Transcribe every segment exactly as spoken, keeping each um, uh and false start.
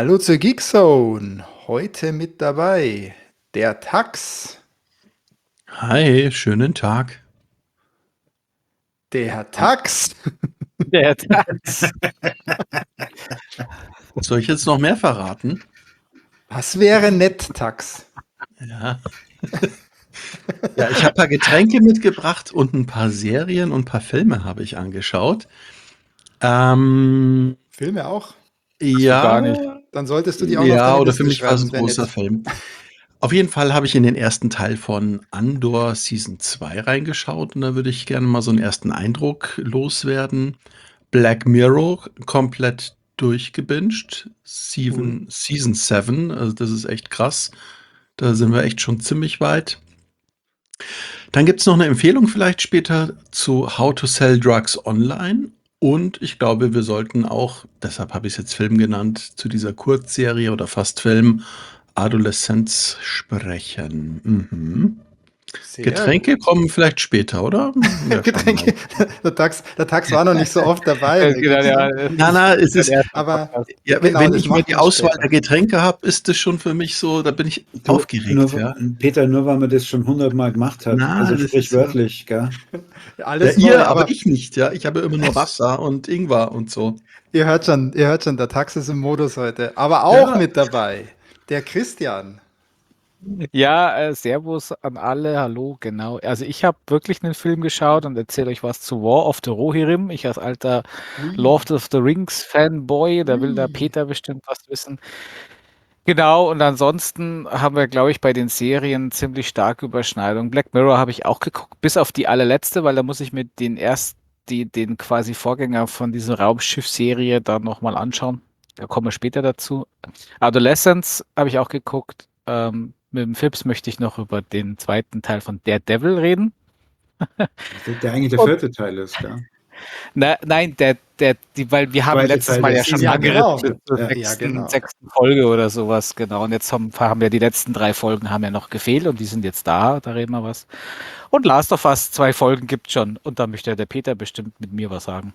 Hallo zur Geekzone. Heute mit dabei der Tax, Hi, schönen Tag. der Tax, Der Tax. Soll ich jetzt noch mehr verraten? was wäre nett, Tax? Ja. Ja, ich habe ein paar Getränke mitgebracht und ein paar Serien und ein paar Filme habe ich angeschaut. Ähm, Filme auch? ja, gar nicht. Dann solltest du die auch noch auf ja, deine oder für Liste mich war es schreiben, ein wäre großer nett. Film. Auf jeden Fall habe ich in den ersten Teil von Andor Season zwei reingeschaut und da würde ich gerne mal so einen ersten Eindruck loswerden. Black Mirror komplett durchgebinged. Season, Season sieben, also das ist echt krass. Da sind wir echt schon ziemlich weit. Dann gibt es noch eine Empfehlung vielleicht später zu How to Sell Drugs Online. Und ich glaube, wir sollten auch, deshalb habe ich es jetzt Film genannt, zu dieser Kurzserie oder fast Film Adoleszenz sprechen. Mhm. Sehr Getränke gut. kommen vielleicht später, oder? Ja, schauen wir Getränke. mal. Der Tax, der Tax war noch nicht so oft dabei. Äh, Der genau, ja, Geekzone. das Na, na, es ist ist, der erste Aber Podcast. ja, genau, wenn das ich mal machen die wir Auswahl später. der Getränke habe, ist das schon für mich so, da bin ich Du, aufgeregt, nur, ja. Peter, nur weil man das schon hundertmal gemacht hat, Na, also das ist ja, sprichwörtlich, gell? ja, Alles ihr, neu, aber aber ich nicht, ja. Ich habe immer nur Wasser und Ingwer und so. ihr hört schon, ihr hört schon, der Tax ist im Modus heute. Aber auch Ja, mit dabei der Christian. Ja, äh, Servus an alle, hallo, genau. Also ich habe wirklich einen Film geschaut und erzähle euch was zu War of the Rohirrim. Ich als alter Ui, Lord of the Rings Fanboy, da will der ui. Peter bestimmt was wissen. Genau, und ansonsten haben wir, glaube ich, bei den Serien ziemlich starke Überschneidung. Black Mirror habe ich auch geguckt, bis auf die allerletzte, weil da muss ich mir den erst, die, den quasi Vorgänger von dieser Raumschiff-Serie dann nochmal anschauen. Da kommen wir später dazu. Adolescence habe ich auch geguckt. Ähm, mit dem Fips möchte ich noch über den zweiten Teil von Daredevil reden. der, der eigentlich der Und, vierte Teil ist, gell? na, nein, der, der, die, weil wir haben Zweite letztes Teil Mal der ja schon Ja, Season. angerissen genau. bis zur Ja. Ja, sechsten, genau. sechsten Folge oder sowas, genau. Und jetzt haben, haben ja die letzten drei Folgen haben ja noch gefehlt und die sind jetzt da, da reden wir was. Und Last of Us, zwei Folgen gibt schon. Und da möchte der Peter bestimmt mit mir was sagen.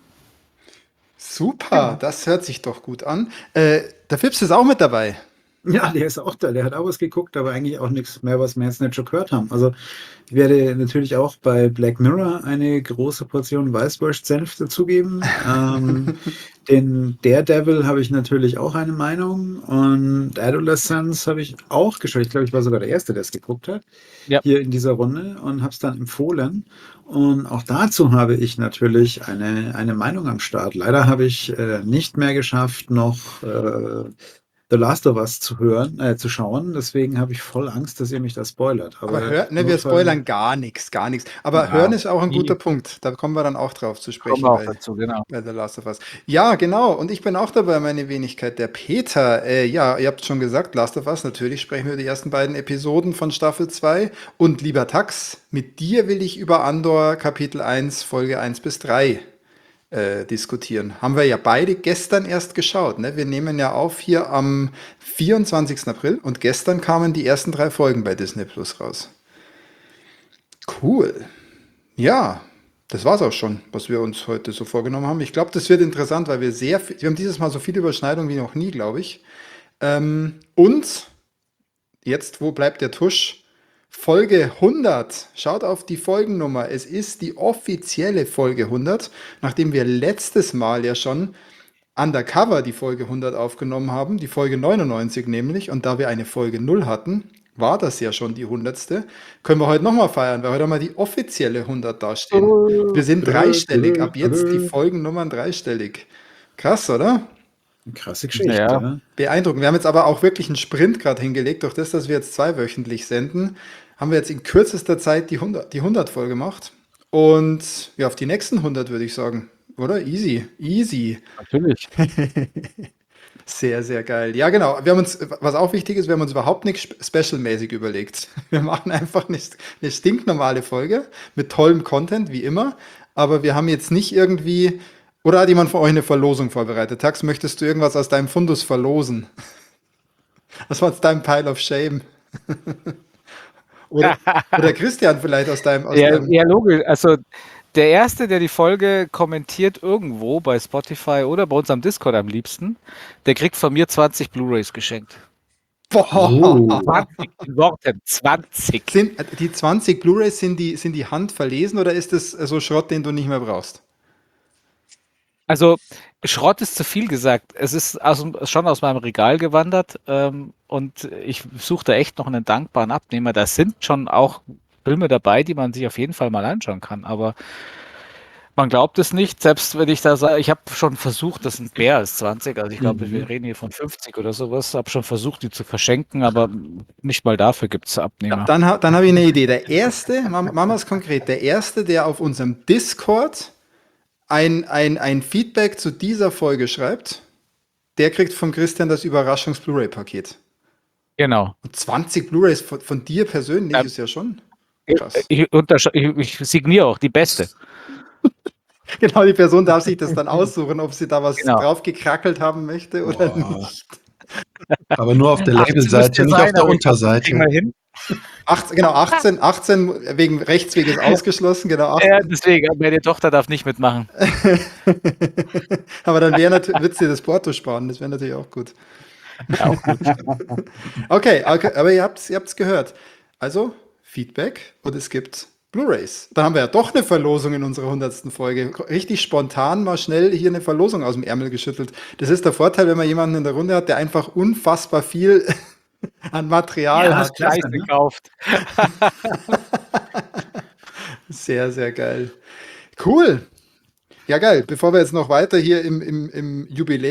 Super, das hört sich doch gut an. Äh, der Fips ist auch mit dabei. Ja, der ist auch da. Der hat auch was geguckt, aber eigentlich auch nichts mehr, was wir jetzt nicht schon gehört haben. Also ich werde natürlich auch bei Black Mirror eine große Portion Weißwurst-Senf dazugeben. Ähm, den Daredevil habe ich natürlich auch eine Meinung. Und Adolescence habe ich auch geschaut. Ich glaube, ich war sogar der Erste, der es geguckt hat, Ja. hier in dieser Runde und habe es dann empfohlen. Und auch dazu habe ich natürlich eine, eine Meinung am Start. Leider habe ich äh, nicht mehr geschafft, noch äh, The Last of Us zu hören, äh, zu schauen. Deswegen habe ich voll Angst, dass ihr mich da spoilert. Aber Aber hör, ne, wir Notfall, spoilern gar nichts, gar nichts. Aber hören Ja, ist auch ein die guter Punkt. Da kommen wir dann auch drauf zu kommen sprechen wir auch bei, dazu, genau. bei The Last of Us. Ja, genau. Und ich bin auch dabei, meine Wenigkeit. Der Peter, äh, ja, ihr habt schon gesagt, Last of Us, natürlich sprechen wir über die ersten beiden Episoden von Staffel zwei. Und lieber Tax, mit dir will ich über Andor Kapitel eins, Folge eins bis drei äh, diskutieren. Haben wir ja beide gestern erst geschaut. Ne? Wir nehmen ja auf hier am vierundzwanzigsten April und gestern kamen die ersten drei Folgen bei Disney Plus raus. Cool. Ja, das war's auch schon, was wir uns heute so vorgenommen haben. Ich glaube, das wird interessant, weil wir sehr viel, wir haben dieses Mal so viele Überschneidungen wie noch nie, glaube ich. Ähm, und jetzt, wo bleibt der Tusch? Folge hundert. Schaut auf die Folgennummer. Es ist die offizielle Folge hundert, nachdem wir letztes Mal ja schon undercover die Folge hundert aufgenommen haben, die Folge neunundneunzig nämlich, und da wir eine Folge null hatten, war das ja schon die hundertste. Können wir heute nochmal feiern, weil heute haben wir die offizielle hundert dastehen. Wir sind dreistellig, ab jetzt die Folgennummern dreistellig. Krass, oder? krasse Geschichte. Ja. Ja. Beeindruckend. Wir haben jetzt aber auch wirklich einen Sprint gerade hingelegt. Durch das, dass wir jetzt zweiwöchentlich senden, haben wir jetzt in kürzester Zeit die hundert, die hundert voll gemacht. Und ja, auf die nächsten hundert würde ich sagen. Oder? Easy. Easy. Natürlich. Sehr, sehr geil. Ja, genau. Wir haben uns, was auch wichtig ist, wir haben uns überhaupt nichts spe- specialmäßig überlegt. Wir machen einfach eine, eine stinknormale Folge mit tollem Content, wie immer. Aber wir haben jetzt nicht irgendwie, oder hat jemand von euch eine Verlosung vorbereitet? Tax, möchtest du irgendwas aus deinem Fundus verlosen? Was war jetzt dein Pile of Shame? Oder, oder Christian vielleicht aus deinem, aus Ja, deinem. ja, logisch. Also der Erste, der die Folge kommentiert irgendwo bei Spotify oder bei uns am Discord am liebsten, der kriegt von mir zwanzig Blu-Rays geschenkt. Boah. Oh. zwanzig Worten, zwanzig. Sind die zwanzig Blu-rays, sind die, sind die handverlesen oder ist das so Schrott, den du nicht mehr brauchst? Also Schrott ist zu viel gesagt. Es ist aus, dem- schon aus meinem Regal gewandert ähm, und ich suche da echt noch einen dankbaren Abnehmer. Da sind schon auch Filme dabei, die man sich auf jeden Fall mal anschauen kann. Aber man glaubt es nicht, selbst wenn ich da sage, ich habe schon versucht, das sind mehr als zwanzig, also ich glaube, Mhm. wir reden hier von fünfzig oder sowas, habe schon versucht, die zu verschenken, aber nicht mal dafür gibt es Abnehmer. Dann, ha- dann habe ich eine Idee. Der erste, machen wir es konkret, der erste, der auf unserem Discord ein, ein, ein Feedback zu dieser Folge schreibt, der kriegt von Christian das Überraschungs-Blu-ray-Paket. Genau. Und zwanzig Blu-rays von, von dir persönlich Ähm, ist ja schon Ich, krass. ich, untersch- ich, ich signiere auch die beste. Genau, die Person darf sich das dann aussuchen, ob sie da was Genau. drauf gekrackelt haben möchte oder Boah. nicht. Aber nur auf der achtzehn Labelseite, müsste nicht sein, auf der aber ich glaub, das kriegen wir Unterseite. hin. achtzehn, genau, achtzehn, achtzehn wegen Rechtsweg ist ausgeschlossen, genau. Ja, achtzehn. deswegen, meine Tochter darf nicht mitmachen. Aber dann wäre natürlich, würdest du das Porto sparen, das wäre natürlich auch gut. Ja, auch gut. Okay, okay, aber ihr habt es ihr habt's gehört. Also, Feedback und es gibt Blu-rays. Dann haben wir ja doch eine Verlosung in unserer hundertsten Folge. Richtig spontan mal schnell hier eine Verlosung aus dem Ärmel geschüttelt. Das ist der Vorteil, wenn man jemanden in der Runde hat, der einfach unfassbar viel an Material Ja, hat. ist klasse, Scheiße ne? gekauft. Sehr, sehr geil. Cool. Ja, geil. Bevor wir jetzt noch weiter hier im, im, im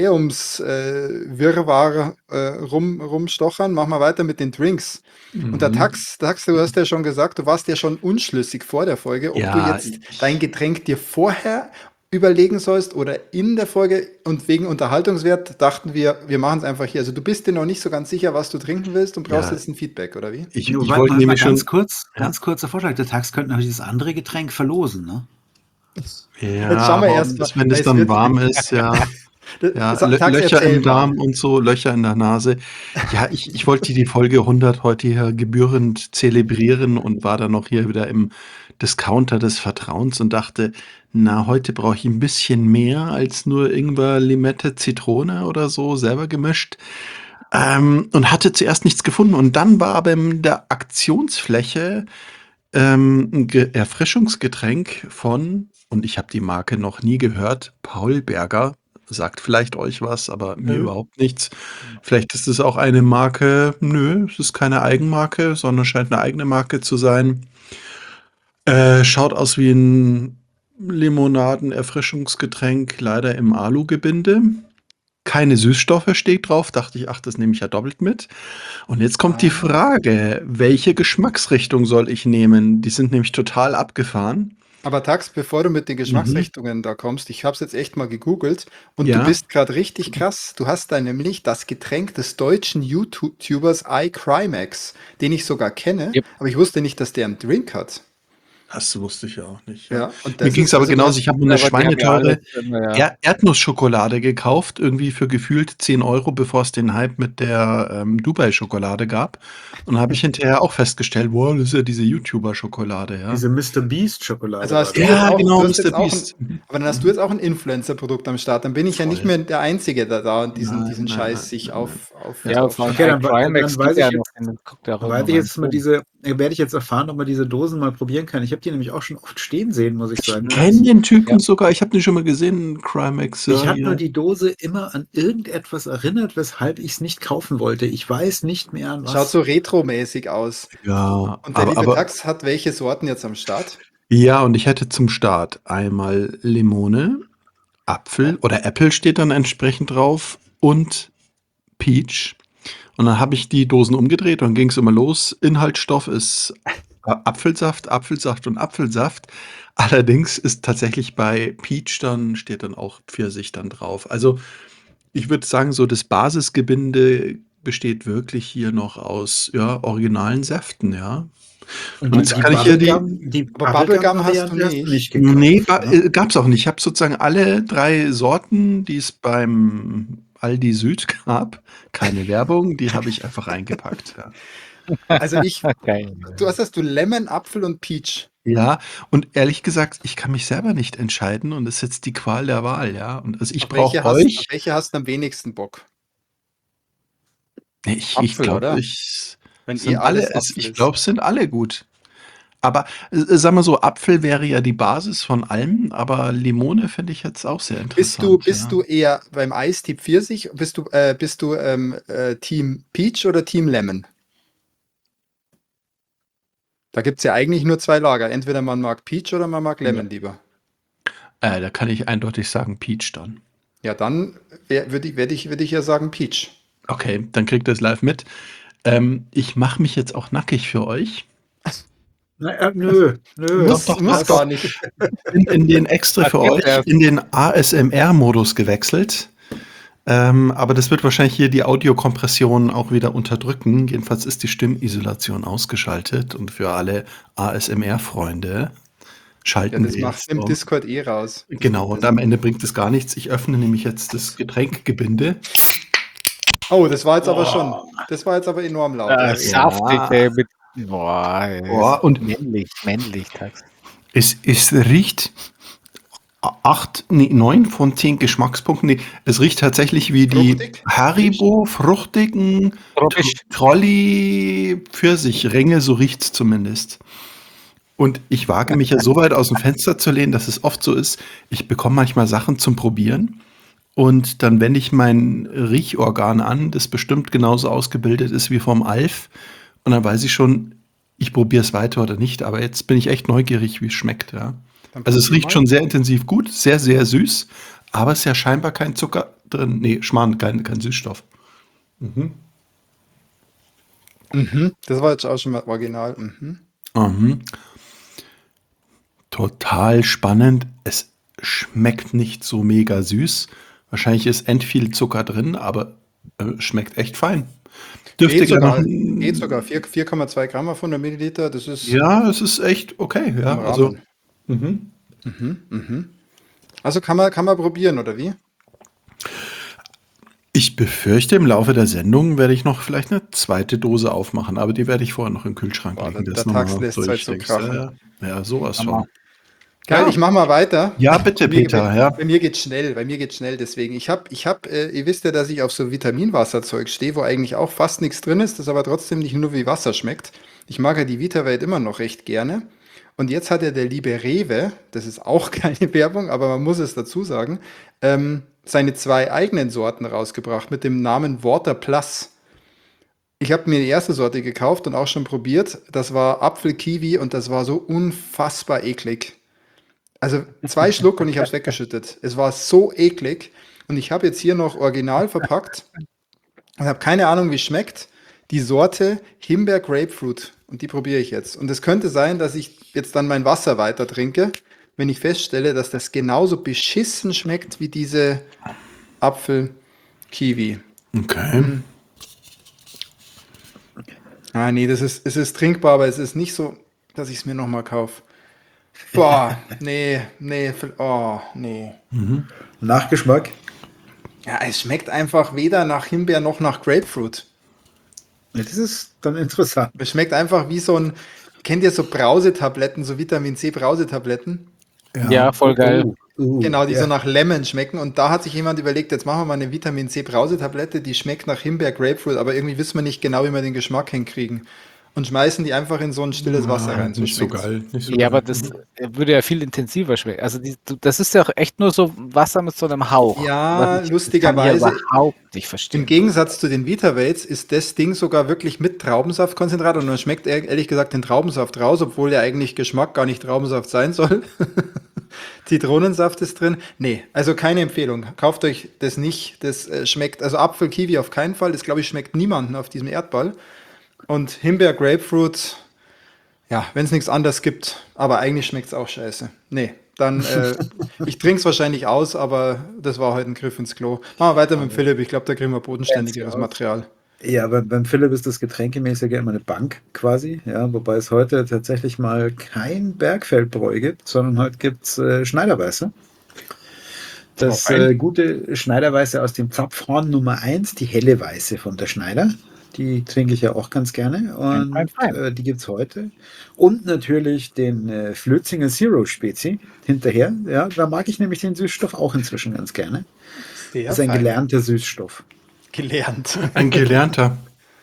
Jubiläumswirrwarr äh, äh, rum, rumstochern, machen wir weiter mit den Drinks. Und der Mhm. Tax, Tax, du hast ja schon gesagt, du warst ja schon unschlüssig vor der Folge, ob du Ja, jetzt ich- dein Getränk dir vorher überlegen sollst oder in der Folge. Und wegen Unterhaltungswert dachten wir, wir machen es einfach hier. Also du bist dir noch nicht so ganz sicher, was du trinken willst und brauchst Ja. jetzt ein Feedback, oder wie? Ich, Jo, ich wa- wollte warte mal nämlich ganz schon. kurz, Ja. ganz kurzer Vorschlag. Der Tax könnte natürlich das andere Getränk verlosen, ne? Ja, Jetzt schauen wir aber erst das, mal. wenn es Es dann wird- warm ist, ja. Ja, Sa- Lö- Tax, Löcher erzähl im mal. Darm und so, Löcher in der Nase. Ja, ich, ich wollte die Folge hundert heute hier gebührend zelebrieren und war dann noch hier wieder im Discounter des Vertrauens und dachte, na, heute brauche ich ein bisschen mehr als nur Ingwer, Limette, Zitrone oder so, selber gemischt. Ähm, und hatte zuerst nichts gefunden. Und dann war aber in der Aktionsfläche ähm, ein Ge Erfrischungsgetränk von, und ich habe die Marke noch nie gehört, Paul Berger. Sagt vielleicht euch was, aber mir Nö. überhaupt nichts. Vielleicht ist es auch eine Marke, nö, es ist keine Eigenmarke, sondern scheint eine eigene Marke zu sein. Äh, schaut aus wie ein Limonaden-Erfrischungsgetränk, leider im Alugebinde. Keine Süßstoffe steht drauf, dachte ich, ach, das nehme ich ja doppelt mit. Und jetzt kommt die Ah. Frage, welche Geschmacksrichtung soll ich nehmen? Die sind nämlich total abgefahren. Aber Tax, bevor du mit den Mhm. Geschmacksrichtungen da kommst, ich habe es jetzt echt mal gegoogelt und Ja. du bist gerade richtig krass. Du hast da nämlich das Getränk des deutschen YouTubers iCrimex, den ich sogar kenne, Yep. aber ich wusste nicht, dass der einen Drink hat. Das wusste ich ja auch nicht. Ja, und Mir das ging es ist aber also genauso. das- Ich habe mir eine Aber die haben ja schweineteure alles drin, ja. Er Erdnussschokolade gekauft, irgendwie für gefühlt zehn Euro, bevor es den Hype mit der ähm, Dubai-Schokolade gab. Und habe ich hinterher auch festgestellt, wow, das ist ja diese YouTuber-Schokolade, ja. Diese Mister Beast Schokolade. Also hast war du das. jetzt Ja, auch, genau, du hast jetzt Mister auch ein, Beast. Mhm. aber dann hast du jetzt auch ein Influencer-Produkt am Start. Dann bin ich ja nicht Voll. mehr der Einzige, der da diesen, Nein, diesen nein, Scheiß nein, sich nein, auf, nein. auf Ja, auf- von Okay, dann- iCrimex dann weiß gibt ja ich noch den- guckt ja auch Weiß immer ich jetzt mal rein. diese, werde ich jetzt erfahren, ob man diese Dosen mal probieren kann. Ich habe die nämlich auch schon oft stehen sehen, muss ich Ich sagen. kenne den Typen Ja. sogar, ich habe den schon mal gesehen, Crimex. Ich ja, habe ja. nur die Dose immer an irgendetwas erinnert, weshalb ich es nicht kaufen wollte. Ich weiß nicht mehr an was. Schaut so retromäßig aus. Ja, Und der aber, liebe aber Tax hat welche Sorten jetzt am Start? ja, und ich hätte zum Start einmal Limone, Apfel oder Apple steht dann entsprechend drauf und Peach. Und dann habe ich die Dosen umgedreht und ging es immer los. Inhaltsstoff ist äh, Apfelsaft, Apfelsaft und Apfelsaft. Allerdings ist tatsächlich bei Peach dann steht dann auch Pfirsich dann drauf. Also ich würde sagen, so das Basisgebinde besteht wirklich hier noch aus ja, originalen Säften, ja. Und Und jetzt kann ich hier die- Bubblegum- die Aber Bubblegum hast du Bubblegum-Variante nicht. gekauft, Nee, ba- ne? äh, gab's auch nicht. Ich habe sozusagen alle drei Sorten, die es beim Aldi Süd gab, keine Werbung, die habe ich einfach reingepackt. Ja. Also ich, Geil. du hast das, du Lemon, Apfel und Peach. Ja, und ehrlich gesagt, ich kann mich selber nicht entscheiden und das ist jetzt die Qual der Wahl, ja. Und also ich Auf welche brauche hast, auf euch. welche hast du am wenigsten Bock? Ne, ich ich Apfel, glaube, oder? ich Wenn es eh sind alle alles es Apfel ich ist. glaube, es sind alle gut. Aber, äh, äh, sagen wir so, Apfel wäre ja die Basis von allem, aber Limone finde ich jetzt auch sehr Bist du, interessant, bist ja. du eher beim Eistee Pfirsich, bist du, äh, bist du ähm, äh, Team Peach oder Team Lemon? Da gibt es ja eigentlich nur zwei Lager. Entweder man mag Peach oder man mag Ja. Lemon lieber. Äh, da kann ich eindeutig sagen Peach dann. Ja, dann würde ich, werd ich, würd ich ja sagen Peach. Okay, dann kriegt ihr's live mit. Ähm, ich mache mich jetzt auch nackig für euch. Na, äh, nö, nö. Doch, Muss, doch, muss doch, gar doch. nicht. bin in den extra Das für geht euch erst. in den A S M R-Modus gewechselt. Ähm, aber das wird wahrscheinlich hier die Audiokompression auch wieder unterdrücken. Jedenfalls ist die Stimmisolation ausgeschaltet und für alle A S M R-Freunde Ja, schalten das wir macht jetzt im so. Discord eh raus. Das, Genau, und das, am Ende bringt es gar nichts. Ich öffne nämlich jetzt das Getränkgebinde. oh, das war jetzt aber schon. Oh, Das war jetzt aber enorm laut. Äh, Also, saftig, ja. ey, mit. Boah, ey, Oh, ist und männlich, männlich, Tax. es, es riecht acht, nee, neun von zehn Geschmackspunkten. Nee, es riecht tatsächlich wie die fruchtig? Haribo fruchtigen Tropisch. Trolli Pfirsichringe, so riecht's zumindest. Und ich wage mich ja so weit aus dem Fenster zu lehnen, dass es oft so ist, ich bekomme manchmal Sachen zum Probieren und dann wende ich mein Riechorgan an, das bestimmt genauso ausgebildet ist wie vom Alf und dann weiß ich schon, ich probiere es weiter oder nicht, aber jetzt bin ich echt neugierig, wie es schmeckt, ja. Dann Also es probier riecht mal. schon sehr intensiv gut, sehr, sehr süß, aber es ist ja scheinbar kein Zucker drin, nee, Schmarrn, kein, kein Süßstoff. Mhm. Mhm, das war jetzt auch schon mal original. Mhm. Mhm. Total spannend. Es schmeckt nicht so mega süß. Wahrscheinlich ist end viel Zucker drin, aber äh, schmeckt echt fein. Dürfte Geht gerne noch. sogar, geht sogar. vier Komma zwei Gramm auf hundert Milliliter, das ist Ja, es ist echt okay. im Ja, also. Rahmen. Mhm. Mhm, mhm. Also kann man, kann man probieren, oder wie? Ich befürchte, im Laufe der Sendung werde ich noch vielleicht eine zweite Dose aufmachen, aber die werde ich vorher noch in den Kühlschrank Boah, legen. der, Das der Tax nochmal lässt halt so durchdenkst. krachen. Ja, ja, ja, sowas Hammer. von. Geil, Ja. ich mach mal weiter. Ja, bitte, Bei mir, Peter. bei, Ja. bei mir geht's schnell, bei mir geht's schnell, deswegen. Ich hab, ich hab, äh, ihr wisst ja, dass ich auf so Vitaminwasserzeug stehe, wo eigentlich auch fast nichts drin ist, das aber trotzdem nicht nur wie Wasser schmeckt. Ich mag ja die Vitawelt immer noch recht gerne. Und jetzt hat ja der liebe Rewe, das ist auch keine Werbung, aber man muss es dazu sagen, ähm, seine zwei eigenen Sorten rausgebracht mit dem Namen Water Plus. Ich habe mir die erste Sorte gekauft und auch schon probiert. Das war Apfel-Kiwi und das war so unfassbar eklig. Also zwei Schluck und ich habe es weggeschüttet. Es war so eklig. Und ich habe jetzt hier noch original verpackt und habe keine Ahnung, wie es schmeckt. Die Sorte Himbeer Grapefruit. Und die probiere ich jetzt. Und es könnte sein, dass ich jetzt dann mein Wasser weiter trinke, wenn ich feststelle, dass das genauso beschissen schmeckt wie diese Apfel-Kiwi. Okay. Ah, nee, das ist, es ist trinkbar, aber es ist nicht so, dass ich es mir nochmal kaufe. Boah, nee, nee, oh, nee. Mhm. Nachgeschmack? Ja, es schmeckt einfach weder nach Himbeer noch nach Grapefruit. Ja, das ist dann interessant. Es schmeckt einfach wie so ein, kennt ihr so Brausetabletten, so Vitamin C Brausetabletten? Ja, voll geil. Uh, uh, Genau, die ja. so nach Lemon schmecken. Und da hat sich jemand überlegt, jetzt machen wir mal eine Vitamin C Brausetablette, die schmeckt nach Himbeer Grapefruit, aber irgendwie wissen wir nicht genau, wie wir den Geschmack hinkriegen. Und schmeißen die einfach in so ein stilles Wasser rein. So Nicht so schmeckt's. geil. Nicht so Ja, geil. aber das würde ja viel intensiver schmecken. Also die, du- das ist ja auch echt nur so Wasser mit so einem Hauch. Ja, Was ich- lustigerweise, Kann ich überhaupt nicht verstehen. Im Gegensatz zu den Vitawelts ist das Ding sogar wirklich mit Traubensaftkonzentrat und man schmeckt ehr- ehrlich gesagt den Traubensaft raus, obwohl der eigentlich Geschmack gar nicht Traubensaft sein soll. Zitronensaft ist drin. Nee, also keine Empfehlung. Kauft euch das nicht. Das äh, schmeckt, also Apfel, Kiwi auf keinen Fall. Das glaube ich schmeckt niemanden auf diesem Erdball. Und Himbeer, Grapefruit, ja, wenn es nichts anderes gibt, aber eigentlich schmeckt es auch scheiße. Nee, dann, äh, ich trinke es wahrscheinlich aus, aber das war heute ein Griff ins Klo. Machen wir weiter mit dem Philipp, ich glaube, da kriegen wir bodenständigeres aus. Material. Ja, beim, beim Philipp ist das getränkemäßige immer eine Bank quasi, ja, wobei es heute tatsächlich mal kein Bergfeldbräu gibt, sondern heute gibt es äh, Schneiderweiße. Das Okay. äh, gute Schneiderweiße aus dem Zapfhorn Nummer eins, die helle Weiße von der Schneider. Die trinke ich ja auch ganz gerne Fein, fein, und fein. äh, die gibt es heute. Und natürlich den äh, Flötzinger Zero Spezi hinterher. Ja, da mag ich nämlich den Süßstoff auch inzwischen ganz gerne. Sehr Das ist ein fein. gelernter Süßstoff. Gelernt. Ein Gelernter.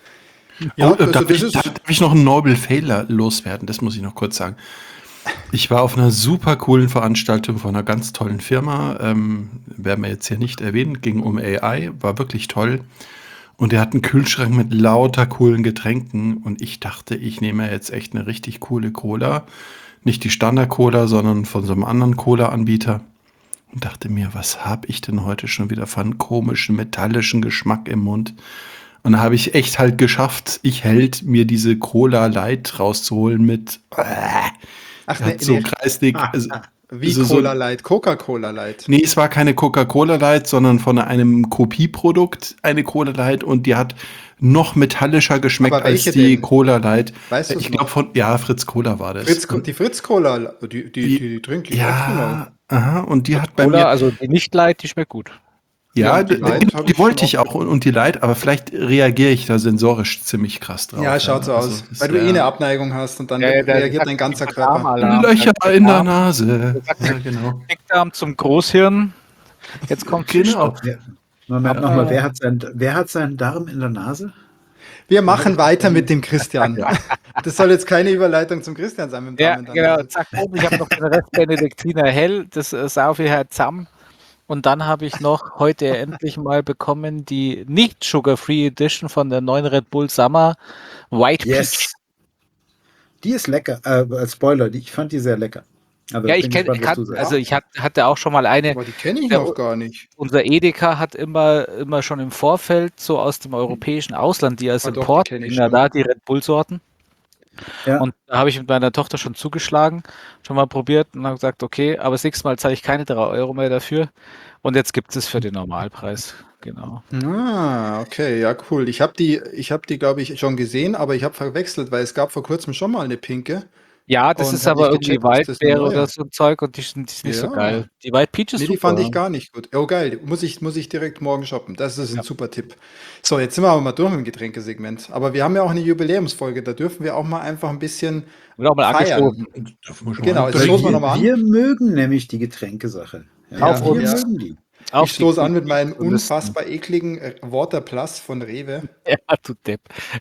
Ja, Oh, äh, also darf, das ich, ist- darf, darf ich noch einen Noble Failer loswerden? Das muss ich noch kurz sagen. Ich war auf einer super coolen Veranstaltung von einer ganz tollen Firma. Ähm, werden wir jetzt hier nicht erwähnen. Ging um A I. War wirklich toll. Und der hat einen Kühlschrank mit lauter coolen Getränken. Und ich dachte, ich nehme jetzt echt eine richtig coole Cola. Nicht die Standard-Cola, sondern von so einem anderen Cola-Anbieter. Und dachte mir, was habe ich denn heute schon wieder für einen komischen, metallischen Geschmack im Mund? Und da habe ich echt halt geschafft, ich hält mir diese Cola Light rauszuholen mit äh, Ach, hat ne, so ne, kreislig. Ah, Also, wie so- so- Cola Light, Coca-Cola Light. nee, es war keine Coca-Cola Light, sondern von einem Kopieprodukt eine Cola Light und die hat noch metallischer geschmeckt Aber welche als die denn? Cola Light. Weißt du's Ich noch? glaube von, ja, Fritz Cola war das. Fritz, Und die Fritz Cola, die, die, die, die trinke ich extra mal. ja, aha, und die hat bei Cola, mir, also die nicht light, die schmeckt gut. ja, Ja, die die, Light die, hab die ich wollte schon ich auch und, und die Light, aber vielleicht reagiere ich da sensorisch ziemlich krass drauf. Ja, schaut so Also, aus. das Weil du wär- eh eine Abneigung hast und dann Ja, ja, der- reagiert der- dein ganzer der Körper. Darmalarm. Löcher Der in der Darm- Nase. Ja, genau. Dickdarm zum Großhirn. Jetzt kommt Genau. ja. Moment Ja. nochmal, wer hat, sein, wer hat seinen Darm in der Nase? Wir machen weiter mit dem Christian. Das soll jetzt keine Überleitung zum Christian sein mit dem Ja, Darm in der genau. Nase. Zack, oben. Ich habe noch den Rest Benediktiner Hell. Das äh, saufe ich halt zusammen. Und dann habe ich noch heute endlich mal bekommen die nicht Sugar-Free Edition von der neuen Red Bull Summer White Peach. Yes. Die ist lecker. Äh, als Spoiler, die, ich fand die sehr lecker. Aber Ja, bin ich kenne, gespannt, was du sagst. also ich hat, hatte auch schon mal eine. Aber die kenne ich Der- noch gar nicht. Unser Edeka hat immer, immer schon im Vorfeld so aus dem europäischen Ausland, die als Ah, doch, die Import, kenn ich ja schon. da die Red Bull Sorten. Ja. Und da habe ich mit meiner Tochter schon zugeschlagen, schon mal probiert und habe gesagt, okay, aber das nächste Mal zahle ich keine drei Euro mehr dafür. Und jetzt gibt es für den Normalpreis. Genau. Ah, okay, ja, cool. Ich habe die, ich habe die, glaube ich, schon gesehen, aber ich habe verwechselt, weil es gab vor kurzem schon mal eine pinke. Ja, das Und ist hab aber nicht irgendwie gecheckt, ist das eine Waldbeere neue? oder so ein Zeug und die sind, die ist nicht so Ja. geil. Die White Peach ist Nee, die super. fand ich gar nicht gut. Oh, geil. Muss ich, muss ich direkt morgen shoppen. Das ist ein Ja. super Tipp. So, jetzt sind wir aber mal durch mit dem Getränkesegment. Aber wir haben ja auch eine Jubiläumsfolge. Da dürfen wir auch mal einfach ein bisschen. Wird auch mal feiern. angestoßen. Dürfen wir schon Genau, mal jetzt Weil stoßen wir wir, nochmal an. wir mögen nämlich die Getränkesache. Ja, Auf wir uns. mögen die. Auf Ich stoße die an mit meinem Listen. unfassbar ekligen äh, Water Plus von Rewe. Ja, du Depp.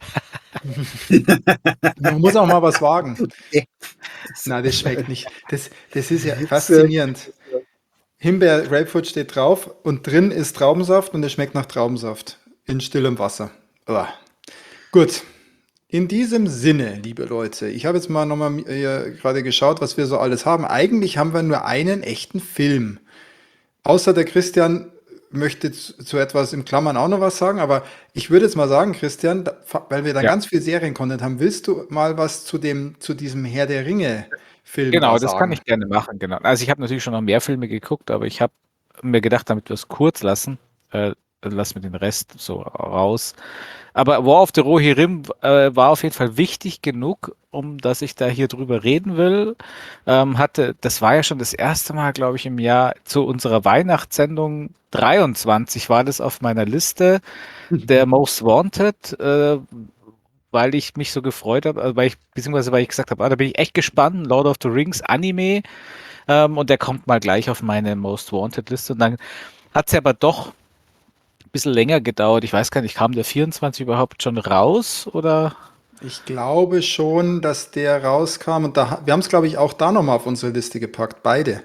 Man muss auch mal was wagen. Nein, das schmeckt nicht. Das, das ist ja faszinierend. Himbeer, Grapefruit steht drauf und drin ist Traubensaft und es schmeckt nach Traubensaft in stillem Wasser. Uah. Gut. In diesem Sinne, liebe Leute, ich habe jetzt mal nochmal hier gerade geschaut, was wir so alles haben. Eigentlich haben wir nur einen echten Film. Außer der Christian möchte zu, zu etwas im Klammern auch noch was sagen, aber ich würde jetzt mal sagen, Christian, da, weil wir da Ja. ganz viel Serien-Content haben, willst du mal was zu dem, zu diesem Herr der Ringe-Film Genau, da das sagen? kann ich gerne machen. Genau. Also ich habe natürlich schon noch mehr Filme geguckt, aber ich habe mir gedacht, damit wir es kurz lassen, äh, lassen wir den Rest so raus. Aber War of the Rohirrim äh, war auf jeden Fall wichtig genug, um dass ich da hier drüber reden will. Ähm, hatte, das war ja schon das erste Mal, glaube ich, im Jahr zu unserer Weihnachtssendung dreiundzwanzig war das auf meiner Liste der Most Wanted, äh, weil ich mich so gefreut habe, also weil ich, beziehungsweise weil ich gesagt habe, ah, da bin ich echt gespannt, Lord of the Rings Anime, ähm, und der kommt mal gleich auf meine Most Wanted Liste und dann hat es aber doch ein bisschen länger gedauert. Ich weiß gar nicht, kam der vierundzwanzig überhaupt schon raus oder? Ich glaube schon, dass der rauskam und da, wir haben es, glaube ich, auch da nochmal auf unsere Liste gepackt, beide.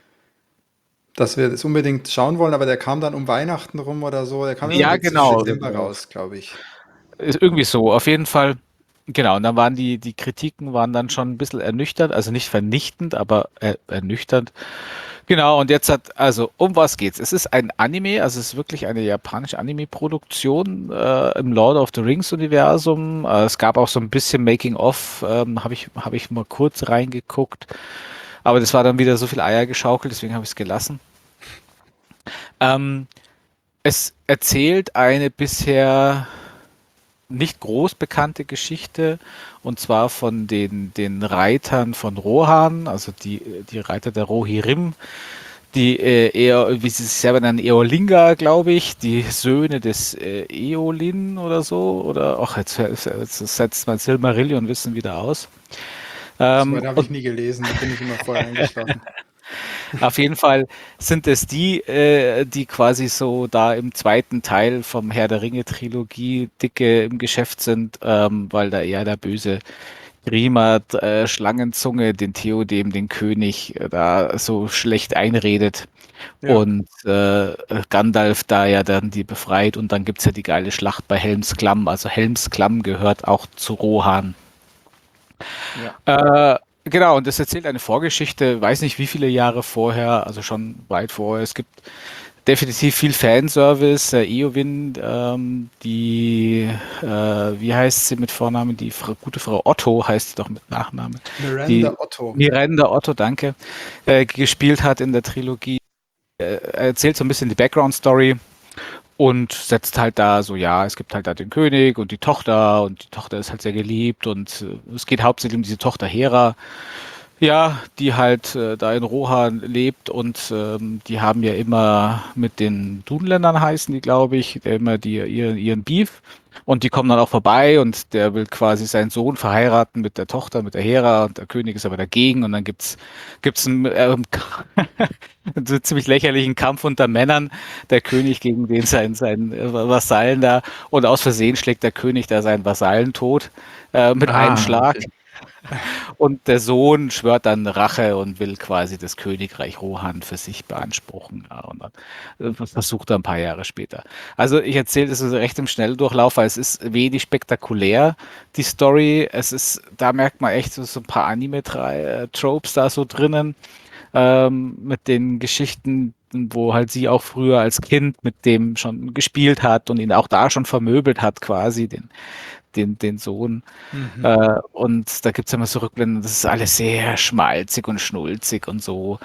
Dass wir das unbedingt schauen wollen, aber der kam dann um Weihnachten rum oder so. Der kam Ja, im genau. September raus, glaube ich. Ist irgendwie so, auf jeden Fall. Genau, und dann waren die, die Kritiken waren dann schon ein bisschen ernüchternd, also nicht vernichtend, aber äh, ernüchternd. Genau, und jetzt hat, also um was geht's? Es ist ein Anime, also es ist wirklich eine japanische Anime-Produktion äh, im Lord of the Rings-Universum. Äh, es gab auch so ein bisschen Making-of, ähm, habe ich, hab ich mal kurz reingeguckt, aber das war dann wieder so viel Eier geschaukelt, deswegen habe ich es gelassen. Ähm, es erzählt eine bisher nicht groß bekannte Geschichte, und zwar von den, den Reitern von Rohan, also die, die Reiter der Rohirrim, die äh, Eo, wie sie sich selber nennen, Eolinga, glaube ich, die Söhne des äh, Eolin oder so, oder ach, jetzt, jetzt, jetzt setzt mein Silmarillion Wissen wieder aus. So Ähm, weit habe ich und nie gelesen, da bin ich immer voll eingeschlafen. auf jeden Fall sind es die, äh, die quasi so da im zweiten Teil vom Herr der Ringe Trilogie dicke im Geschäft sind, ähm, weil da eher der böse Grima äh, Schlangenzunge den Theoden, den König, äh, da so schlecht einredet. Ja. Und äh, Gandalf da ja dann die befreit und dann gibt's ja die geile Schlacht bei Helmsklamm. Also Helmsklamm gehört auch zu Rohan. Ja. Äh, genau, und das erzählt eine Vorgeschichte, weiß nicht wie viele Jahre vorher, also schon weit vorher. Es gibt definitiv viel Fanservice. Äh, Eowyn, ähm, die, äh, wie heißt sie mit Vornamen? Die Frau, gute Frau Otto heißt sie doch mit Nachnamen. Miranda Die Otto. Miranda Otto, danke, äh, gespielt hat in der Trilogie. Äh, erzählt so ein bisschen die Background-Story und setzt halt da so, ja, es gibt halt da den König und die Tochter und die Tochter ist halt sehr geliebt und äh, es geht hauptsächlich um diese Tochter Hera, ja, die halt äh, da in Rohan lebt und ähm, die haben ja immer mit den Dunländern heißen die, glaube ich, der immer die, ihren, ihren Beef und die kommen dann auch vorbei und der will quasi seinen Sohn verheiraten mit der Tochter, mit der Hera und der König ist aber dagegen und dann gibt's gibt's einen, ähm, einen ziemlich lächerlichen Kampf unter Männern, der König gegen den seinen, seinen äh, Vasallen da und aus Versehen schlägt der König da seinen Vasallen tot äh, mit einem Ah, Schlag. okay. Und der Sohn schwört dann Rache und will quasi das Königreich Rohan für sich beanspruchen. Ja, und dann äh, versucht er ein paar Jahre später. Also ich erzähle das so recht im Schnelldurchlauf, weil es ist wenig spektakulär, die Story. Es ist, da merkt man echt so, so ein paar Anime-Tropes da so drinnen, ähm, mit den Geschichten, wo halt sie auch früher als Kind mit dem schon gespielt hat und ihn auch da schon vermöbelt hat, quasi, den, den, den Sohn. Mhm. Äh, und da gibt's ja immer so Rückblenden, das ist alles sehr schmalzig und schnulzig und so.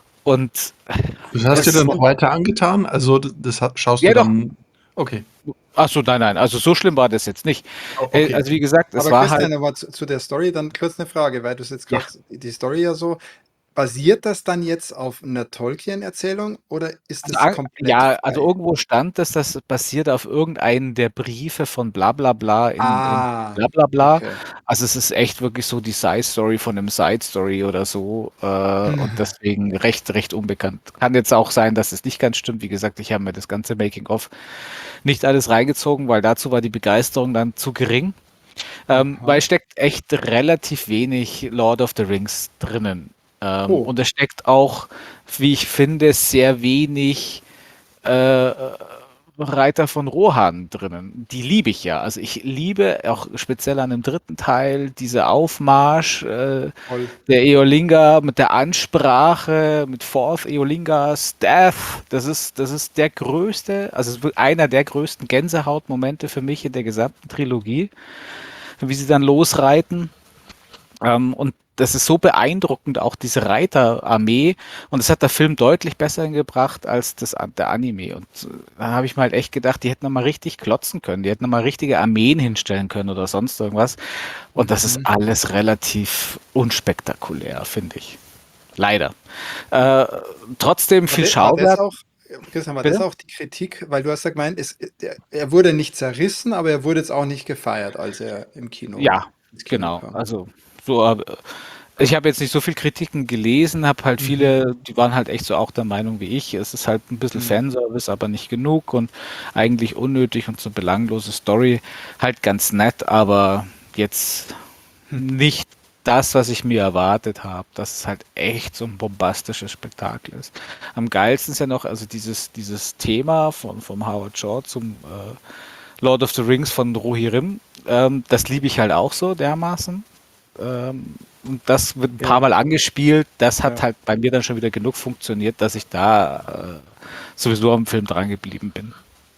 Und Das hast du Das, dir dann noch weiter angetan? Also d das hat schaust du ja doch, dann okay. ach so, nein, nein, also so schlimm war das jetzt nicht. O Äh, okay. Also wie gesagt, es aber war halt, Christian, aber zu, zu der Story dann kurz eine Frage, weil du es jetzt ja, gerade die Story ja so, basiert das dann jetzt auf einer Tolkien-Erzählung oder ist also, es a- komplett ja, also frei? irgendwo stand es, das basiert auf irgendeinen der Briefe von bla bla bla in, in Ah, bla bla bla. okay. Also es ist echt wirklich so die Side-Story von einem Side-Story oder so äh, und Mhm. deswegen recht, recht unbekannt. Kann jetzt auch sein, dass es nicht ganz stimmt. Wie gesagt, ich habe mir das ganze Making-of nicht alles reingezogen, weil dazu war die Begeisterung dann zu gering. Ähm, weil Aha. es steckt echt relativ wenig Lord of the Rings drinnen. Ähm, Oh. und es steckt auch, wie ich finde, sehr wenig äh, Reiter von Rohan drinnen. Die liebe ich ja. Also ich liebe auch speziell an dem dritten Teil diese Aufmarsch äh, Voll. der Eolinga mit der Ansprache, mit Fourth Eolingas Death. Das ist, das ist der größte, also es wird einer der größten Gänsehautmomente für mich in der gesamten Trilogie, wie sie dann losreiten. Ähm, und das ist so beeindruckend, auch diese Reiterarmee. Und das hat der Film deutlich besser hingebracht als das, der Anime. Und äh, da habe ich mir halt echt gedacht, die hätten noch mal richtig klotzen können. Die hätten noch mal richtige Armeen hinstellen können oder sonst irgendwas. Und das ist Mhm. alles relativ unspektakulär, finde ich. Leider. Äh, trotzdem War, viel de, war das Schauwert. auch, Christian, war das Bitte? auch die Kritik, weil du hast ja gemeint, es, der, er wurde nicht zerrissen, aber er wurde jetzt auch nicht gefeiert, als er im Kino, Ja, ins Kino genau. kam. Also so, äh, ich habe jetzt nicht so viel Kritiken gelesen, habe halt Mhm. viele, die waren halt echt so auch der Meinung wie ich. Es ist halt ein bisschen Mhm. Fanservice, aber nicht genug und eigentlich unnötig und so belanglose Story. Halt ganz nett, aber jetzt Hm. nicht das, was ich mir erwartet habe, dass es halt echt so ein bombastisches Spektakel ist. Am geilsten ist ja noch, also dieses, dieses Thema von, vom Howard Shore zum äh, Lord of the Rings von Rohirrim, ähm, das liebe ich halt auch so dermaßen. Ähm, und das wird ein paar Ja, Mal angespielt. Das hat ja. halt bei mir dann schon wieder genug funktioniert, dass ich da äh, sowieso am Film dran geblieben bin.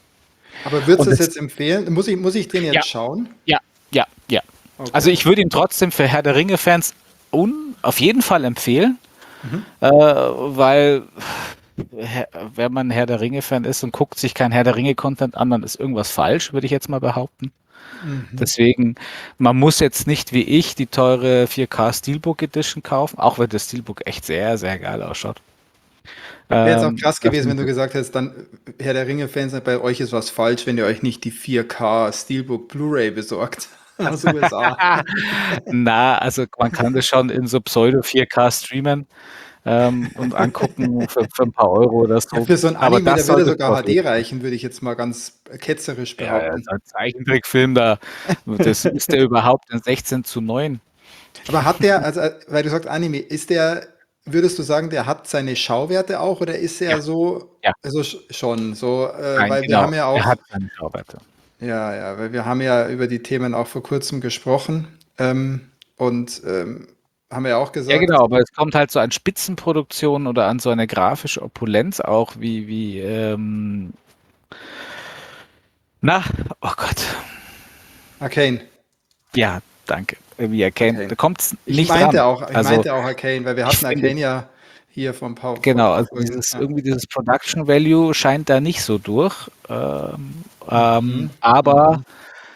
Aber würdest du Und es das, jetzt empfehlen? Muss ich, muss ich den ja, jetzt schauen? ja, ja, ja. Also Okay. ich würde ihn trotzdem für Herr der Ringe-Fans un auf jeden Fall empfehlen, Mhm. äh, weil Herr- wenn man Herr der Ringe-Fan ist und guckt sich kein Herr der Ringe-Content an, dann ist irgendwas falsch, würde ich jetzt mal behaupten. Mhm. Deswegen, man muss jetzt nicht wie ich die teure vier K Steelbook Edition kaufen, auch wenn das Steelbook echt sehr, sehr geil ausschaut. Wäre jetzt auch Ähm, krass das gewesen, wenn sind du so gesagt hättest, dann äh, Herr der Ringe-Fans, bei euch ist was falsch, wenn ihr euch nicht die vier K Steelbook Blu-ray besorgt aus U S A. Na, also man kann das schon in so Pseudo vier K streamen ähm, und angucken für, für ein paar Euro oder Ja, so. für so ein Aber Anime, das da würde sollte sogar schon H D möglich sein. reichen, würde ich jetzt mal ganz ketzerisch Ja, ja, behaupten. so ein Zeichentrickfilm, da, das ist der überhaupt in sechzehn zu neun. Aber hat der, also äh, weil du sagst Anime, ist der, würdest du sagen, der hat seine Schauwerte auch oder ist Ja, er so, ja, also sch- schon so, äh, nein, weil wir genau. haben ja Er auch, hat seine Schauwerte. ja, ja, weil wir haben ja über die Themen auch vor kurzem gesprochen ähm, und ähm, haben ja auch Ja, gesagt, genau, aber es kommt halt so an Spitzenproduktionen oder an so eine grafische Opulenz auch wie, wie, ähm, na, oh Gott, Arcane, ja, danke, wie erkennt, da Arcane. kommt es Ich nicht meinte ran. auch, ich Also meinte auch Arcane, weil wir ich hatten finde, Arcane ja hier vor ein paar, vor ein genau, paar also Folgen. dieses Ja. irgendwie dieses Production Value scheint da nicht so durch, ähm, ähm, Mhm. aber Mhm.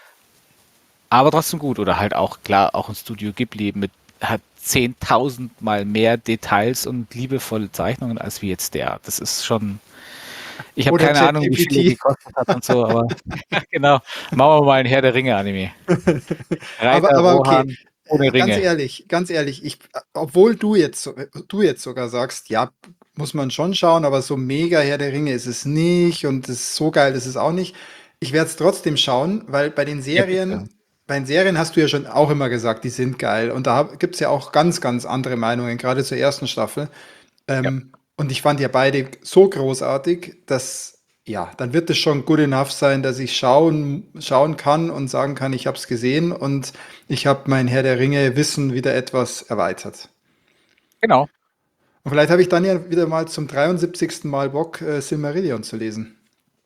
aber trotzdem gut oder halt auch klar auch ein Studio Ghibli mit hat zehntausend mal mehr Details und liebevolle Zeichnungen als wie jetzt der. Das ist schon. Ich habe Oder keine Ahnung, wie viel er ChatGPT. gekostet hat und so, aber genau. Machen wir mal ein Herr der Ringe Anime. Aber, Reiter aber okay, Rohan ohne äh, ganz Ringe. ehrlich, ganz ehrlich, ich, äh, obwohl du jetzt, so- du jetzt sogar sagst, ja, muss man schon schauen, aber so mega Herr der Ringe ist es nicht und es ist so geil ist es auch nicht. Ich werde es trotzdem schauen, weil bei den Ja, bitte. Serien, bei den Serien hast du ja schon auch immer gesagt, die sind geil. Und da gibt es ja auch ganz, ganz andere Meinungen, gerade zur ersten Staffel. Ja, Ähm, und ich fand ja beide so großartig, dass, ja, dann wird es schon good enough sein, dass ich schauen, schauen kann und sagen kann, ich habe es gesehen und ich habe mein Herr der Ringe Wissen wieder etwas erweitert. genau. Und vielleicht habe ich dann ja wieder mal zum dreiundsiebzigsten Mal Bock, äh, Silmarillion zu lesen.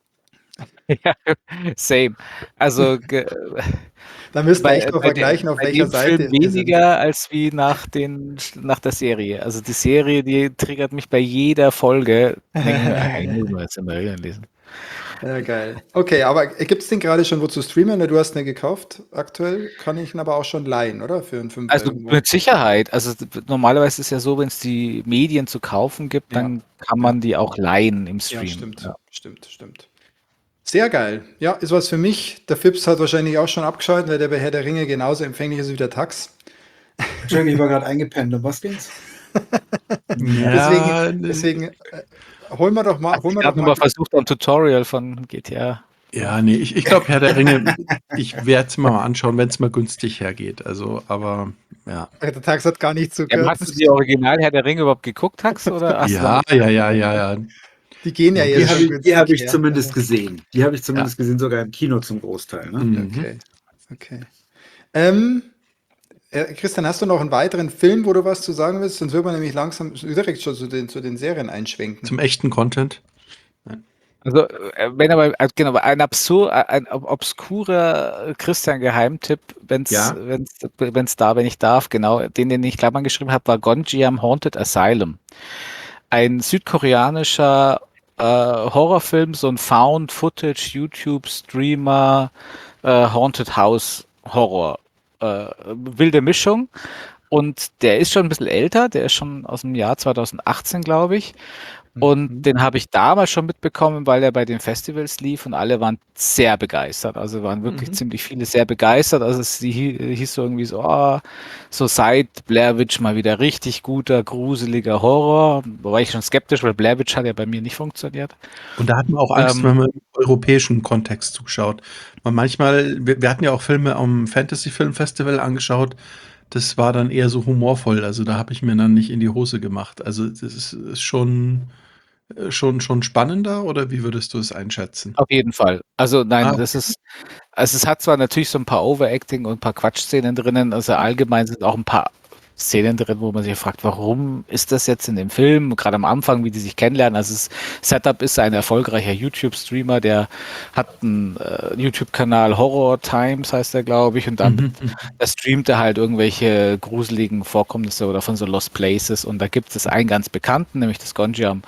Ja, same. Also ge Da müsst ihr echt bei noch bei de vergleichen, auf bei welcher dem Film Seite wir sind. weniger als wie nach den nach der Serie. Also, die Serie, die triggert mich bei jeder Folge. Denke ich mir: „Ah, ich muss mal jetzt Silmarillion lesen.“ Ja, geil. Okay, aber gibt es den gerade schon wo zu streamen? Du hast eine gekauft aktuell, kann ich ihn aber auch schon leihen, oder? Für einen Fünfer Also, irgendwo. mit Sicherheit. Also, d normalerweise ist es ja so, wenn es die Medien zu kaufen gibt, Ja, dann kann ja, man die auch leihen im ja, Stream. stimmt, Ja. stimmt, stimmt. Sehr geil. Ja, ist was für mich. Der Fips hat wahrscheinlich auch schon abgeschaltet, weil der bei Herr der Ringe genauso empfänglich ist wie der Tax. Entschuldigung, ich war gerade eingepennt. Um was ging's? Ja. Deswegen, Ja, ne, deswegen äh, holen wir doch mal, Hast holen du wir doch grad noch mal. mal versucht, ein Tutorial von G T A? ja, ne, ich ich glaube, Herr der Ringe, ich werde es mir mal anschauen, wenn es mal günstig hergeht. Also, aber ja. Der Tax hat gar nicht Ja, aber zugehört. hast du die Original Herr der Ringe überhaupt geguckt, Tax, oder hast du da Ja, nicht ja, ja, ja, ja. Die gehen ja Die jetzt Logisch. habe schon ich, die hab günstig ich her. zumindest gesehen. Die habe ich Ja. zumindest gesehen, sogar im Kino zum Großteil. Ne? Mhm. Okay, okay. Ähm, äh, Christian, hast du noch einen weiteren Film, wo du was zu sagen willst? Sonst wird man nämlich langsam direkt schon zu den, zu den Serien einschwenken. Zum echten Content? Nein. Also, äh, wenn aber äh, genau, ein absur ein ob obskurer Christian-Geheimtipp, wenn's Ja. wenn's wenn's da wenn ich darf, genau, den, den ich Klammern geschrieben habe, war Gonjiam Haunted Asylum. Ein südkoreanischer, äh, Horrorfilm, so ein Found-Footage, YouTube-Streamer, äh, Haunted House Horror. Äh, wilde Mischung. Und der ist schon ein bisschen älter, der ist schon aus dem Jahr zweitausendachtzehn, glaube ich. Und Mhm. den habe ich damals schon mitbekommen, weil er bei den Festivals lief und alle waren sehr begeistert. Also waren wirklich Mhm. ziemlich viele sehr begeistert. Also es hie- hieß so irgendwie so, oh, so seit Blair Witch mal wieder richtig guter, gruseliger Horror. Wobei ich schon skeptisch, weil Blair Witch hat ja bei mir nicht funktioniert. Und da hat man auch Angst, Ähm, wenn man im europäischen Kontext zuschaut. Man manchmal wir wir hatten ja auch Filme am Fantasy-Film-Festival angeschaut, das war dann eher so humorvoll. Also, da habe ich mir dann nicht in die Hose gemacht. Also, das ist ist schon äh, schon schon spannender oder wie würdest du es einschätzen? auf jeden Fall. Also Ah, nein, das okay. ist, also es hat zwar natürlich so ein paar Overacting und ein paar Quatschszenen drinnen, also allgemein sind auch ein paar Szenen drin, wo man sich fragt, warum ist das jetzt in dem Film? Gerade am Anfang, wie die sich kennenlernen. Also das Setup ist ein erfolgreicher YouTube-Streamer, der hat einen äh, YouTube-Kanal Horror Times, heißt er, glaube ich, und dann Mhm, mhm. da streamt er halt irgendwelche gruseligen Vorkommnisse oder von so Lost Places und da gibt es einen ganz bekannten, nämlich das Gonjiam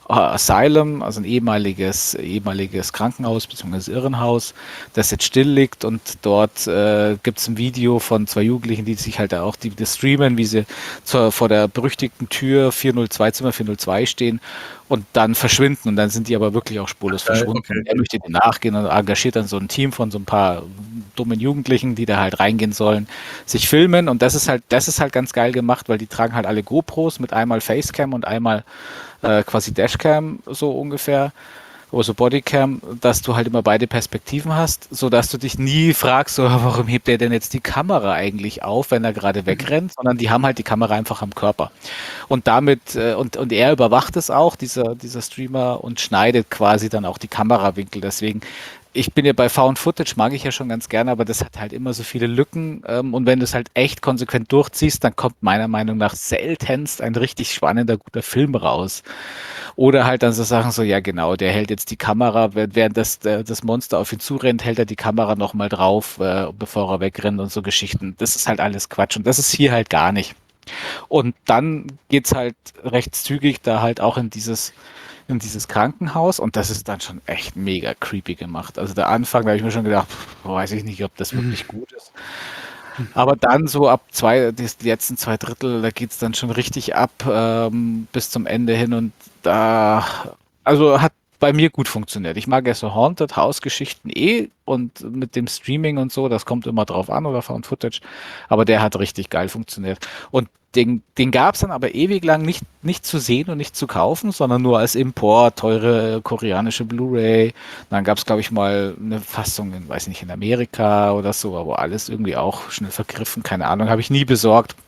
äh, Asylum, also ein ehemaliges, ehemaliges Krankenhaus bzw. Irrenhaus, das jetzt still liegt, und dort äh, gibt es ein Video von zwei Jugendlichen, die sich halt auch die, die streamen, wie sie zur, vor der berüchtigten Tür vier null zwei, Zimmer vier null zwei stehen und dann verschwinden, und dann sind die aber wirklich auch spurlos Okay, verschwunden. okay. Er möchte denen nachgehen und engagiert dann so ein Team von so ein paar dummen Jugendlichen, die da halt reingehen sollen, sich filmen, und das ist halt, das ist halt ganz geil gemacht, weil die tragen halt alle GoPros mit einmal Facecam und einmal äh, quasi Dashcam, so ungefähr, oder so Bodycam, dass du halt immer beide Perspektiven hast, sodass du dich nie fragst, so, warum hebt der denn jetzt die Kamera eigentlich auf, wenn er gerade wegrennt, sondern die haben halt die Kamera einfach am Körper. Und damit, äh, und, und er überwacht es auch, dieser, dieser Streamer, und schneidet quasi dann auch die Kamerawinkel. Deswegen, ich bin ja bei Found Footage, mag ich ja schon ganz gerne, aber das hat halt immer so viele Lücken. Ähm, und wenn du es halt echt konsequent durchziehst, dann kommt meiner Meinung nach seltenst ein richtig spannender, guter Film raus. Oder halt dann so Sachen so, ja genau, der hält jetzt die Kamera, während das, äh, das Monster auf ihn zurennt, hält er die Kamera nochmal drauf, äh, bevor er wegrennt, und so Geschichten. Das ist halt alles Quatsch, und das ist hier halt gar nicht. Und dann geht's halt recht zügig da halt auch in dieses in dieses Krankenhaus, und das ist dann schon echt mega creepy gemacht. Also der Anfang, da habe ich mir schon gedacht, pff, weiß ich nicht, ob das wirklich gut ist. Aber dann so ab zwei, die letzten zwei Drittel, da geht's dann schon richtig ab, ähm, bis zum Ende hin, und da, also hat bei mir gut funktioniert. Ich mag ja so Haunted House Geschichten eh, und mit dem Streaming und so, das kommt immer drauf an, oder Found Footage, aber der hat richtig geil funktioniert. Und den, den gab es dann aber ewig lang nicht, nicht zu sehen und nicht zu kaufen, sondern nur als Import, teure koreanische Blu-ray. Dann gab es, glaube ich, mal eine Fassung in, weiß nicht, in Amerika oder so, aber alles irgendwie auch schnell vergriffen, keine Ahnung, habe ich nie besorgt.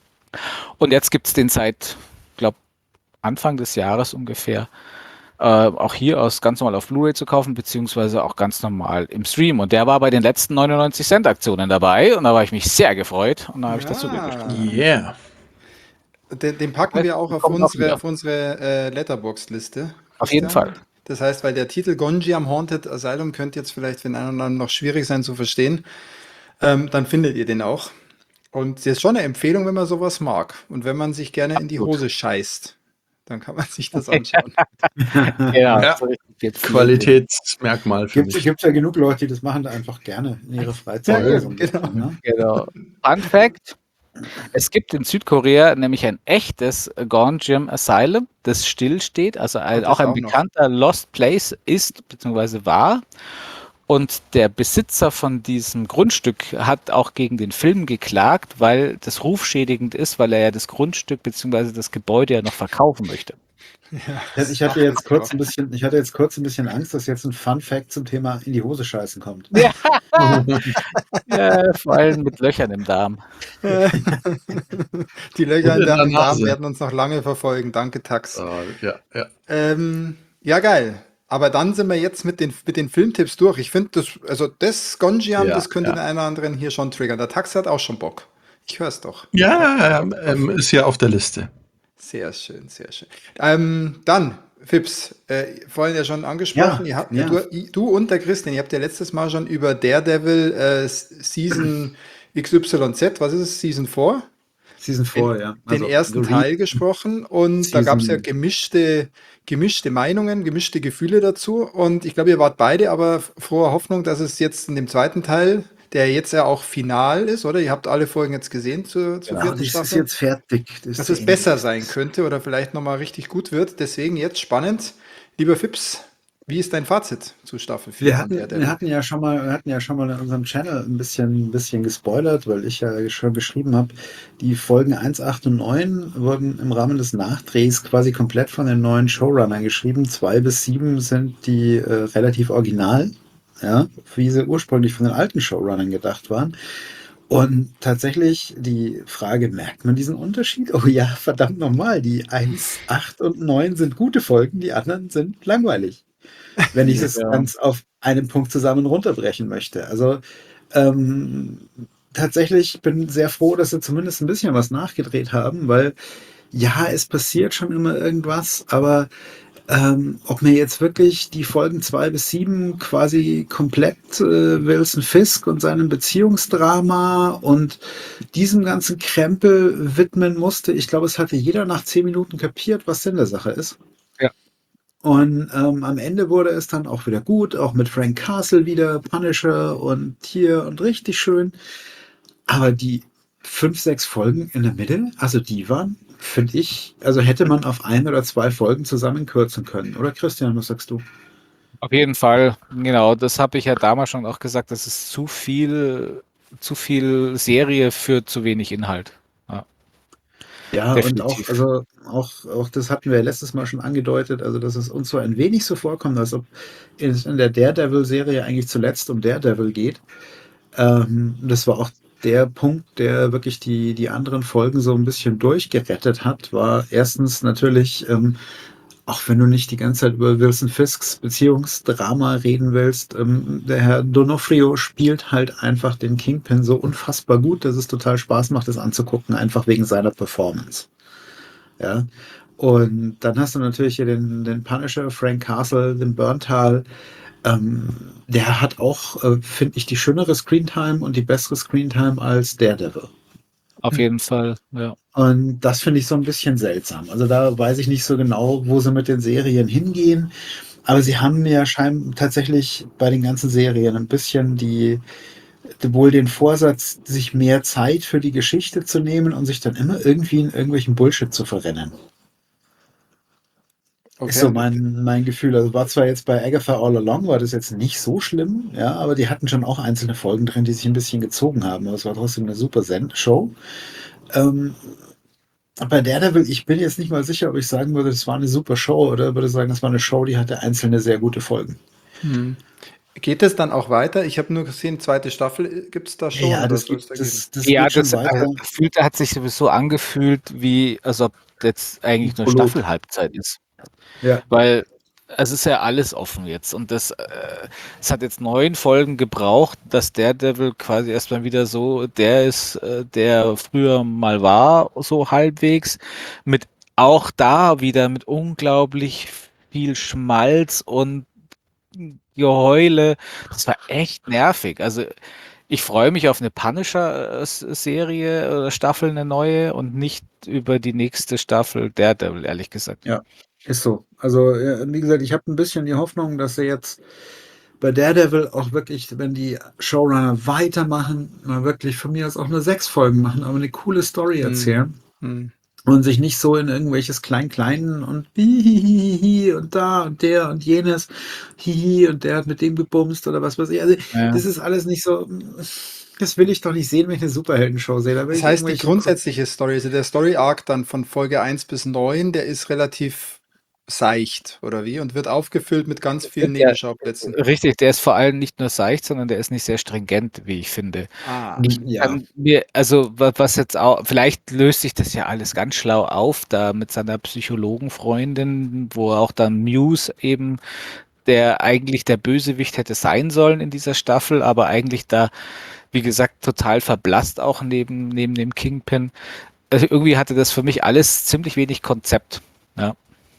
Und jetzt gibt es den seit, glaube Anfang des Jahres ungefähr, äh, auch hier aus ganz normal auf Blu-ray zu kaufen, beziehungsweise auch ganz normal im Stream. Und der war bei den letzten neunundneunzig Cent Aktionen dabei, und da war ich mich sehr gefreut, und da habe ich das zugeschickt. Yeah. Den, den packen wir auch auf Kommt noch unsere, wieder. auf unsere äh, Letterboxd-Liste. Auf jeden Christian. Fall. Das heißt, weil der Titel Gonjiam Haunted Asylum könnte jetzt vielleicht für den einen oder anderen noch schwierig sein zu verstehen, ähm, dann findet ihr den auch. Und das ist schon eine Empfehlung, wenn man sowas mag. Und wenn man sich gerne in die Absolut. Hose scheißt, dann kann man sich das anschauen. Genau, Ja. so richtig viel- Qualitätsmerkmal für Gibt mich. gibt ja genug Leute, die das machen einfach gerne in ihrer Freizeit. Ja, oder so ein genau. bisschen, ne? Genau. Fun Fact: Es gibt in Südkorea nämlich ein echtes Gonjiam Asylum, das stillsteht, also ein, das auch ein auch noch. bekannter Lost Place ist bzw. war. Und der Besitzer von diesem Grundstück hat auch gegen den Film geklagt, weil das rufschädigend ist, weil er ja das Grundstück bzw. das Gebäude ja noch verkaufen möchte. Ja, Ich hatte jetzt kurz ein bisschen, ich hatte jetzt kurz ein bisschen Angst, dass jetzt ein Fun Fact zum Thema in die Hose scheißen kommt. Ja. Ja, vor allem mit Löchern im Darm. Die Löcher Und in in der der Darm Nase. werden uns noch lange verfolgen. Danke, Tax. Ah, ja, ja. Ähm, ja, geil. Aber dann sind wir jetzt mit den, mit den Filmtipps durch. Ich finde, das, also das Gonjiam, Ja, das könnte ja. den einen oder anderen hier schon triggern. Der Tax hat auch schon Bock. Ich höre es doch. Ja, ähm, ähm, ist ja auf der Liste. Sehr schön, sehr schön. Ähm, dann, Fips, äh, vorhin ja schon angesprochen, Ja, ihr habt, ja. Du, du und der Christian, ihr habt ja letztes Mal schon über Daredevil äh, Season X Y Z, was ist es, Season vier? Season vier, ja. Den Also, ersten The Teil Re- gesprochen, und da Season- gab es ja gemischte, gemischte Meinungen, gemischte Gefühle dazu, und ich glaube, ihr wart beide aber froher Hoffnung, dass es jetzt in dem zweiten Teil, der jetzt ja auch final ist, oder? Ihr habt alle Folgen jetzt gesehen zur, zur Ja, vierten das ist Staffel. jetzt fertig. Das Dass zu es Ende. besser sein könnte oder vielleicht nochmal richtig gut wird. Deswegen jetzt spannend. Lieber Fips, wie ist dein Fazit zu Staffel vier? Wir von hatten, Daredevil? wir hatten ja schon mal, wir hatten ja schon mal in unserem Channel ein bisschen, ein bisschen gespoilert, weil ich ja schon geschrieben habe, die Folgen eins, acht und neun wurden im Rahmen des Nachdrehs quasi komplett von den neuen Showrunnern geschrieben. zwei bis sieben sind die äh, relativ original, ja, wie sie ursprünglich von den alten Showrunnern gedacht waren. Und tatsächlich die Frage, merkt man diesen Unterschied? Oh ja, verdammt nochmal, die eins, acht und neun sind gute Folgen, die anderen sind langweilig. Wenn ich es Ja. ganz auf einen Punkt zusammen runterbrechen möchte. Also ähm, tatsächlich bin sehr froh, dass sie zumindest ein bisschen was nachgedreht haben, weil ja, es passiert schon immer irgendwas, aber ähm, ob mir jetzt wirklich die Folgen zwei bis sieben quasi komplett äh, Wilson Fisk und seinem Beziehungsdrama und diesem ganzen Krempel widmen musste, ich glaube, es hatte jeder nach zehn Minuten kapiert, was Sinn der Sache ist. Ja. Und ähm, am Ende wurde es dann auch wieder gut, auch mit Frank Castle wieder, Punisher und hier und richtig schön. Aber die fünf, sechs Folgen in der Mitte, also die waren, finde ich, also hätte man auf ein oder zwei Folgen zusammenkürzen können. Oder Christian, was sagst du? Auf jeden Fall, genau, das habe ich ja damals schon auch gesagt, das ist zu viel, zu viel Serie für zu wenig Inhalt. Ja, Ja, und auch, definitiv. also auch, auch das hatten wir ja letztes Mal schon angedeutet, also dass es uns so ein wenig so vorkommt, als ob es in der Daredevil-Serie eigentlich zuletzt um Daredevil geht. Ähm, das war auch der Punkt, der wirklich die, die anderen Folgen so ein bisschen durchgerettet hat, war erstens natürlich, ähm, auch wenn du nicht die ganze Zeit über Wilson Fisks Beziehungsdrama reden willst, ähm, der Herr D'Onofrio spielt halt einfach den Kingpin so unfassbar gut, dass es total Spaß macht, das anzugucken, einfach wegen seiner Performance. Ja. Und dann hast du natürlich hier den, den Punisher, Frank Castle, den Burntal. Ähm, der hat auch, äh, finde ich, die schönere Screentime und die bessere Screentime als Daredevil. Auf jeden Fall, ja. Und das finde ich so ein bisschen seltsam. Also da weiß ich nicht so genau, wo sie mit den Serien hingehen. Aber sie haben ja scheinbar tatsächlich bei den ganzen Serien ein bisschen die, wohl den Vorsatz, sich mehr Zeit für die Geschichte zu nehmen und sich dann immer irgendwie in irgendwelchen Bullshit zu verrennen. Ist so Okay. mein, mein Gefühl. Also war zwar jetzt bei Agatha All Along, war das jetzt nicht so schlimm, ja, aber die hatten schon auch einzelne Folgen drin, die sich ein bisschen gezogen haben. Aber es war trotzdem eine super Zen- Show. Ähm, bei Daredevil, ich bin jetzt nicht mal sicher, ob ich sagen würde, das war eine super Show oder würde sagen, das war eine Show, die hatte einzelne sehr gute Folgen. Hm. Geht es dann auch weiter? Ich habe nur gesehen, zweite Staffel gibt es da Ja, schon ja, oder das soll es geht, da geben? das, das Ja, geht schon das weiter. äh, gefühlt hat sich sowieso angefühlt, wie als ob jetzt eigentlich nur Prolog. Staffelhalbzeit ist. Ja, Weil es ist ja alles offen jetzt und das, äh, es hat jetzt neun Folgen gebraucht, dass Daredevil quasi erstmal wieder so der ist, äh, der früher mal war, so halbwegs, mit auch da wieder mit unglaublich viel Schmalz und Geheule. Das war echt nervig. Also ich freue mich auf eine Punisher-Serie oder Staffel, eine neue und nicht über die nächste Staffel Daredevil, ehrlich gesagt. ja, ist so. Also, ja, wie gesagt, ich habe ein bisschen die Hoffnung, dass sie jetzt bei Daredevil auch wirklich, wenn die Showrunner weitermachen, mal wirklich von mir aus auch nur sechs Folgen machen, aber eine coole Story Hm. erzählen Hm. und sich nicht so in irgendwelches Klein-Kleinen und hihihihi und da und der und jenes, hihi und der hat mit dem gebumst oder was weiß ich. Also, Ja. das ist alles nicht so, das will ich doch nicht sehen, wenn ich eine Superhelden-Show sehe. Da will Das ich heißt, die irgendwelche grundsätzliche Story, also der Story-Arc dann von Folge eins bis neun, der ist relativ seicht, oder wie? Und wird aufgefüllt mit ganz vielen Der, Nebenschauplätzen. richtig, der ist vor allem nicht nur seicht, sondern der ist nicht sehr stringent, wie ich finde. Ah. Ich Ja, kann mir, also wa- was jetzt auch, vielleicht löst sich das ja alles ganz schlau auf, da mit seiner Psychologenfreundin, wo auch dann Muse eben, der eigentlich der Bösewicht hätte sein sollen in dieser Staffel, aber eigentlich da, wie gesagt, total verblasst auch neben, neben dem Kingpin. Also irgendwie hatte das für mich alles ziemlich wenig Konzept. Ja.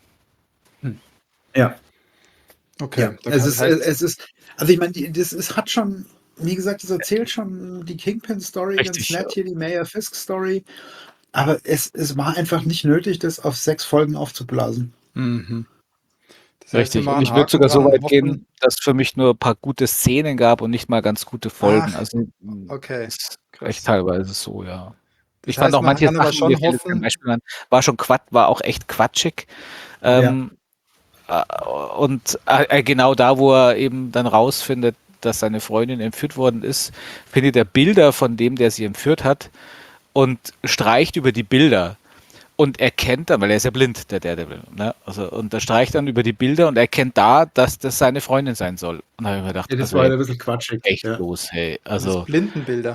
ja. Okay, Ja, da es kann, ist, heißt, es ist, also ich meine, die- das ist, hat schon, wie gesagt, es erzählt schon die Kingpin-Story ganz Richtig. nett, hier die Mayor Fisk-Story, aber es, es war einfach nicht nötig, das auf sechs Folgen aufzublasen. mhm. Das heißt, wir Richtig. Und machen ich würde Haken sogar so dran und weit hoffen. gehen, dass für mich nur ein paar gute Szenen gab und nicht mal ganz gute Folgen. Ach, Also mh, okay, ist echt krass. teilweise so, ja. Das Ich fand heißt, auch man manche kann aber Sachen, mir schon fällt jetzt kein hoffen, Beispiel an, war schon Quatsch, war auch echt quatschig. Ja, Ähm, äh, und äh, genau da, wo er eben dann rausfindet, dass seine Freundin entführt worden ist, findet er Bilder von dem, der sie entführt hat und streicht über die Bilder. Und erkennt dann, weil er ist ja blind, der Daredevil, ne? Also, und er streicht dann über die Bilder und erkennt da, dass das seine Freundin sein soll. Und da habe ich mir gedacht, ja, das also war halt jetzt ein bisschen quatschig. echt Ja. los, hey. das ist Also, Blindenbilder.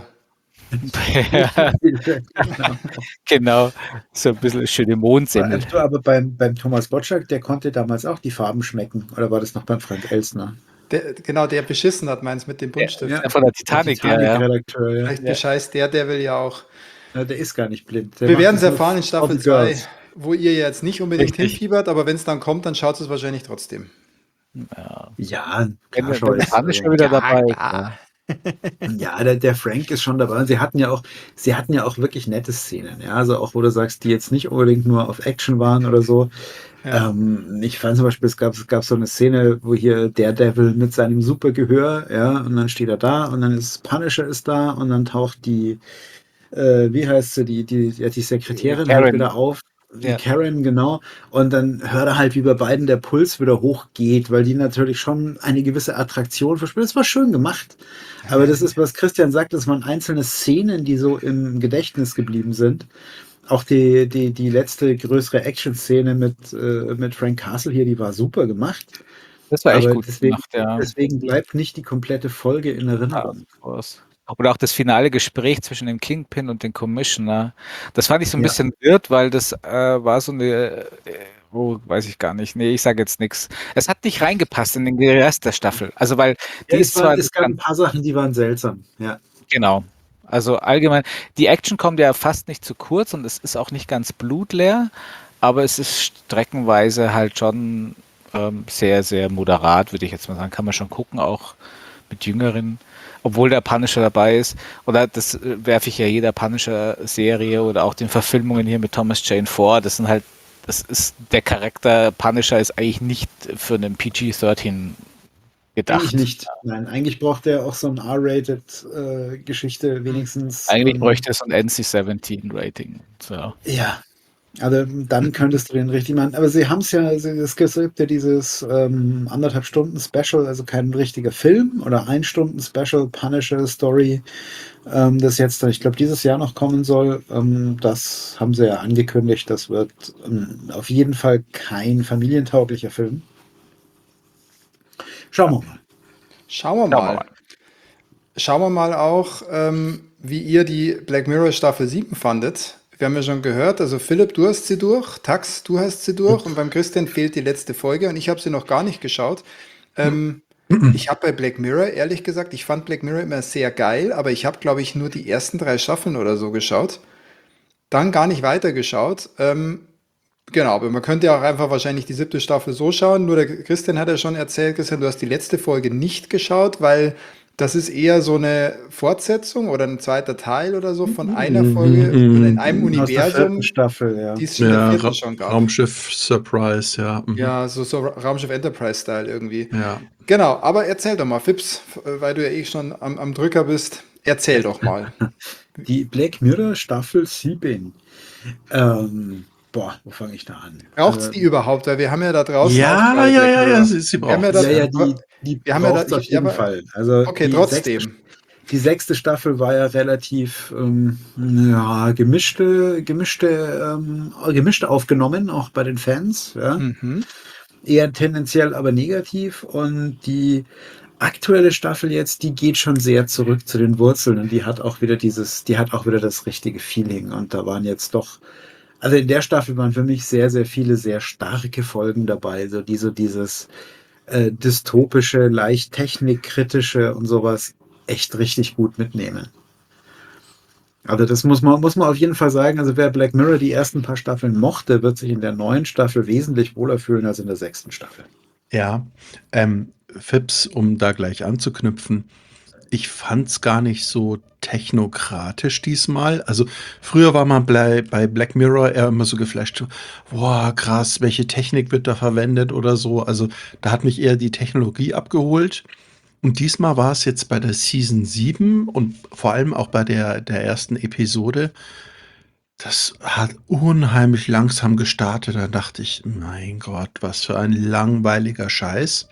Genau. genau, so ein bisschen schöne Mondsemmel. Aber aber beim, beim Thomas Gottschalk, der konnte damals auch die Farben schmecken. Oder war das noch beim Frank Elstner? Der, genau, der beschissen hat, meins mit dem Buntstift. Ja, Ja, von der der Titanic, ja, ja. Titanic-Redakteur, ja. Vielleicht Ja. bescheißt der, der will ja auch. Ja, der ist gar nicht blind. Der Wir macht werden es das nur erfahren in for Staffel the zwei, girls. wo ihr jetzt nicht unbedingt Richtig. hinfiebert, aber wenn es dann kommt, dann schaut es wahrscheinlich trotzdem. Ja. Ja, Wenn, klar der- schau wenn der ich's. Punisher Also, wieder Ja, dabei ist, klar. ja. Ja, der, der Frank ist schon dabei. Und sie hatten ja auch, sie hatten ja auch wirklich nette Szenen, ja. Also auch, wo du sagst, die jetzt nicht unbedingt nur auf Action waren oder so. Ja. Ähm, ich fand zum Beispiel, es gab, es gab so eine Szene, wo hier Daredevil mit seinem Supergehör, ja, und dann steht er da und dann ist Punisher ist da und dann taucht die, äh, wie heißt sie, die, die, ja, die Sekretärin halt Karen, wieder auf, die ja. Karen, genau. Und dann hört er halt, wie bei beiden der Puls wieder hochgeht, weil die natürlich schon eine gewisse Attraktion verspüren. Das war schön gemacht. Aber das ist, was Christian sagt, das waren einzelne Szenen, die so im Gedächtnis geblieben sind. Auch die, die, die letzte größere Action-Szene mit, äh, mit Frank Castle hier, die war super gemacht. Das war echt Aber gut deswegen, gemacht, ja. deswegen bleibt nicht die komplette Folge in Ah, Erinnerung. of course. Oder auch das finale Gespräch zwischen dem Kingpin und dem Commissioner. Das fand ich so ein Ja. bisschen weird, weil das äh, war so eine, äh, oh, weiß ich gar nicht. Nee, ich sage jetzt nichts. Es hat nicht reingepasst in den Rest der Staffel. Also, weil die Ja, ist es, war, zwar es nicht gab ein ganz, paar Sachen, die waren seltsam. Ja. genau. Also allgemein, die Action kommt ja fast nicht zu kurz und es ist auch nicht ganz blutleer, aber es ist streckenweise halt schon ähm, sehr, sehr moderat, würde ich jetzt mal sagen. Kann man schon gucken, auch mit Jüngeren, obwohl der Punisher dabei ist. Oder das äh, werfe ich ja jeder Punisher-Serie oder auch den Verfilmungen hier mit Thomas Jane vor. Das sind halt, das ist der Charakter Punisher ist eigentlich nicht für einen P G dreizehn Eigentlich gedacht. nicht. Nein, eigentlich braucht er auch so eine R-Rated-Geschichte wenigstens. Eigentlich Ähm, bräuchte es ein N C siebzehn Rating. So. ja, also dann könntest du den richtig machen. Aber sie haben es ja, also es gibt ja dieses ähm, anderthalb Stunden Special, also kein richtiger Film oder ein Stunden Special Punisher Story, ähm, das jetzt, ich glaube, dieses Jahr noch kommen soll. Ähm, das haben sie ja angekündigt. Das wird ähm, auf jeden Fall kein familientauglicher Film. Schauen wir mal. Schauen wir Schauen wir mal. mal. Schauen wir mal auch, ähm, wie ihr die Black Mirror Staffel sieben fandet. Wir haben ja schon gehört, also Philipp, du hast sie durch, Tax, du hast sie durch und beim Christian fehlt die letzte Folge und ich habe sie noch gar nicht geschaut. Ähm, ich habe bei Black Mirror, ehrlich gesagt, ich fand Black Mirror immer sehr geil, aber ich habe, glaube ich, nur die ersten drei Staffeln oder so geschaut. Dann gar nicht weitergeschaut. Ähm, genau, aber man könnte ja auch einfach wahrscheinlich die siebte Staffel so schauen. Nur der Christian hat ja schon erzählt, Christian, du hast die letzte Folge nicht geschaut, weil das ist eher so eine Fortsetzung oder ein zweiter Teil oder so von einer Folge oder in einem Mhm. Aus der vierten Universum, Staffel, ja. die es in der Ja, vierten Ra schon gab. Raumschiff Surprise, ja. Mhm. Ja, so, so Raumschiff Enterprise-Style irgendwie. Ja. Genau, aber erzähl doch mal, Fips, äh, weil du ja eh schon am, am Drücker bist, erzähl doch mal. Die Black Mirror Staffel sieben. Ähm, boah, wo fange ich da an? Braucht's Also, die überhaupt? Weil wir haben ja da draußen auch Ja, gerade ja, Black ja, ja, Mirror. sie, sie Wir haben ja braucht's, da, ja, ja, ja. die, die wir haben ja da, braucht es auf ich, ja, jeden aber, Fall. Also okay, die sechste, trotzdem. die sechste Staffel war ja relativ ähm, ja, gemischte, gemischte, ähm, gemischt aufgenommen, auch bei den Fans. Ja. Mhm. Eher tendenziell aber negativ. Und die aktuelle Staffel jetzt, die geht schon sehr zurück zu den Wurzeln und die hat auch wieder dieses, die hat auch wieder das richtige Feeling. Und da waren jetzt doch, also in der Staffel waren für mich sehr, sehr viele sehr starke Folgen dabei, so die so dieses äh, dystopische, leicht technikkritische und sowas echt richtig gut mitnehmen. Also das muss man, muss man auf jeden Fall sagen. Also wer Black Mirror die ersten paar Staffeln mochte, wird sich in der neuen Staffel wesentlich wohler fühlen als in der sechsten Staffel. Ja, ähm, Fips, um da gleich anzuknüpfen, ich fand's gar nicht so technokratisch diesmal. Also früher war man bei, bei Black Mirror eher immer so geflasht, so, boah, krass, welche Technik wird da verwendet oder so. Also da hat mich eher die Technologie abgeholt. Und diesmal war es jetzt bei der Season sieben und vor allem auch bei der, der ersten Episode. Das hat unheimlich langsam gestartet. Da dachte ich, mein Gott, was für ein langweiliger Scheiß.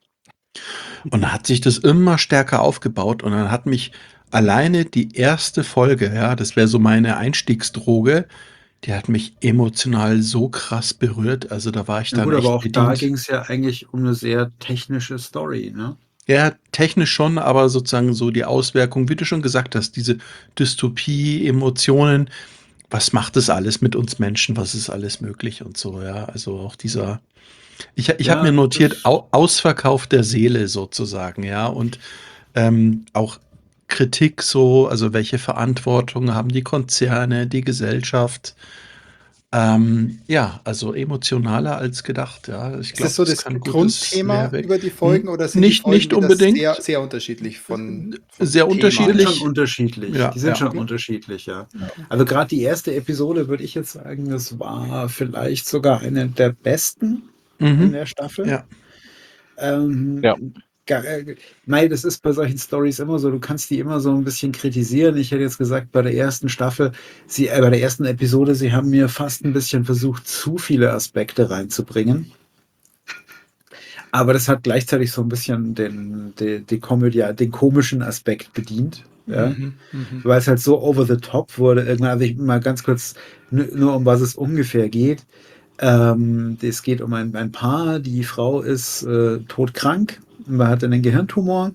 Und dann hat sich das immer stärker aufgebaut und dann hat mich alleine die erste Folge, ja, das wäre so meine Einstiegsdroge, die hat mich emotional so krass berührt. Also da war ich Na dann gut, aber echt auch da bedient. ging es ja eigentlich um eine sehr technische Story, ne? Ja, technisch schon, aber sozusagen so die Auswirkungen, wie du schon gesagt hast, diese Dystopie, Emotionen, was macht das alles mit uns Menschen, was ist alles möglich und so, ja. Also auch dieser, ich, ich habe Ja, mir notiert, das, Au Ausverkauf der Seele sozusagen, ja, und ähm, auch Kritik so, also welche Verantwortung haben die Konzerne, die Gesellschaft, Ähm, ja, also emotionaler als gedacht, ja. Ich Ist das glaube, so das das kann gutes Grundthema Lehrwerk über die hm, Folgen oder sind die nicht Folgen nicht wieder sehr, unbedingt. sehr unterschiedlich von, vom Sehr Die Thema? sind schon unterschiedlich. unterschiedlich. Die Ja, sind ja. schon Mhm. unterschiedlich, ja. Ja. Also gerade die erste Episode würde ich jetzt sagen, das war vielleicht sogar eine der besten in Mhm. der Staffel. Ja. Ähm, Ja. ga- äh, Nein, das ist bei solchen Stories immer so, du kannst die immer so ein bisschen kritisieren. Ich hätte jetzt gesagt, bei der ersten Staffel, sie, äh, bei der ersten Episode, sie haben mir fast ein bisschen versucht, zu viele Aspekte reinzubringen. Aber das hat gleichzeitig so ein bisschen den, den, die Komödie, den komischen Aspekt bedient. Ja? Mhm. Mhm. Weil es halt so over the top wurde. Irgendwann, also ich mal ganz kurz, nur, nur um was es ungefähr geht. Ähm, es geht um ein, ein Paar, die Frau ist äh, todkrank, man hat einen Gehirntumor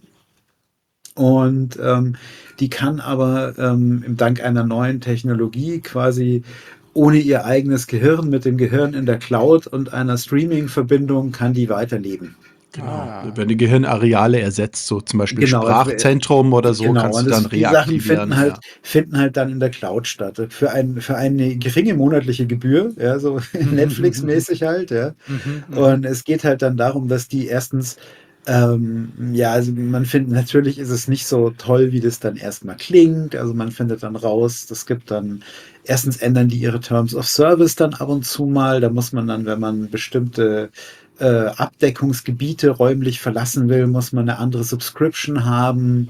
und ähm, die kann aber ähm, dank einer neuen Technologie quasi ohne ihr eigenes Gehirn, mit dem Gehirn in der Cloud und einer Streaming-Verbindung kann die weiterleben. Genau. Ah. Wenn die Gehirnareale ersetzt, so zum Beispiel Genau, also, äh, Sprachzentrum oder so, genau. kannst Und du dann das, die Sachen finden reaktivieren, halt, ja. finden halt dann in der Cloud statt. Für ein, für eine geringe monatliche Gebühr, ja, so Netflix-mäßig halt, ja. Mhm. Mhm. Und es geht halt dann darum, dass die erstens, ähm, ja, also man findet, natürlich ist es nicht so toll, wie das dann erstmal klingt. Also man findet dann raus, das gibt dann, erstens ändern die ihre Terms of Service dann ab und zu mal. Da muss man dann, wenn man bestimmte äh, Abdeckungsgebiete räumlich verlassen will, muss man eine andere Subscription haben.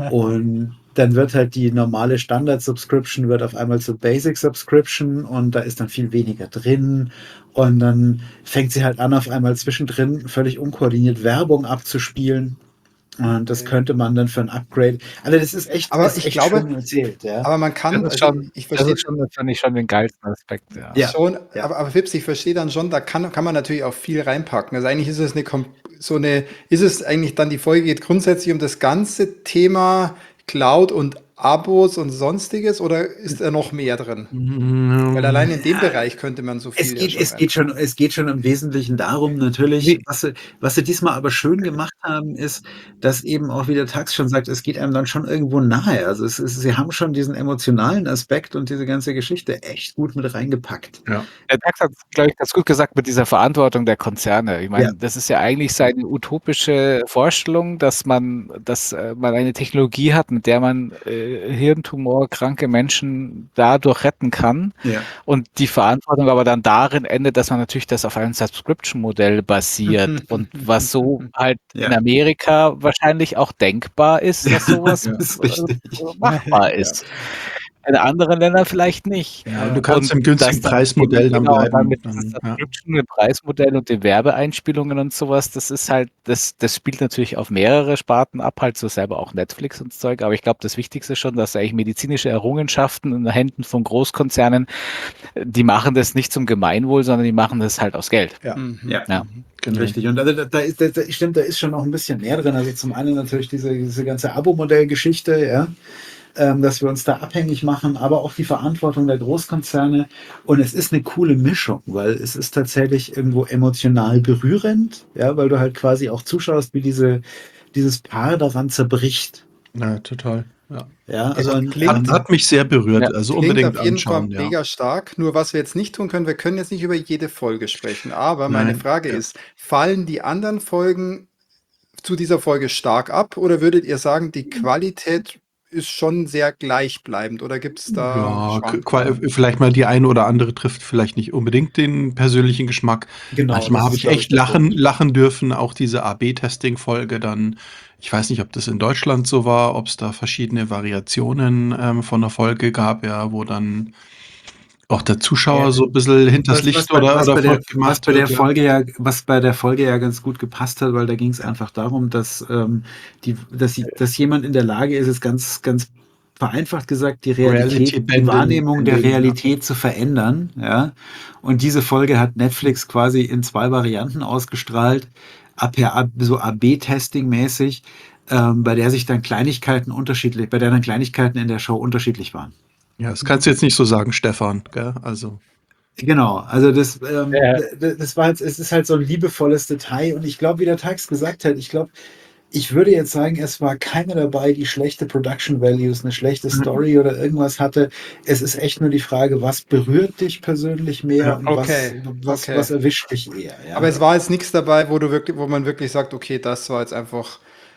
Und dann wird halt die normale Standard-Subscription wird auf einmal zur Basic-Subscription und da ist dann viel weniger drin. Und dann fängt sie halt an, auf einmal zwischendrin völlig unkoordiniert Werbung abzuspielen. Und das Okay. könnte man dann für ein Upgrade. Also das ist echt, Aber ist ich echt glaube, schön erzählt, ja. aber man Das kann, ist also schon, ich das verstehe ist schon, das finde ich schon den geilsten Aspekt, ja. Ja. schon, ja. aber, aber Fips, ich verstehe dann schon, da kann, kann man natürlich auch viel reinpacken. Also eigentlich ist es eine kom- so eine, ist es eigentlich dann die Folge geht grundsätzlich um das ganze Thema Cloud und Abos und sonstiges oder ist da noch mehr drin? Weil allein in dem Ja, Bereich könnte man so Es viel ja geht, schon es geht schon, reinpacken. es geht schon im Wesentlichen darum, natürlich, Wie, was sie, was sie diesmal aber schön gemacht haben, ist, dass eben auch, wie der Tax schon sagt, es geht einem dann schon irgendwo nahe. Also es ist, sie haben schon diesen emotionalen Aspekt und diese ganze Geschichte echt gut mit reingepackt. Ja. der Dax hat, glaube ich, ganz gut gesagt mit dieser Verantwortung der Konzerne. Ich Ja, meine, das ist ja eigentlich seine utopische Vorstellung, dass man, dass äh, man eine Technologie hat, mit der man äh, hirntumorkranke Menschen dadurch retten kann. ja. Und die Verantwortung aber dann darin endet, dass man natürlich das auf einem Subscription-Modell basiert. Und was so halt in Ja, Amerika wahrscheinlich auch denkbar ist, dass sowas das ist äh, richtig. machbar Ja. ist. In anderen Ländern vielleicht nicht. Ja, und du Ja. kannst Und im günstigen das dann Preismodell eben dann genau, dann bleiben. mit diesem Dann, ja. Subscription, dem Preismodell und den Werbeeinspielungen und sowas, das ist halt, das, das spielt natürlich auf mehrere Sparten ab, halt so selber auch Netflix und so Zeug, aber ich glaube, das Wichtigste ist schon, dass eigentlich medizinische Errungenschaften in den Händen von Großkonzernen, die machen das nicht zum Gemeinwohl, sondern die machen das halt aus Geld. Ja, Mhm. Ja, Ja. genau. richtig. Und also da, da ist, da, da, stimmt, da ist schon noch ein bisschen mehr drin. Also zum einen natürlich diese, diese ganze Abo-Modell-Geschichte, ja. Ähm, dass wir uns da abhängig machen, aber auch die Verantwortung der Großkonzerne. Und es ist eine coole Mischung, weil es ist tatsächlich irgendwo emotional berührend, ja, weil du halt quasi auch zuschaust, wie diese, dieses Paar daran zerbricht. Ja, total. Ja. Ja, also an, Klingt- Hat, an, hat mich sehr berührt. Ja. Also Klingt unbedingt auf jeden Fall anschauen, ja. mega stark. Nur was wir jetzt nicht tun können, wir können jetzt nicht über jede Folge sprechen. Aber meine Nein, Frage ja. ist, fallen die anderen Folgen zu dieser Folge stark ab oder würdet ihr sagen, die Qualität ist schon sehr gleichbleibend oder gibt es da Ja, k- Schwankungen? qua- vielleicht mal die eine oder andere trifft vielleicht nicht unbedingt den persönlichen Geschmack. genau, Manchmal das habe ist, ich glaub echt der lachen, Punkt. lachen dürfen. Auch diese A B-Testing-Folge dann. Ich weiß nicht, ob das in Deutschland so war, ob es da verschiedene Variationen ähm, von der Folge gab, ja, wo dann auch der Zuschauer Ja, so ein bisschen hinters was, was, Licht bei, oder, was, oder bei der, folgt was gemacht bei der wird, ja. Folge ja, was bei der Folge ja ganz gut gepasst hat, weil da ging es Ja. einfach darum, dass, ähm, die, dass, sie, dass jemand in der Lage ist, es ganz, ganz vereinfacht gesagt, die Realität, Reality die bending, Wahrnehmung der bending, ja. Realität zu verändern. Ja. Und diese Folge hat Netflix quasi in zwei Varianten ausgestrahlt, per A- so A B-Testing mäßig, ähm, bei der sich dann Kleinigkeiten unterschiedlich, bei der dann Kleinigkeiten in der Show unterschiedlich waren. Ja, das kannst du jetzt nicht so sagen, Stefan, gell? Also, Genau, also das, ähm, Ja. d- das war jetzt, es ist halt so ein liebevolles Detail und ich glaube, wie der Tax gesagt hat, ich glaube, ich würde jetzt sagen, es war keiner dabei, die schlechte Production Values, eine schlechte Story oder irgendwas hatte. Es ist echt nur die Frage, was berührt dich persönlich mehr Ja. und was, Okay, was, okay. was erwischt dich eher, Aber ja. es war jetzt nichts dabei, wo du wirklich, wo man wirklich sagt, okay, das war jetzt einfach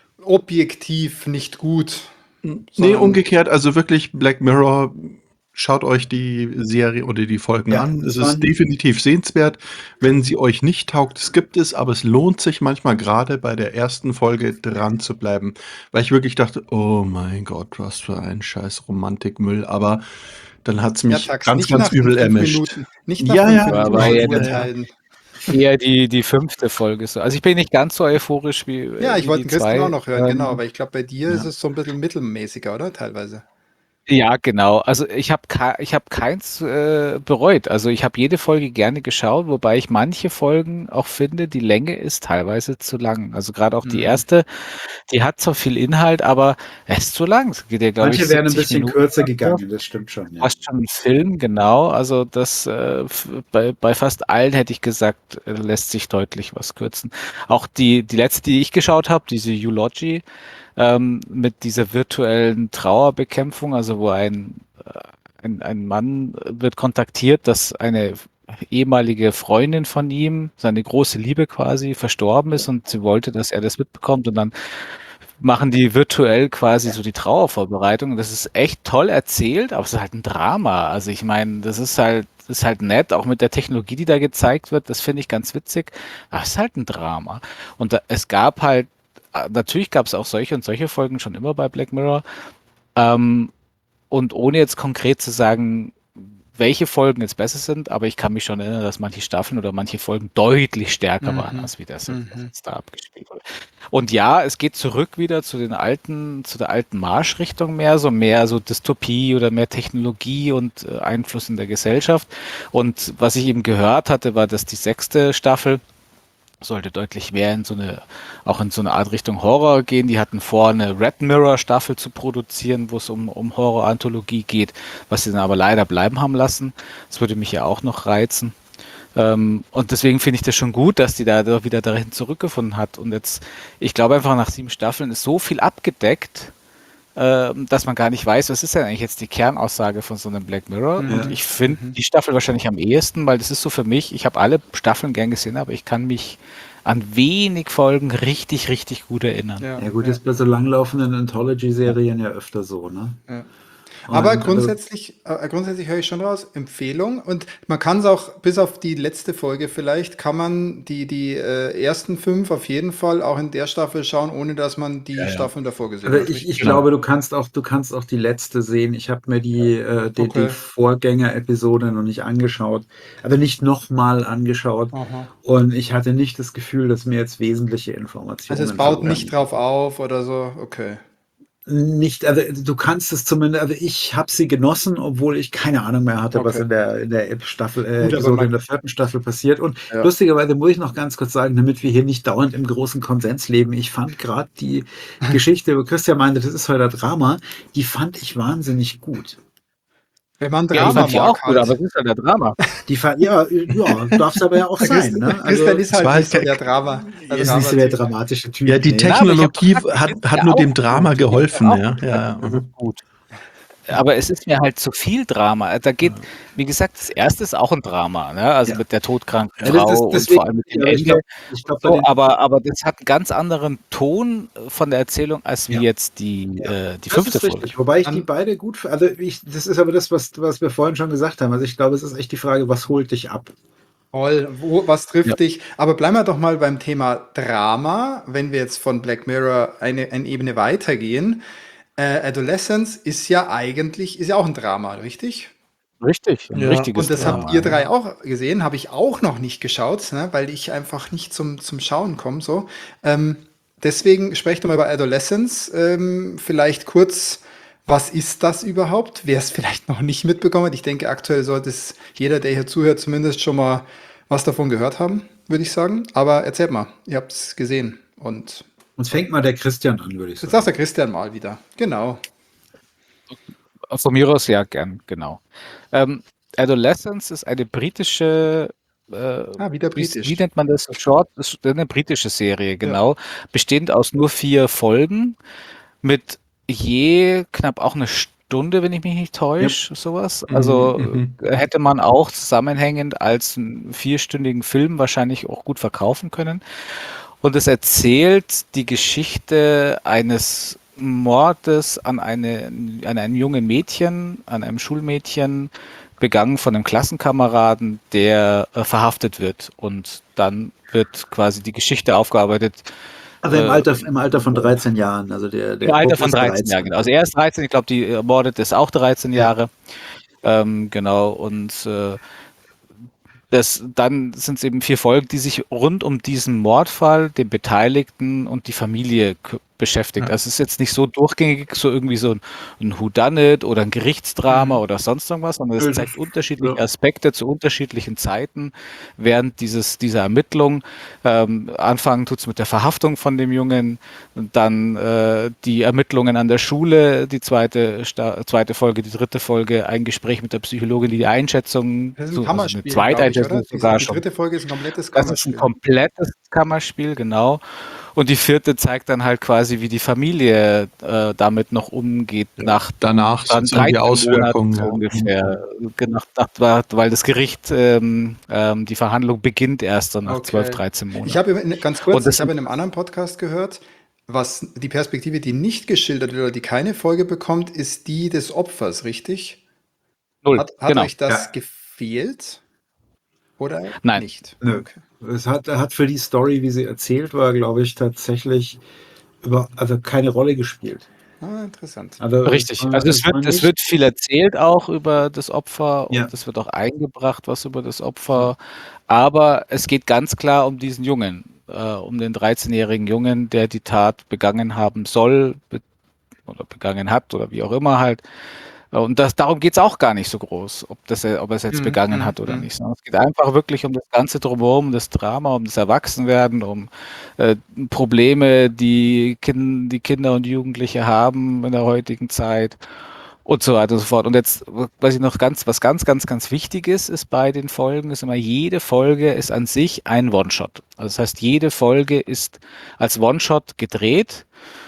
objektiv nicht gut. Nee, Sondern- umgekehrt, also wirklich Black Mirror, schaut euch die Serie oder die Folgen Ja, an. es Es ist waren- definitiv sehenswert. Wenn sie euch nicht taugt, es gibt es, aber es lohnt sich manchmal gerade bei der ersten Folge dran zu bleiben, weil ich wirklich dachte, oh mein Gott, was für ein scheiß Romantikmüll, aber dann hat es Ja, mich Tax, ganz, nicht ganz nach den übel fünf ermischt. Minuten, nicht nach Ja, fünf ja, Minuten war schon ja urteilen. Eher die, die fünfte Folge so. Also ich bin nicht ganz so euphorisch wie, äh, Ja, ich wie wollte die den Christian zwei. auch noch hören, Ähm, genau, aber ich glaube, bei dir ja. ist es so ein bisschen mittelmäßiger, oder? Teilweise. Ja, genau. Also ich habe ich hab keins äh, bereut. Also ich habe jede Folge gerne geschaut, wobei ich manche Folgen auch finde, die Länge ist teilweise zu lang. Also gerade auch die Mhm. erste, die hat zwar viel Inhalt, aber es ist zu lang. Es geht ja, glaube ich, Manche wären ein siebzig bisschen Minuten kürzer oder so. gegangen, das stimmt schon. Ja. Fast schon ein Film, genau. Also das äh, f- bei, bei fast allen hätte ich gesagt, äh, lässt sich deutlich was kürzen. Auch die, die letzte, die ich geschaut habe, diese Eulogy, ähm, mit dieser virtuellen Trauerbekämpfung, also wo ein, äh, ein, ein Mann wird kontaktiert, dass eine ehemalige Freundin von ihm, seine große Liebe quasi, verstorben ist und sie wollte, dass er das mitbekommt und dann machen die virtuell quasi so die Trauervorbereitung. Das ist echt toll erzählt, aber es ist halt ein Drama. Also ich meine, das ist halt, das ist halt nett, auch mit der Technologie, die da gezeigt wird, das finde ich ganz witzig. Aber es ist halt ein Drama. Und da, es gab halt, äh, natürlich gab es auch solche und solche Folgen schon immer bei Black Mirror. Ähm, und ohne jetzt konkret zu sagen, welche Folgen jetzt besser sind, aber ich kann mich schon erinnern, dass manche Staffeln oder manche Folgen deutlich stärker Mhm. waren, als wie das Mhm. jetzt da abgespielt wurde. Und ja, es geht zurück wieder zu den alten, zu der alten Marschrichtung mehr, so mehr so Dystopie oder mehr Technologie und äh, Einfluss in der Gesellschaft. Und was ich eben gehört hatte, war, dass die sechste Staffel sollte deutlich mehr in so eine, auch in so eine Art Richtung Horror gehen. Die hatten vor, eine Red Mirror Staffel zu produzieren, wo es um, um Horror-Anthologie geht, was sie dann aber leider bleiben haben lassen. Das würde mich ja auch noch reizen. Ähm, und deswegen finde ich das schon gut, dass die da, da wieder dahin zurückgefunden hat. Und jetzt, ich glaube einfach nach sieben Staffeln ist so viel abgedeckt, ähm, dass man gar nicht weiß, was ist denn eigentlich jetzt die Kernaussage von so einem Black Mirror. Mhm. Und ich finde Mhm. die Staffel wahrscheinlich am ehesten, weil das ist so für mich, ich habe alle Staffeln gern gesehen, aber ich kann mich an wenig Folgen richtig, richtig gut erinnern. Ja, Ja gut, ja, ist bei so langlaufenden Anthology-Serien ja öfter so, ne? ja. Aber Und, also, grundsätzlich, äh, grundsätzlich höre ich schon raus, Empfehlung. Und man kann es auch, bis auf die letzte Folge vielleicht, kann man die, die äh, ersten fünf auf jeden Fall auch in der Staffel schauen, ohne dass man die Ja, ja. Staffeln davor gesehen Also hat. ich, richtig? ich Genau. glaube, du kannst auch, du kannst auch die letzte sehen. Ich habe mir die, äh, die, Okay. die Vorgänger-Episode noch nicht angeschaut, also nicht nochmal angeschaut. Aha. Und ich hatte nicht das Gefühl, dass mir jetzt wesentliche Informationen Also es baut verloren nicht drauf auf oder so, okay. Nicht, also du kannst es zumindest, also ich habe sie genossen, obwohl ich keine Ahnung mehr hatte, was Okay. in der, in der Staffel, äh, Gut, aber Episode man- in der vierten Staffel passiert. Und Ja. lustigerweise muss ich noch ganz kurz sagen, damit wir hier nicht dauernd im großen Konsens leben, ich fand gerade die Geschichte, wo Christian meinte, das ist heute Drama, die fand ich wahnsinnig gut. Wenn man Ja, ich Drama fand die mag auch gut, halt. aber es ist halt der Drama. Die fand, ja, ja, darf es aber ja auch Der sein, Christ- ne? Christian Also, ist halt war nicht so halt der kein- Drama. Der ist nicht so der Drama-Typ. dramatische Typ. Ja, die nee. Na, aber ich hab Technologie gesagt, ich hat, find's hat ja nur auch dem gut. Drama Ich hab geholfen, auch ja. gesagt, Ja, das ja. ist gut. Aber es ist mir halt zu viel Drama. Da geht, wie gesagt, das erste ist auch ein Drama, ne? Also Ja. mit der todkranken Ja, das- das- Frau und deswegen- vor allem mit dem ja, ich Ende. glaub- ich glaub, bei So, den- aber, aber das hat einen ganz anderen Ton von der Erzählung als wie Ja. jetzt die, Ja. äh, die Das fünfte ist Folge. richtig, wobei ich die Dann- beide gut finde. Also ich, das ist aber das, was, was wir vorhin schon gesagt haben. Also ich glaube, es ist echt die Frage, was holt dich ab? Voll, wo, was trifft Ja. dich? Aber bleiben wir doch mal beim Thema Drama, wenn wir jetzt von Black Mirror eine, eine Ebene weitergehen. Äh, Adolescence ist ja eigentlich, ist ja auch ein Drama, richtig? Richtig, ein Ja. richtiges Und das Drama. habt ihr ja. drei auch gesehen, habe ich auch noch nicht geschaut, ne, weil ich einfach nicht zum, zum Schauen komme. So. Ähm, deswegen sprecht doch mal über Adolescence. Ähm, vielleicht kurz, was ist das überhaupt? Wer es vielleicht noch nicht mitbekommen hat. Ich denke, aktuell sollte es jeder, der hier zuhört, zumindest schon mal was davon gehört haben, würde ich sagen. Aber erzählt mal, ihr habt es gesehen. Und Uns fängt mal der Christian an, würde ich jetzt sagen. sagt der Christian mal wieder. Genau. Von mir aus ja gern, genau. Ähm, Adolescence ist eine britische äh, Ah, wieder wie, wie britisch. nennt man das? Short, das ist eine britische Serie, genau. Bestehend aus nur vier Folgen mit je knapp auch eine Stunde, wenn ich mich nicht täusche, sowas. Also Mhm. äh, hätte man auch zusammenhängend als einen vierstündigen Film wahrscheinlich auch gut verkaufen können. Und es erzählt die Geschichte eines Mordes an, eine, an einem jungen Mädchen, an einem Schulmädchen, begangen von einem Klassenkameraden, der äh, verhaftet wird. Und dann wird quasi die Geschichte aufgearbeitet. Also im äh, Alter, im Alter von dreizehn Jahren. Also der, der Im Alter Bub von ist dreizehn Jahren, dreizehn. genau. Also er ist dreizehn, ich glaube, die ermordet ist auch dreizehn Ja. Jahre. Ähm, genau, und äh, das, dann sind es eben vier Folgen, die sich rund um diesen Mordfall, den Beteiligten und die Familie k- beschäftigt. Ja. Also es ist jetzt nicht so durchgängig, so irgendwie so ein, ein Whodunit oder ein Gerichtsdrama Mhm. oder sonst irgendwas, sondern es Nö, zeigt das- unterschiedliche ja. Aspekte zu unterschiedlichen Zeiten während dieses, dieser Ermittlung. Ähm, anfangen tut's mit der Verhaftung von dem Jungen, und dann äh, die Ermittlungen an der Schule, die zweite, Sta zweite Folge, die dritte Folge, ein Gespräch mit der Psychologin, die die Einschätzung, Das ist ein so, also eine Kammerspiel, zweite glaube ich, oder? Einschätzung Die, sogar die schon. dritte Folge ist ein komplettes Das ist ein Kammerspiel. komplettes Kammerspiel, genau. Und die vierte zeigt dann halt quasi, wie die Familie äh, damit noch umgeht, Ja. nach Danach dann sozusagen die dreizehn Auswirkungen. Monaten Ja. ungefähr. Nach, nach, weil das Gericht, ähm, ähm, die Verhandlung beginnt erst dann nach zwölf, Okay. dreizehn Ich Monaten. habe in- ganz Und kurz, das ich habe sind, in einem anderen Podcast gehört, was die Perspektive, die nicht geschildert wird oder die keine Folge bekommt, ist die des Opfers, richtig? null, Hat, hat genau. euch das Ja. gefehlt oder Nein. nicht? Nö. Okay. Es hat, hat für die Story, wie sie erzählt war, glaube ich, tatsächlich über, also keine Rolle gespielt. Ah, interessant. Also es Richtig. war, Also es es war wird, es nicht. wird viel erzählt auch über das Opfer Ja. und es wird auch eingebracht, was über das Opfer. Aber es geht ganz klar um diesen Jungen, äh, um den dreizehnjährigen Jungen, der die Tat begangen haben soll be oder begangen hat oder wie auch immer halt. Äh, Und das, darum geht's auch gar nicht so groß, ob, das, er- ob er es jetzt Mhm, begangen mhm, hat oder mhm. nicht. Sondern es geht einfach wirklich um das Ganze drumherum, um das Drama, um das Erwachsenwerden, um äh, Probleme, die, kind, die Kinder und Jugendliche haben in der heutigen Zeit und so weiter und so fort. Und jetzt, was ich noch ganz, was ganz, ganz, ganz wichtig ist, ist bei den Folgen, ist immer, jede Folge ist an sich ein One-Shot. Also das heißt, jede Folge ist als One-Shot gedreht.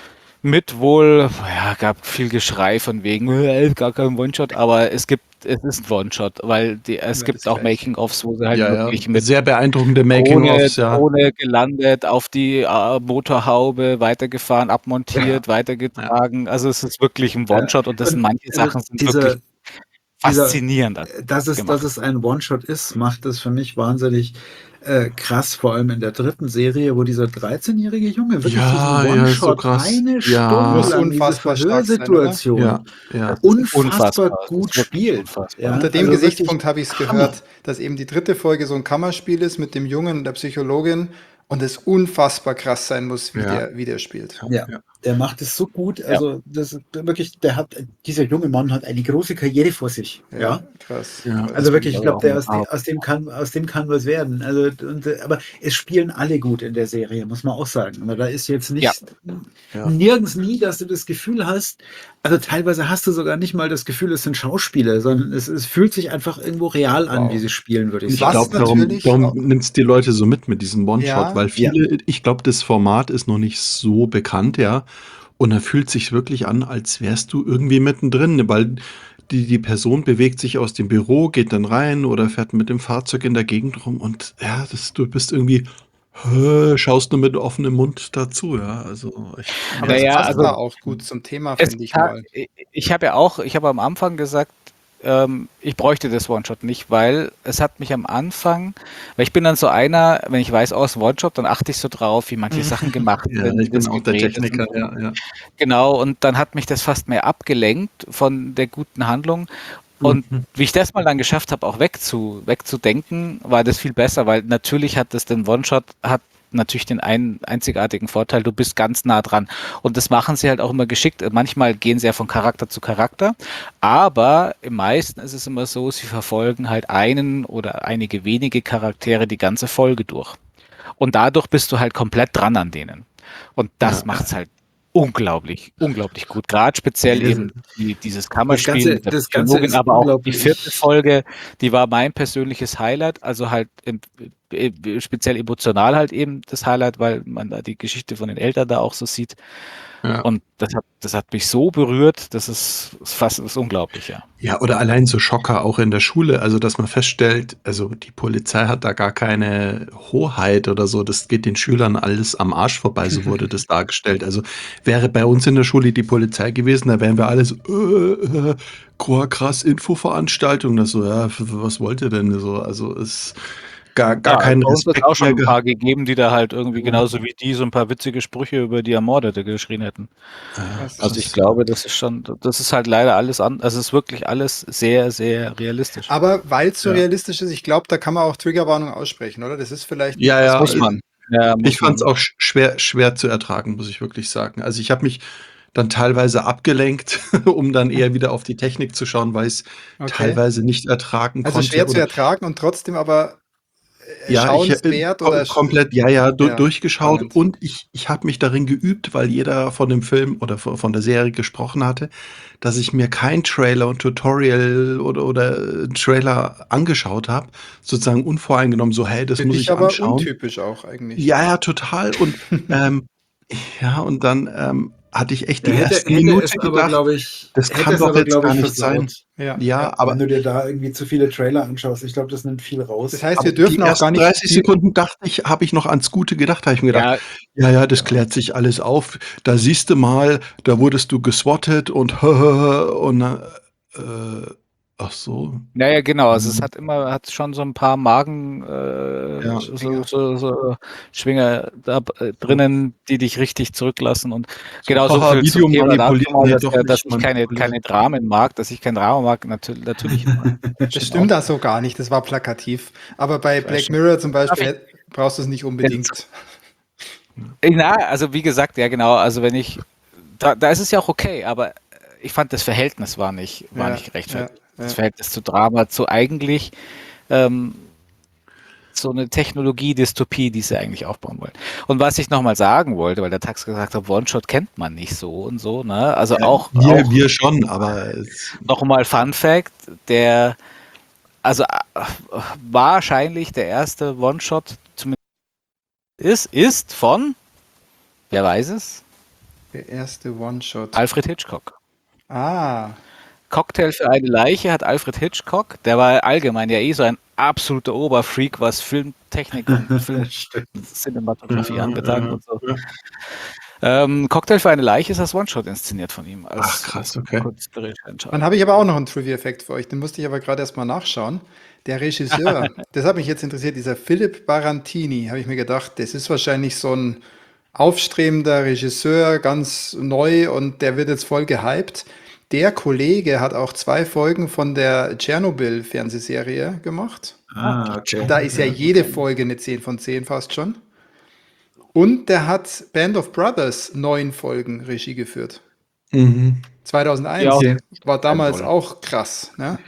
Mit wohl, ja, gab viel Geschrei von wegen, äh, gar kein One-Shot, aber es gibt, es ist ein One-Shot, weil die, es Immer gibt das auch Gleiche. Making-ofs, wo sie halt Ja, ja. wirklich mit Sehr beeindruckende Drohne, Making-ofs, ja. Drohne gelandet, auf die äh, Motorhaube weitergefahren, abmontiert, weitergetragen. Also es ist wirklich ein One-Shot und das sind Und manche also Sachen sind dieser, wirklich dieser, faszinierend an- dass es, dass gemacht. es ein One-Shot ist, macht es für mich wahnsinnig äh, krass, vor allem in der dritten Serie, wo dieser dreizehnjährige Junge wirklich Ja, diesen ja, so One-Shot krass. eine Ja. Stunde Muss lang, diese unfassbar stark sein, oder? Verhörsituation Ja, ja. unfassbar Unfassbar, das gut ist wirklich spielt. unfassbar. Ja, Unter dem also wirklich Gesichtspunkt habe ich es Hammer. gehört, dass eben die dritte Folge so ein Kammerspiel ist mit dem Jungen und der Psychologin und es unfassbar krass sein muss, wie Ja. der, wie der spielt. Ja, Ja. der macht es so gut. Ja. Also das ist wirklich, der hat, dieser junge Mann hat eine große Karriere vor sich. Ja. krass. Ja. krass. Also wirklich, ich glaube glaube, ich der auch. aus, dem, aus dem kann, aus dem kann was werden. Also, und, äh, aber es spielen alle gut in der Serie, muss man auch sagen. Aber da ist jetzt nicht Ja. Ja. nirgends nie, dass du das Gefühl hast. Also teilweise hast du sogar nicht mal das Gefühl, es sind Schauspieler, sondern es, es fühlt sich einfach irgendwo real an, Wow. wie sie spielen, würde ich Und Ich was sagen. glaube, darum, natürlich darum auch- nimmt es die Leute so mit mit diesem One-Shot, Ja. weil viele, ich glaube, das Format ist noch nicht so bekannt, ja. Und er fühlt sich wirklich an, als wärst du irgendwie mittendrin, weil die, die Person bewegt sich aus dem Büro, geht dann rein oder fährt mit dem Fahrzeug in der Gegend rum und ja, das, du bist irgendwie, hä, schaust nur mit offenem Mund dazu, ja. Also ich, Aber Naja, es passt also- da auch gut zum Thema, Es finde ich kann- mal. ich ich habe ja auch, ich habe am Anfang gesagt, ähm, ich bräuchte das One-Shot nicht, weil es hat mich am Anfang, weil ich bin dann so einer, wenn ich weiß, oh, es ist One-Shot, dann achte ich so drauf, wie manche Sachen gemacht ja, sind. ich wie das bin auch der gedreht ist Techniker, und so. ja, ja. Genau, und dann hat mich das fast mehr abgelenkt von der guten Handlung. Und Mhm. wie ich das mal dann geschafft habe, auch wegzu, wegzudenken, war das viel besser, weil natürlich hat das den One-Shot, hat natürlich den einen einzigartigen Vorteil, du bist ganz nah dran. Und das machen sie halt auch immer geschickt. Manchmal gehen sie ja von Charakter zu Charakter, aber im meisten ist es immer so, sie verfolgen halt einen oder einige wenige Charaktere die ganze Folge durch. Und dadurch bist du halt komplett dran an denen. Und das Ja. macht's halt unglaublich, unglaublich gut. Gerade speziell Ja, das- eben die, dieses Das Kammerspiel Ganze, mit der das Ganze Psychologin, ist aber auch die unglaublich. vierte Folge, die war mein persönliches Highlight, also halt im, äh, speziell emotional halt eben das Highlight, weil man da die Geschichte von den Eltern da auch so sieht. Ja. Und das hat, das hat mich so berührt, das ist, ist fast das ist unglaublich, ja. Ja, oder allein so Schocker auch in der Schule, also dass man feststellt, also die Polizei hat da gar keine Hoheit oder so, das geht den Schülern alles am Arsch vorbei, so wurde das dargestellt. Also wäre bei uns in der Schule die Polizei gewesen, da wären wir alle so, äh, äh, boah, krass, Infoveranstaltung, das so, ja, f- was wollt ihr denn so? Also es gar, gar Ja, keinen bei uns hat es auch Respekt schon mehr ein gehabt. paar gegeben, die da halt irgendwie Ja. genauso wie die so ein paar witzige Sprüche über die Ermordete geschrien hätten. Das Also ist- ich glaube, das ist schon, das ist halt leider alles an, also es ist wirklich alles sehr, sehr realistisch. Aber weil es so Ja. realistisch ist, ich glaube, da kann man auch Triggerwarnung aussprechen, oder? Das ist vielleicht Ja, nicht ja, Muss man. Ja, muss Ich fand es man. auch sch- schwer, schwer zu ertragen, muss ich wirklich sagen. Also ich habe mich dann teilweise abgelenkt, um dann eher wieder auf die Technik zu schauen, weil ich es Okay. teilweise nicht ertragen Also konnte. schwer zu Oder ertragen und trotzdem aber äh, ja, ich äh, schauenswert ko oder sch- komplett, ja, ja, du, ja, durchgeschaut spannend. und ich, ich habe mich darin geübt, weil jeder von dem Film oder von von der Serie gesprochen hatte, dass ich mir kein Trailer und Tutorial oder, oder äh, Trailer angeschaut habe, sozusagen unvoreingenommen, so, hey, das Für muss dich ich aber anschauen. untypisch auch eigentlich. Ja, ja, total. Und ähm, ja, und dann ähm, hatte ich echt Er die hätte, erste hätte Minute es aber, gedacht, glaube ich, das hätte kann es doch aber, jetzt glaube gar ich, nicht sein. versaut, Ja, Ja, ja. aber wenn du dir da irgendwie zu viele Trailer anschaust. Ich glaube, das nimmt viel raus. Das heißt, aber wir die dürfen auch gar ersten nicht dreißig die, Sekunden dachte ich, habe ich noch ans Gute gedacht, habe ich mir gedacht, Ja, ja, ja, das ja. klärt sich alles auf. Da siehst du mal, da wurdest du geswattet und und äh, ach so. Naja, genau. Also es Mhm. hat immer, hat schon so ein paar Magen, äh, Ja. so, Schwinger. so, so Schwinger da, äh, drinnen, die dich richtig zurücklassen. Und So, genau so haha, viel zum Video Thema dazu manipulieren, mal, nee, dass, doch äh, dass nicht ich keine, manipulieren. keine Dramen mag, dass ich kein Drama mag, natürlich, natürlich immer. Das Schon stimmt auch. da so gar nicht, das war plakativ. Aber bei Das war Black schon- Mirror zum Darf Beispiel ich- hätt- brauchst du es nicht unbedingt. Na, also wie gesagt, ja genau, also wenn ich, da, da ist es ja auch okay, aber ich fand das Verhältnis war nicht, war Ja, nicht gerechtfertigt. ja, Das ja. Verhältnis zu Drama, zu eigentlich ähm, so eine Technologie-Dystopie, die sie eigentlich aufbauen wollen. Und was ich nochmal sagen wollte, weil der Tax gesagt hat, One-Shot kennt man nicht so und so, ne? Also Ja, auch, wir, auch wir schon, aber es, nochmal Fun Fact, der, also äh, wahrscheinlich der erste One-Shot zumindest ist, ist von, wer weiß es? Der erste One-Shot. Alfred Hitchcock. Ah, Cocktail für eine Leiche hat Alfred Hitchcock, der war allgemein ja eh so ein absoluter Oberfreak, was Filmtechnik und Stimmt. Filmcinematografie anbelangt und so. ja. Ähm, Cocktail für eine Leiche ist als One-Shot inszeniert von ihm. Als, Ach, krass, als okay. künstlerische Entscheidung. dann habe ich aber auch noch einen Trivia-Effekt für euch. Den musste ich aber gerade erstmal nachschauen. Der Regisseur, das hat mich jetzt interessiert, dieser Philipp Barantini, habe ich mir gedacht, das ist wahrscheinlich so ein aufstrebender Regisseur, ganz neu und der wird jetzt voll gehypt. Der Kollege hat auch zwei Folgen von der Tschernobyl-Fernsehserie gemacht. Ah, okay. Da ist ja jede Folge eine zehn von zehn fast schon. Und der hat Band of Brothers neun Folgen Regie geführt. Mhm. zweitausendeins. Ja, okay. War damals Toll. auch krass. Ne?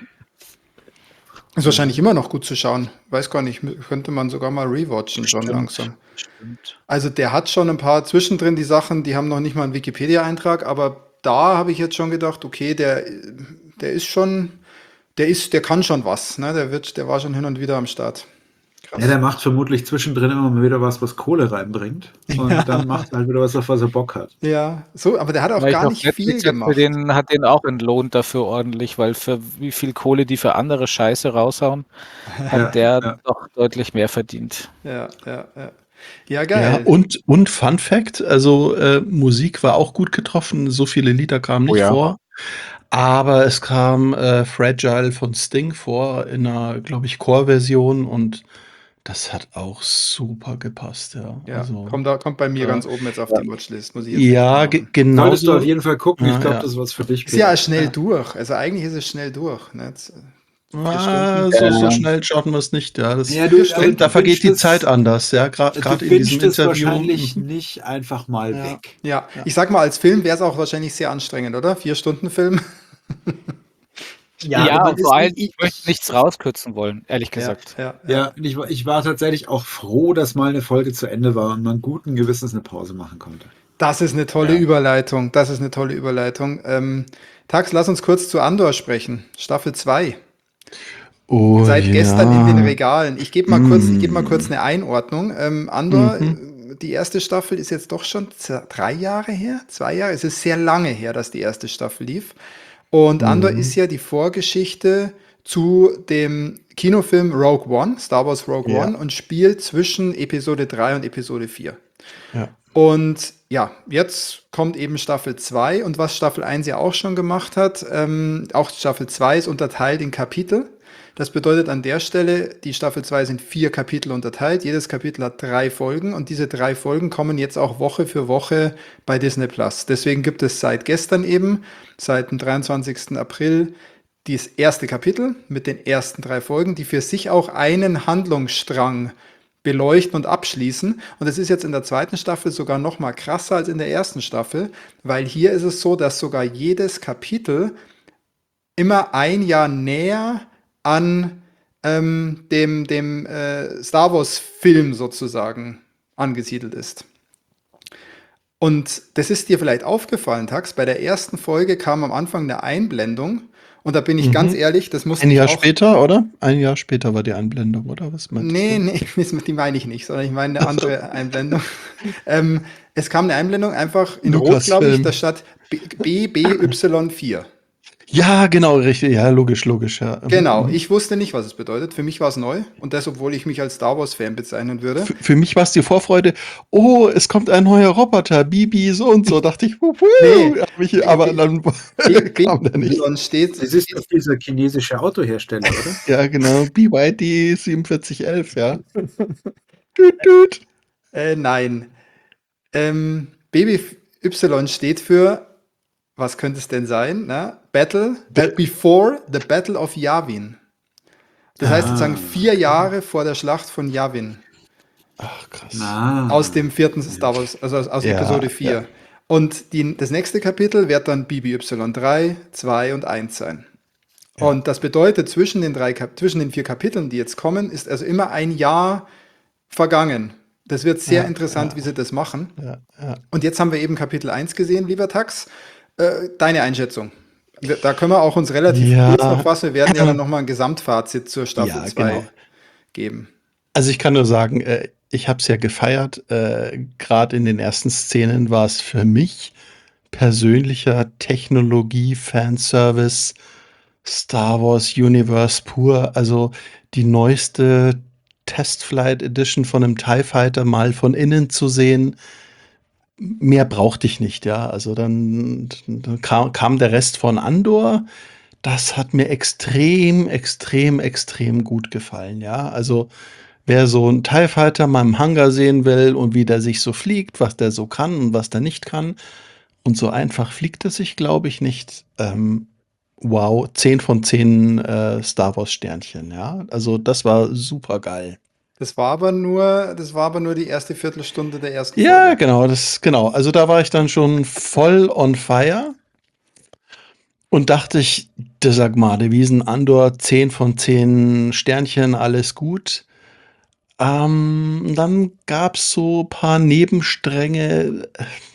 Ist wahrscheinlich immer noch gut zu schauen. Weiß gar nicht, könnte man sogar mal rewatchen schon Stimmt. langsam. Stimmt. Also der hat schon ein paar zwischendrin die Sachen, die haben noch nicht mal einen Wikipedia-Eintrag, aber da habe ich jetzt schon gedacht, okay, der, der ist schon, der ist, der kann schon was. Ne? Der wird, der war schon hin und wieder am Start. Krass. Ja, der macht vermutlich zwischendrin immer mal wieder was, was Kohle reinbringt. Und Ja. dann macht er halt wieder was, auf was er Bock hat. Ja, so, aber der hat auch Weil ich gar glaub, nicht Netflix viel hat für gemacht. den, hat den auch entlohnt dafür ordentlich, weil für wie viel Kohle die für andere Scheiße raushauen, hat Ja, der ja. doch deutlich mehr verdient. Ja, ja, ja. Ja, Ja, geil. und, und Fun Fact, also äh, Musik war auch gut getroffen, so viele Lieder kamen Oh nicht ja. vor, aber es kam äh, Fragile von Sting vor in einer, glaube ich, Chorversion und das hat auch super gepasst, ja. Ja, Also, kommt, da, kommt bei mir ja. ganz oben jetzt auf Ja. die Watchlist, muss ich jetzt Ja, nicht ge machen. genau Solltest du auf so. jeden Fall gucken. Ja, Ich glaube, ja. das ist was für dich. Ist ja Peter. schnell durch. Also eigentlich ist es schnell durch. Ne? Jetzt, äh, Ah, Stunden. so, so Ähm. schnell schaffen wir es nicht, ja. Das, Ja, du, Vier aber Stunden. du da vergeht die bingst Zeit es- anders, ja. Gerade Du in diesem bingst es Interview. wahrscheinlich Mhm. nicht einfach mal Ja. weg. Ja, Ja. ich sag mal, als Film wäre es auch wahrscheinlich sehr anstrengend, oder? Vier Stunden Film. Ja, man und ist vor allem, nicht- ich möchte nichts rauskürzen wollen, ehrlich gesagt. Ja, ja, Ja, und ich, war- ich war tatsächlich auch froh, dass mal eine Folge zu Ende war und man guten Gewissens eine Pause machen konnte. Das ist eine tolle Ja. Überleitung. Das ist eine tolle Überleitung. Ähm, Tax, lass uns kurz zu Andor sprechen. Staffel zwei. Oh Seit gestern in den ja. Regalen. Ich gebe mal kurz, ich gebe mal kurz Mm. eine Einordnung. Ähm, Andor, Mhm. äh, die erste Staffel ist jetzt doch schon z- drei Jahre her, zwei Jahre. Es ist sehr lange her, dass die erste Staffel lief. Und Andor ist Mhm. ja die Vorgeschichte zu dem Kinofilm Rogue One, Star Wars Rogue Ja, One, und spielt zwischen Episode drei und Episode vier. ja. Und ja, jetzt kommt eben Staffel zwei und was Staffel eins ja auch schon gemacht hat, ähm, auch Staffel zwei ist unterteilt in Kapitel. Das bedeutet an der Stelle, die Staffel zwei sind vier Kapitel unterteilt. Jedes Kapitel hat drei Folgen und diese drei Folgen kommen jetzt auch Woche für Woche bei Disney Plus. Deswegen gibt es seit gestern eben, seit dem dreiundzwanzigsten April, das erste Kapitel mit den ersten drei Folgen, die für sich auch einen Handlungsstrang beleuchten und abschließen. Und es ist jetzt in der zweiten Staffel sogar noch mal krasser als in der ersten Staffel, weil hier ist es so, dass sogar jedes Kapitel immer ein Jahr näher an ähm, dem, dem äh, Star Wars-Film sozusagen angesiedelt ist. Und das ist dir vielleicht aufgefallen, Tax, bei der ersten Folge kam am Anfang eine Einblendung und da bin ich ganz Mhm. ehrlich, das musste Ein ich Jahr auch. später, oder? Ein Jahr später war die Einblendung, oder? Was meintest Nee, du? nee, die meine ich nicht, sondern ich meine eine andere Einblendung. ähm, es kam eine Einblendung einfach in Rot, glaube ich, da Lucasfilm. stand B B Y vier. Ja, genau, richtig. Ja, logisch, logisch, ja. Mhm, Genau, mhm. ich wusste nicht, was es bedeutet. Für mich war es neu und das, obwohl ich mich als Star Wars-Fan bezeichnen würde. Für, für mich war es die Vorfreude, oh, es kommt ein neuer Roboter, Bibi, so und so. Dachte ich, wuh, Nee, wuh, hab ich, B, aber B, dann B, kam der nicht. BY steht, Das ist steht doch dieser chinesische Autohersteller, oder? Ja, genau, B Y D siebenundvierzig elf, ja. Tüt, tüt. äh, nein. Ähm, B B Y steht für, was könnte es denn sein? Na? Battle, äh, Be- Before the Battle of Yavin. Das heißt sozusagen Ah. vier Jahre vor der Schlacht von Yavin. Ach, krass. Ah. Aus dem vierten Star Wars, also aus, aus Ja, Episode vier. ja. Und die, das nächste Kapitel wird dann B B Y drei, zwei und eins sein. Ja. Und das bedeutet, zwischen den, drei, Kap- zwischen den vier Kapiteln, die jetzt kommen, ist also immer ein Jahr vergangen. Das wird sehr Ja, interessant, ja. wie sie das machen. Ja, ja. Und jetzt haben wir eben Kapitel eins gesehen, lieber Tax. Äh, deine Einschätzung. Wir- Da können wir auch uns relativ Ja. kurz noch was. Wir werden ja dann nochmal ein Gesamtfazit zur Staffel Ja, zwei genau. geben. Also ich kann nur sagen, äh, ich habe es ja gefeiert. Äh, Gerade in den ersten Szenen war es für mich persönlicher Technologie-Fanservice, Star Wars Universe pur. Also die neueste Testflight Edition von einem TIE Fighter mal von innen zu sehen, mehr brauchte ich nicht, ja. Also dann, dann kam, kam der Rest von Andor. Das hat mir extrem, extrem, extrem gut gefallen, ja. Also wer so einen TIE Fighter mal im Hangar sehen will und wie der sich so fliegt, was der so kann und was der nicht kann, und so einfach fliegt er sich, glaube ich, nicht. Ähm, wow, zehn von zehn äh, Star Wars Sternchen, ja. Also das war super geil. Das war aber nur, das war aber nur die erste Viertelstunde der ersten Ja, Folge. genau, das, genau. Also da war ich dann schon voll on fire und dachte ich, der Sagmade Wiesen Andor, zehn von zehn Sternchen, alles gut. Ähm, dann gab es so ein paar Nebenstränge.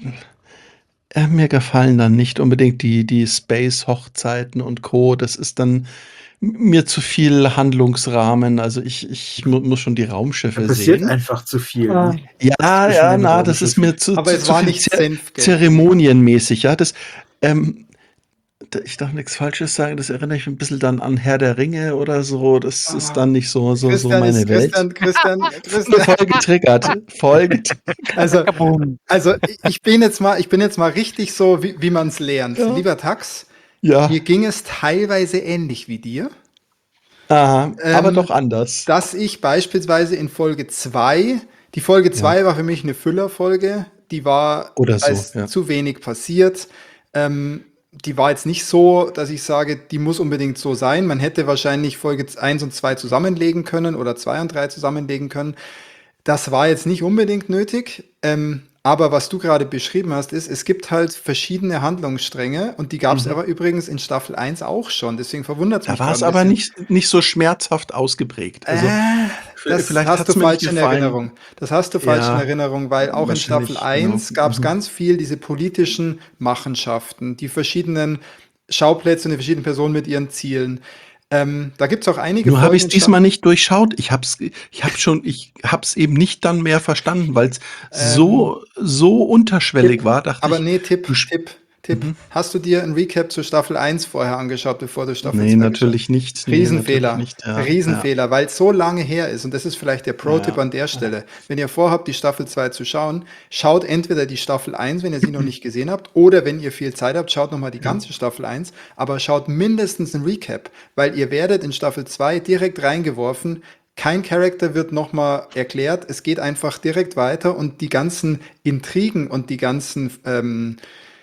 Äh, mir gefallen dann nicht unbedingt die, die Space-Hochzeiten und Co. Das ist dann mir zu viel Handlungsrahmen. Also ich, ich mu muss schon die Da Raumschiffe passiert sehen. einfach zu viel. Ah. Ne? Ja, Zwischen ja, den na, das ist Raumschiffen. mir zu, Aber zu, es zu war viel nicht Zer Senfgelb. zeremonienmäßig. Ja, das, ähm, d- ich darf nichts Falsches sagen, das erinnert mich ein bisschen dann an Herr der Ringe oder so. Das Ah, ist dann nicht so, so, so Christian meine ist, Welt. Christian, Christian, Voll, Christian. voll getriggert. Voll getriggert. Also, Kaboom. also ich bin jetzt mal, ich bin jetzt mal richtig so, wie, wie man es lernt. Ja. Lieber Tax, Ja, mir ging es teilweise ähnlich wie dir, aha, aber ähm, doch anders. dass ich beispielsweise in Folge zwei, die Folge zwei war für mich eine Füllerfolge, die war, Oder da so, ist ja. zu wenig passiert. Ähm, die war jetzt nicht so, dass ich sage, die muss unbedingt so sein. Man hätte wahrscheinlich Folge eins und zwei zusammenlegen können oder zwei und drei zusammenlegen können. Das war jetzt nicht unbedingt nötig. Ähm, aber was du gerade beschrieben hast, ist, es gibt halt verschiedene Handlungsstränge und die gab es Mhm. aber übrigens in Staffel eins auch schon. Deswegen verwundert es Da mich war gerade es ein aber bisschen. nicht, nicht so schmerzhaft ausgeprägt. Also, Äh, Das Vielleicht hast hat's du mir nicht falsch in gefallen. Erinnerung. Das hast du falsch in Ja, Erinnerung, weil auch in Staffel wahrscheinlich, genau. eins gab es Mhm. ganz viel diese politischen Machenschaften, die verschiedenen Schauplätze und die verschiedenen Personen mit ihren Zielen. Ähm, da gibt es auch einige Nur habe ich Folgen es in diesmal nicht durchschaut. Ich habe es ich habe schon ich habe es eben nicht dann mehr verstanden, weil's ähm, so so unterschwellig Tipp. war, dachte Aber ich, nee, du Tipp, sch Tipp, Tipp. mhm. Hast du dir ein Recap zu Staffel eins vorher angeschaut, bevor du Staffel Ne, zwei geschaut hast? natürlich nicht. Ne, natürlich Riesenfehler. nicht. Ja, ja, Riesenfehler, weil es so lange her ist. Und das ist vielleicht der Pro-Tipp ja, an der ja. Stelle. Wenn ihr vorhabt, die Staffel zwei zu schauen, schaut entweder die Staffel eins, wenn ihr sie noch nicht gesehen habt, oder wenn ihr viel Zeit habt, schaut nochmal die Ja. ganze Staffel eins, aber schaut mindestens ein Recap, weil ihr werdet in Staffel zwei direkt reingeworfen. Kein Charakter wird nochmal erklärt, es geht einfach direkt weiter und die ganzen Intrigen und die ganzen ähm,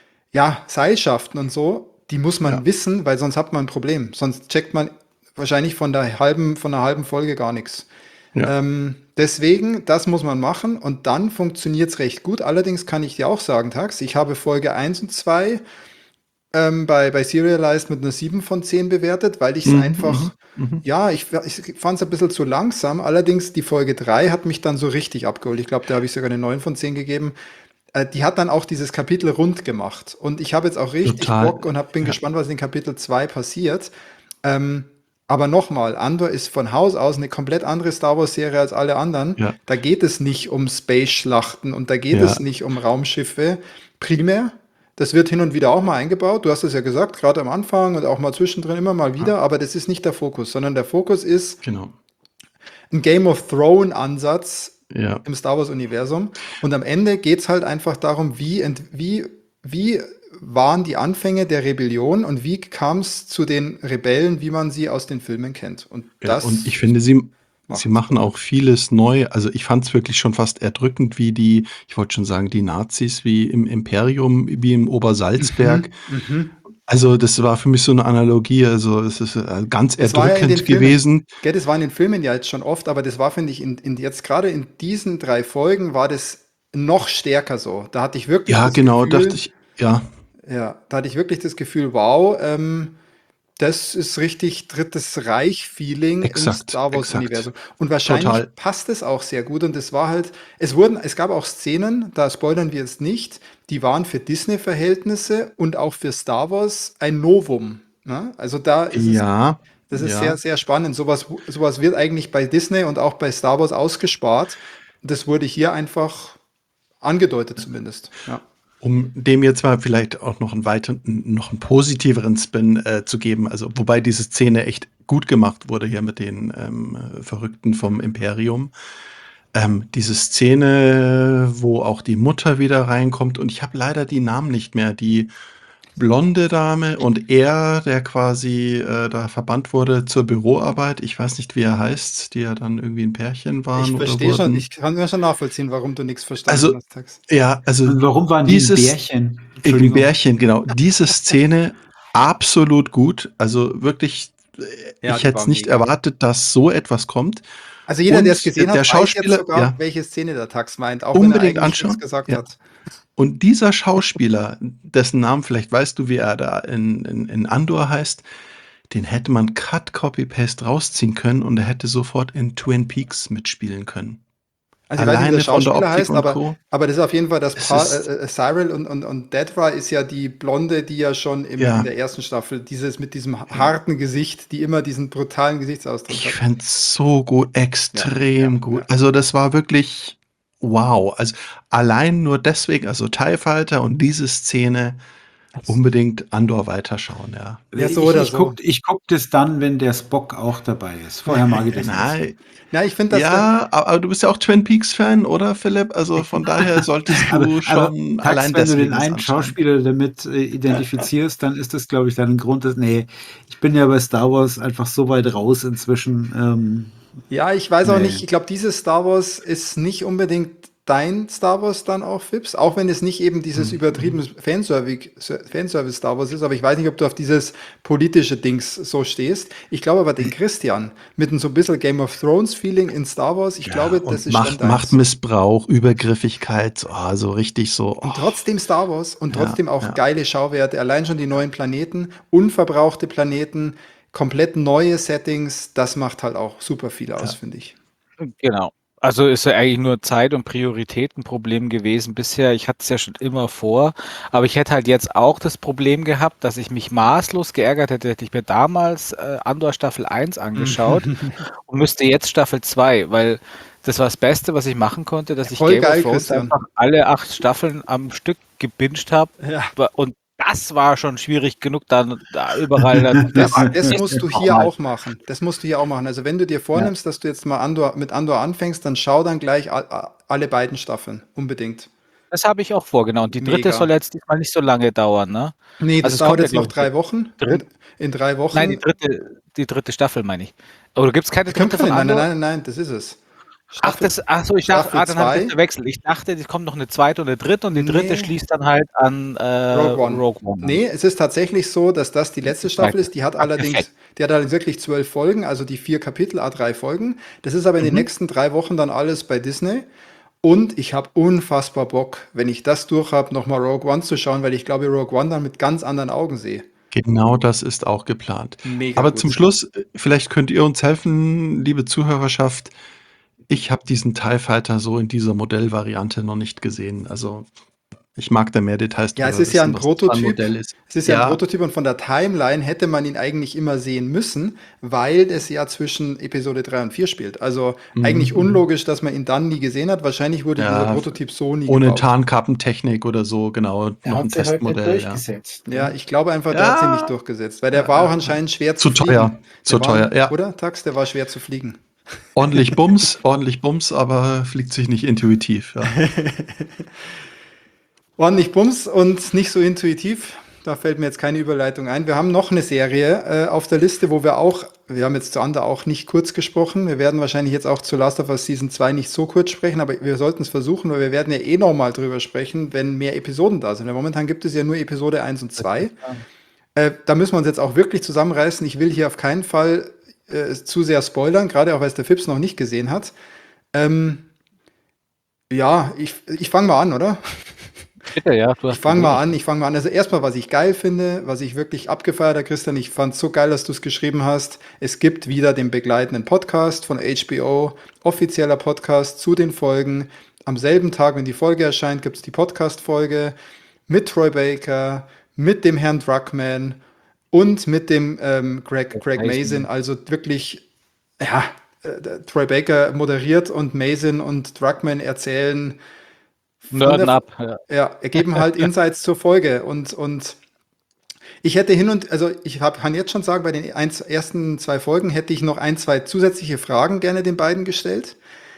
ja, Seilschaften und so, die muss man Ja. wissen, weil sonst hat man ein Problem. Sonst checkt man wahrscheinlich von der halben, von einer halben Folge gar nichts. Ja. Ähm, deswegen, das muss man machen und dann funktioniert es recht gut. Allerdings kann ich dir auch sagen, Tax, ich habe Folge eins und zwei ähm, bei, bei Serialized mit einer sieben von zehn bewertet, weil ich es Mhm, einfach, mhm, mhm. ja, ich, ich fand es ein bisschen zu langsam. Allerdings die Folge drei hat mich dann so richtig abgeholt. Ich glaube, da habe ich sogar eine neun von zehn gegeben. Äh, die hat dann auch dieses Kapitel rund gemacht. Und ich habe jetzt auch richtig Total. Bock und hab, bin Ja. gespannt, was in Kapitel zwei passiert. Ähm, aber nochmal, Andor ist von Haus aus eine komplett andere Star Wars-Serie als alle anderen. Ja. Da geht es nicht um Space-Schlachten und da geht Ja. es nicht um Raumschiffe primär. Das wird hin und wieder auch mal eingebaut. Du hast es ja gesagt, gerade am Anfang und auch mal zwischendrin immer mal wieder, aber das ist nicht der Fokus, sondern der Fokus ist Genau. ein Game of Thrones-Ansatz Ja. im Star Wars-Universum. Und am Ende geht es halt einfach darum, wie, ent- wie, wie waren die Anfänge der Rebellion und wie kam es zu den Rebellen, wie man sie aus den Filmen kennt. Und Ja, das und ich finde, sie, sie machen's machen gut. auch vieles neu. Also ich fand es wirklich schon fast erdrückend, wie die, ich wollte schon sagen, die Nazis, wie im Imperium, wie im Obersalzberg. Mhm, mhm. Also das war für mich so eine Analogie. Also es ist äh, ganz Das war ja in den erdrückend Filmen. gewesen. Gell, das war in den Filmen ja jetzt schon oft, aber das war, finde ich, in, in jetzt gerade in diesen drei Folgen war das noch stärker so. Da hatte ich wirklich Ja, das genau, dachte Gefühl, ich, ja, ja, da hatte ich wirklich das Gefühl, wow, ähm, das ist richtig Drittes Reich-Feeling im exakt, Star Wars-Universum. exakt. Und wahrscheinlich Total. passt es auch sehr gut. Und es war halt, es wurden, es gab auch Szenen, da spoilern wir jetzt nicht, die waren für Disney-Verhältnisse und auch für Star Wars ein Novum. Ne? Also da ist es, Ja, das ist sehr, ja. sehr spannend. Sowas, sowas wird eigentlich bei Disney und auch bei Star Wars ausgespart. Das wurde hier einfach angedeutet zumindest. Ja. Um dem jetzt mal vielleicht auch noch einen weiteren, noch einen positiveren Spin äh, zu geben, also wobei diese Szene echt gut gemacht wurde hier mit den ähm, äh, Verrückten vom Imperium. Ähm, diese Szene, wo auch die Mutter wieder reinkommt und ich habe leider die Namen nicht mehr, die blonde Dame und er, der quasi äh, da verbannt wurde zur Büroarbeit. Ich weiß nicht, wie er heißt, die ja dann irgendwie ein Pärchen Ich waren oder verstehe schon, wurden. ich kann mir schon nachvollziehen, warum du nichts verstanden Also, hast, Tax. ja, also Und warum waren die ein dieses Bärchen? ein Entschuldigung. Bärchen, genau. Diese Szene absolut gut. Also wirklich, äh, Ja, ich die hätte war es nicht mega. erwartet, dass so etwas kommt. Also jeder, der es Und gesehen der hat, weiß jetzt Schauspieler, sogar, ja, welche Szene der Tax meint, auch wenn er unbedingt eigentlich nichts anschauen. gesagt Ja. hat. Und dieser Schauspieler, dessen Namen vielleicht weißt du, wie er da in, in, in Andor heißt, den hätte man Cut, Copy, Paste rausziehen können und er hätte sofort in Twin Peaks mitspielen können. Also ich weiß nicht, wie der Alleine von der Schauspieler Optik heißt, und aber, Co. aber das ist auf jeden Fall das Es Paar, ist, äh, äh, Cyril und, und, und Dedra ist ja die Blonde, die ja schon im, in ja, der ersten Staffel dieses mit diesem ja. harten Gesicht, die immer diesen brutalen Gesichtsausdruck Ich hat. fände es so gut, Ja, ja, extrem gut. ja. Also das war wirklich wow. Also allein nur deswegen, also TIE Fighter und diese Szene unbedingt Andor weiterschauen, ja. Ja, so Ich, oder ich so. guck, ich guck das dann, wenn der Spock auch dabei ist. Vorher mag ich das nicht. Nein, Ja, ich finde, dass der, ja, a- aber du bist ja auch Twin Peaks-Fan, oder Philipp? Also von daher solltest Aber, du aber schon Tax, allein wenn du den deswegen es einen anschauen. Schauspieler damit äh, identifizierst, dann ist das, glaube ich, dann ein Grund, dass, nee, ich bin ja bei Star Wars einfach so weit raus inzwischen. Ähm, ja, ich weiß auch nee. nicht, ich glaube, dieses Star Wars ist nicht unbedingt dein Star Wars dann auch, Fips, auch wenn es nicht eben dieses Hm. übertriebene Fanservice, Fanservice Star Wars ist, aber ich weiß nicht, ob du auf dieses politische Dings so stehst. Ich glaube aber den Christian mit einem so ein bisschen Game of Thrones Feeling in Star Wars, ich Ja, glaube, das und ist schon Macht, deins. Machtmissbrauch, Übergriffigkeit, oh, so richtig so. Und Oh, trotzdem Star Wars und ja, trotzdem auch ja. geile Schauwerte, allein schon die neuen Planeten, unverbrauchte Planeten, komplett neue Settings, das macht halt auch super viel aus, Ja. finde ich. Genau. Also ist ja eigentlich nur Zeit- und Prioritätenproblem gewesen bisher. Ich hatte es ja schon immer vor, aber ich hätte halt jetzt auch das Problem gehabt, dass ich mich maßlos geärgert hätte, hätte ich mir damals äh, Andor Staffel eins angeschaut und müsste jetzt Staffel zwei, weil das war das Beste, was ich machen konnte, dass ich Voll Game of geil, Thrones Christian. einfach alle acht Staffeln am Stück gebinged habe. Ja. Und das war schon schwierig genug, dann da überall. Da, Das, da- das musst du hier nochmal. auch machen. Das musst du hier auch machen. Also wenn du dir vornimmst, dass du jetzt mal Andor, mit Andor anfängst, dann schau dann gleich a- a- alle beiden Staffeln. Unbedingt. Das habe ich auch vor, genau. Und die dritte Mega. soll jetzt diesmal nicht so lange dauern, ne? Nee, das Also es dauert kommt ja, jetzt noch glaube ich, drei Wochen. dritt- In, in drei Wochen. Nein, die dritte, die dritte Staffel meine ich. Oder gibt es keine Es kommt dritte keine, von nein, nein, Andor? nein, nein, das ist es. Ach, das, ach so, ich dachte, Staffel ah, dann habe ich zwei. das verwechselt. Ich dachte, es kommt noch eine zweite und eine dritte und die dritte Nee. schließt dann halt an äh, Rogue One. Rogue One. an. Nee, es ist tatsächlich so, dass das die letzte Staffel ist. Die hat Ah, allerdings, perfekt. die hat allerdings wirklich zwölf Folgen, also die vier Kapitel, a drei Folgen. Das ist aber in den Mhm. nächsten drei Wochen dann alles bei Disney. Und ich habe unfassbar Bock, wenn ich das durch habe, nochmal Rogue One zu schauen, weil ich glaube, Rogue One dann mit ganz anderen Augen sehe. Genau das ist auch geplant. Mega Aber gut. zum Schluss, äh, vielleicht könnt ihr uns helfen, liebe Zuhörerschaft. Ich habe diesen TIE Fighter so in dieser Modellvariante noch nicht gesehen. Also ich mag da mehr Details Ja, es drüber ist ja wissen, ein was das für ein Prototyp. Modell ist. Es ist ja ein Ja, Prototyp und von der Timeline hätte man ihn eigentlich immer sehen müssen, weil es ja zwischen Episode drei und vier spielt. Also eigentlich mhm. unlogisch, dass man ihn dann nie gesehen hat. Wahrscheinlich wurde dieser Ja, Prototyp so nie ohne gebaut. Tarnkappentechnik oder so, genau, Er noch ein hat sich halt nicht Testmodell, ja. durchgesetzt. Ja, ich glaube einfach, der hat sie nicht Ja, durchgesetzt, weil der ja, war auch ja. anscheinend schwer zu, Zu fliegen. teuer, Der zu war, teuer, ja. oder, Tax? Der war schwer zu fliegen. Ordentlich Bums, ordentlich Bums, aber fliegt sich nicht intuitiv, ja. Ordentlich Bums und nicht so intuitiv. Da fällt mir jetzt keine Überleitung ein. Wir haben noch eine Serie äh, auf der Liste, wo wir auch, wir haben jetzt zu Ander auch nicht kurz gesprochen. Wir werden wahrscheinlich jetzt auch zu Last of Us Season zwei nicht so kurz sprechen, aber wir sollten es versuchen, weil wir werden ja eh nochmal drüber sprechen, wenn mehr Episoden da sind. Weil momentan gibt es ja nur Episode eins und zwei. Äh, da müssen wir uns jetzt auch wirklich zusammenreißen. Ich will hier auf keinen Fall äh, zu sehr spoilern, gerade auch, weil es der Fips noch nicht gesehen hat. Ähm, ja, ich, ich fange mal an, oder? Bitte, ja. Du Ich hast fange die mal Bühne. an, ich fange mal an. Also erstmal, was ich geil finde, was ich wirklich abgefeiert habe, Christian, ich fand es so geil, dass du es geschrieben hast. Es gibt wieder den begleitenden Podcast von H B O, offizieller Podcast zu den Folgen. Am selben Tag, wenn die Folge erscheint, gibt es die Podcast-Folge mit Troy Baker, mit dem Herrn Druckmann und mit dem ähm, Greg, Greg Mazin. Also wirklich, ja, äh, der Troy Baker moderiert und Mazin und Druckmann erzählen von Nörden der, ab. Ja. ja, ergeben halt Insights zur Folge und, und ich hätte hin und, also ich hab, kann jetzt schon sagen, bei den eins, ersten zwei Folgen hätte ich noch ein, zwei zusätzliche Fragen gerne den beiden gestellt,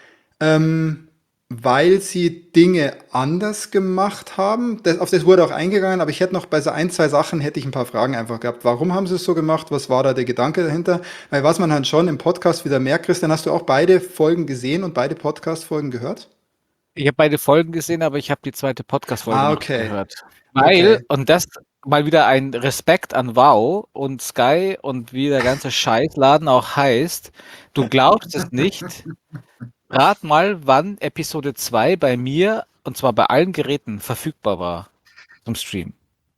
ähm, weil sie Dinge anders gemacht haben. Das, auf das wurde auch eingegangen, aber ich hätte noch bei so ein, zwei Sachen hätte ich ein paar Fragen einfach gehabt. Warum haben sie es so gemacht? Was war da der Gedanke dahinter? Weil was man dann schon im Podcast wieder merkt, Christian, hast du auch beide Folgen gesehen und beide Podcast-Folgen gehört? Ich habe beide Folgen gesehen, aber ich habe die zweite Podcast-Folge Ah, noch okay. nicht gehört. Weil, Okay. und das mal wieder ein Respekt an Wow und Sky und wie der ganze Scheißladen auch heißt, du glaubst es nicht. Rat mal, wann Episode zwei bei mir, und zwar bei allen Geräten, verfügbar war zum Stream.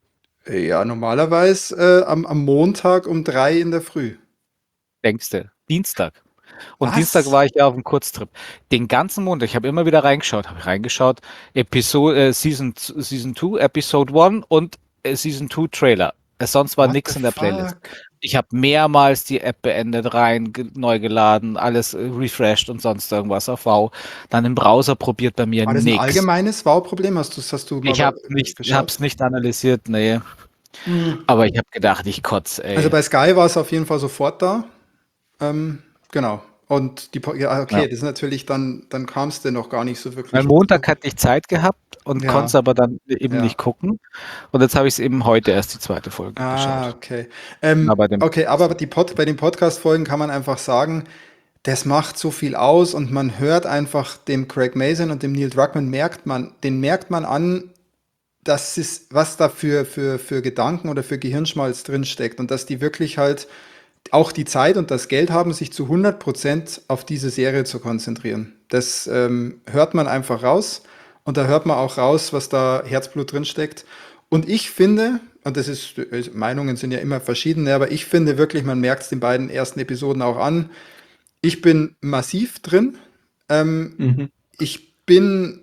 Ja, normalerweise äh, am, am Montag um drei in der Früh. Denkste, Dienstag. Und Was? Dienstag war ich ja auf dem Kurztrip. Den ganzen Montag, ich habe immer wieder reingeschaut, habe reingeschaut, Episode, äh, Season, Season zwei, Episode eins und äh, Season zwei Trailer. Es sonst war What nichts the in der fuck? Playlist. Ich habe mehrmals die App beendet, rein, ge- neu geladen, alles äh, refreshed und sonst irgendwas auf Wow. Dann im Browser probiert bei mir War das ein nichts. allgemeines Wow-Problem? Hast du hast du mal Ich habe äh, nicht, geschaut? hab's nicht analysiert, nee. Hm. Aber ich habe gedacht, ich kotze, ey. Also bei Sky war es auf jeden Fall sofort da. Ähm, genau. Und die, Po- ja, okay, Ja. das ist natürlich dann, dann kamst du noch gar nicht so wirklich. Am Montag hatte ich Zeit gehabt und Ja. konnte es aber dann eben Ja. nicht gucken. Und jetzt habe ich es eben heute erst die zweite Folge Ah, geschaut. okay. Ähm, Aber dem- okay, aber die Pod, bei den Podcast-Folgen kann man einfach sagen, das macht so viel aus und man hört einfach dem Craig Mazin und dem Neil Druckmann merkt man, den merkt man an, dass es, was da für, für, für Gedanken oder für Gehirnschmalz drinsteckt und dass die wirklich halt auch die Zeit und das Geld haben, sich zu hundert Prozent auf diese Serie zu konzentrieren. Das ähm, hört man einfach raus und da hört man auch raus, was da Herzblut drinsteckt. Und ich finde, und das ist, äh, Meinungen sind ja immer verschiedene, aber ich finde wirklich, man merkt es den beiden ersten Episoden auch an, ich bin massiv drin. Ähm, Mhm. ich bin,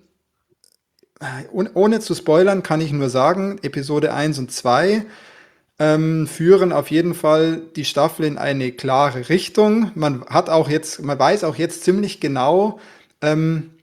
oh- ohne zu spoilern, kann ich nur sagen, Episode eins und zwei ähm, führen auf jeden Fall die Staffel in eine klare Richtung. Man hat auch jetzt, man weiß auch jetzt ziemlich genau, ähm,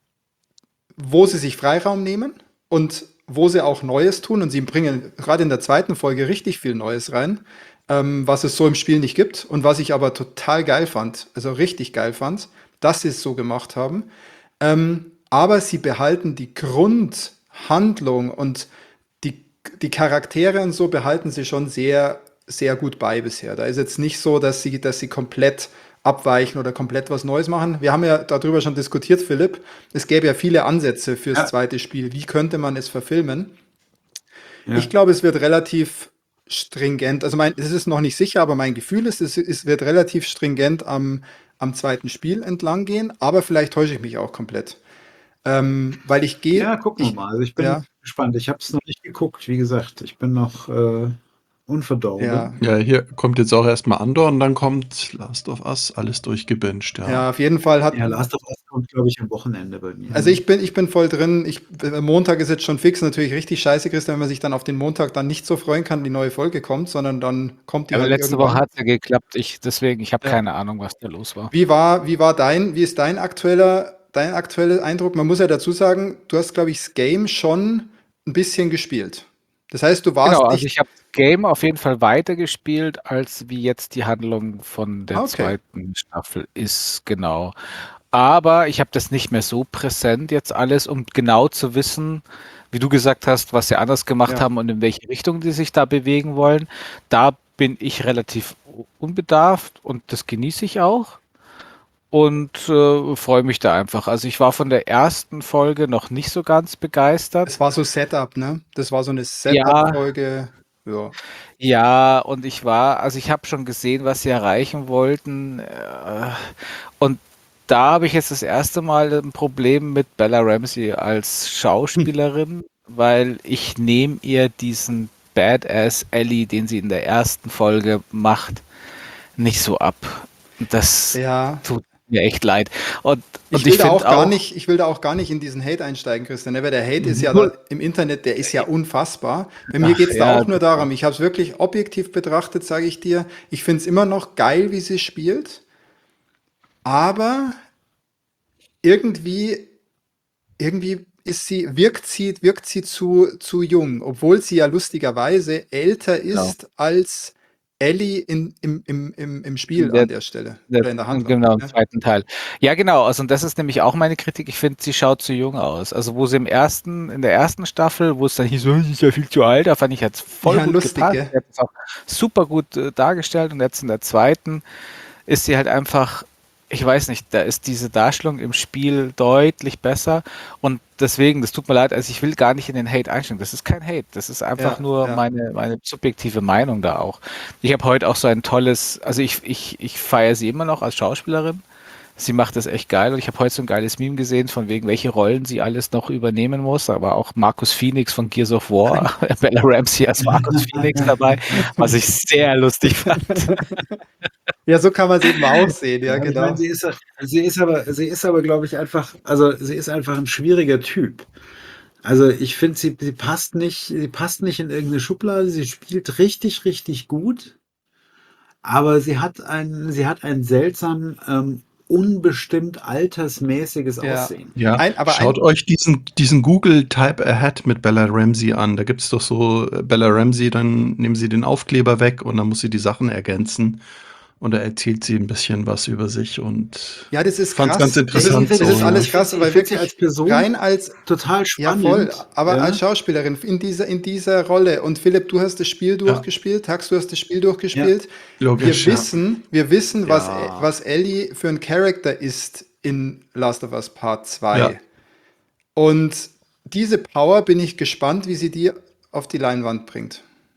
wo sie sich Freiraum nehmen und wo sie auch Neues tun. Und sie bringen gerade in der zweiten Folge richtig viel Neues rein, ähm, was es so im Spiel nicht gibt und was ich aber total geil fand, also richtig geil fand, dass sie es so gemacht haben. Ähm, aber sie behalten die Grundhandlung und die, die Charaktere und so behalten sie schon sehr, sehr gut bei bisher. Da ist jetzt nicht so, dass sie, dass sie komplett abweichen oder komplett was Neues machen. Wir haben ja darüber schon diskutiert, Philipp. Es gäbe ja viele Ansätze fürs Ja. zweite Spiel. Wie könnte man es verfilmen? Ja. Ich glaube, es wird relativ stringent. Also mein, es ist noch nicht sicher, aber mein Gefühl ist, es, es wird relativ stringent am, am zweiten Spiel entlang gehen. Aber vielleicht täusche ich mich auch komplett. Ähm, weil ich gehe, Ja, gucken wir ich, mal. Also ich bin ja, gespannt. Ich habe es noch nicht geguckt. Wie gesagt, ich bin noch äh, unverdorben. ja, Ja, hier kommt jetzt auch erstmal Andor und dann kommt Last of Us, alles durchgebinged, ja. ja, auf jeden Fall hat, Ja, Last of Us kommt, glaube ich, am Wochenende bei mir. also ich bin, ich bin voll drin. Ich, Montag ist jetzt schon fix. Natürlich richtig scheiße, Christian, wenn man sich dann auf den Montag dann nicht so freuen kann, die neue Folge kommt, sondern dann kommt die Aber halt letzte Woche irgendwann. hat es ja geklappt. Ich, deswegen, ich habe Ja. keine Ahnung, was da los war. Wie war, wie war dein, wie ist dein aktueller, dein aktueller Eindruck? Man muss ja dazu sagen, du hast, glaube ich, das Game schon ein bisschen gespielt. Das heißt, du warst Genau, also nicht. ich habe das Game auf jeden Fall weitergespielt, als wie jetzt die Handlung von der Okay. zweiten Staffel ist, genau. Aber ich habe das nicht mehr so präsent jetzt alles, um genau zu wissen, wie du gesagt hast, was sie anders gemacht Ja. haben und in welche Richtung die sich da bewegen wollen. Da bin ich relativ unbedarft und das genieße ich auch und äh, freue mich da einfach. Also ich war von der ersten Folge noch nicht so ganz begeistert. Es war so Setup, ne? Das war so eine Ja, Setup-Folge. Ja. ja, und ich war, also ich habe schon gesehen, was sie erreichen wollten. äh, Und da habe ich jetzt das erste Mal ein Problem mit Bella Ramsey als Schauspielerin, weil ich nehme ihr diesen Badass Ellie, den sie in der ersten Folge macht, nicht so ab. Das Ja. tut mir echt leid. Und, Ich und will ich da auch finde gar auch, nicht, ich will da auch gar nicht in diesen Hate einsteigen, Christian, ne? Weil der Hate ist ja Null. da im Internet, der ist ja unfassbar. Bei mir ach geht es da ja, auch nur darum, ich habe es wirklich objektiv betrachtet, sage ich dir. Ich finde es immer noch geil, wie sie spielt, aber irgendwie, irgendwie ist sie, wirkt sie, wirkt sie zu, zu jung, obwohl sie ja lustigerweise älter genau. ist als Ellie in, im, im, im, im Spiel In der an der Stelle Der, oder in der Handlung. genau, im Ne? zweiten Teil. Ja, genau. Also, und das ist nämlich auch meine Kritik. Ich finde, sie schaut zu jung aus. Also, wo sie im ersten, in der ersten Staffel, wo es dann hieß, so, sie ist ja viel zu alt, da fand ich jetzt voll Ja, gut lustig, gepasst. gell? Sie hat es auch super gut äh, dargestellt. Und jetzt in der zweiten ist sie halt einfach, ich weiß nicht, da ist diese Darstellung im Spiel deutlich besser. Und deswegen, das tut mir leid, also ich will gar nicht in den Hate einsteigen. Das ist kein Hate. Das ist einfach Ja, nur ja. meine, meine subjektive Meinung da auch. Ich habe heute auch so ein tolles, also ich, ich, ich feiere sie immer noch als Schauspielerin. Sie macht das echt geil und ich habe heute so ein geiles Meme gesehen, von wegen, welche Rollen sie alles noch übernehmen muss. Aber auch Marcus Phoenix von Gears of War, Bella Ramsey als Marcus Phoenix dabei, was ich sehr lustig fand. Ja, so kann man es eben auch sehen, ja, Ja, ich genau. meine, sie ist, sie ist aber, sie ist aber, glaube ich, einfach, also sie ist einfach ein schwieriger Typ. Also ich finde, sie, sie passt nicht, sie passt nicht in irgendeine Schublade. Sie spielt richtig, richtig gut, aber sie hat ein, sie hat ein seltsam ähm, unbestimmt altersmäßiges Ja. Aussehen. Ja, Ein, aber schaut ein, euch diesen, diesen Google Type Ahead mit Bella Ramsey an. Da gibt es doch so äh, Bella Ramsey, dann nehmen sie den Aufkleber weg und dann muss sie die Sachen ergänzen. Und da erzählt sie ein bisschen was über sich und ja, das ist fand's ganz krass. Das ist, interessant. das so, ist alles Ich krass, find- weil ich find sie wirklich als Person rein als, total ja voll, spannend. aber ja. als Schauspielerin in dieser, in dieser Rolle. Und Philipp, du hast das Spiel durchgespielt, Tax, du hast das Spiel durchgespielt. Logisch, Wir ja. wissen, wir wissen, was, Ja. was Ellie für ein Charakter ist in Last of Us Part zwei. Ja. Und diese Power bin ich gespannt, wie sie die auf die Leinwand bringt.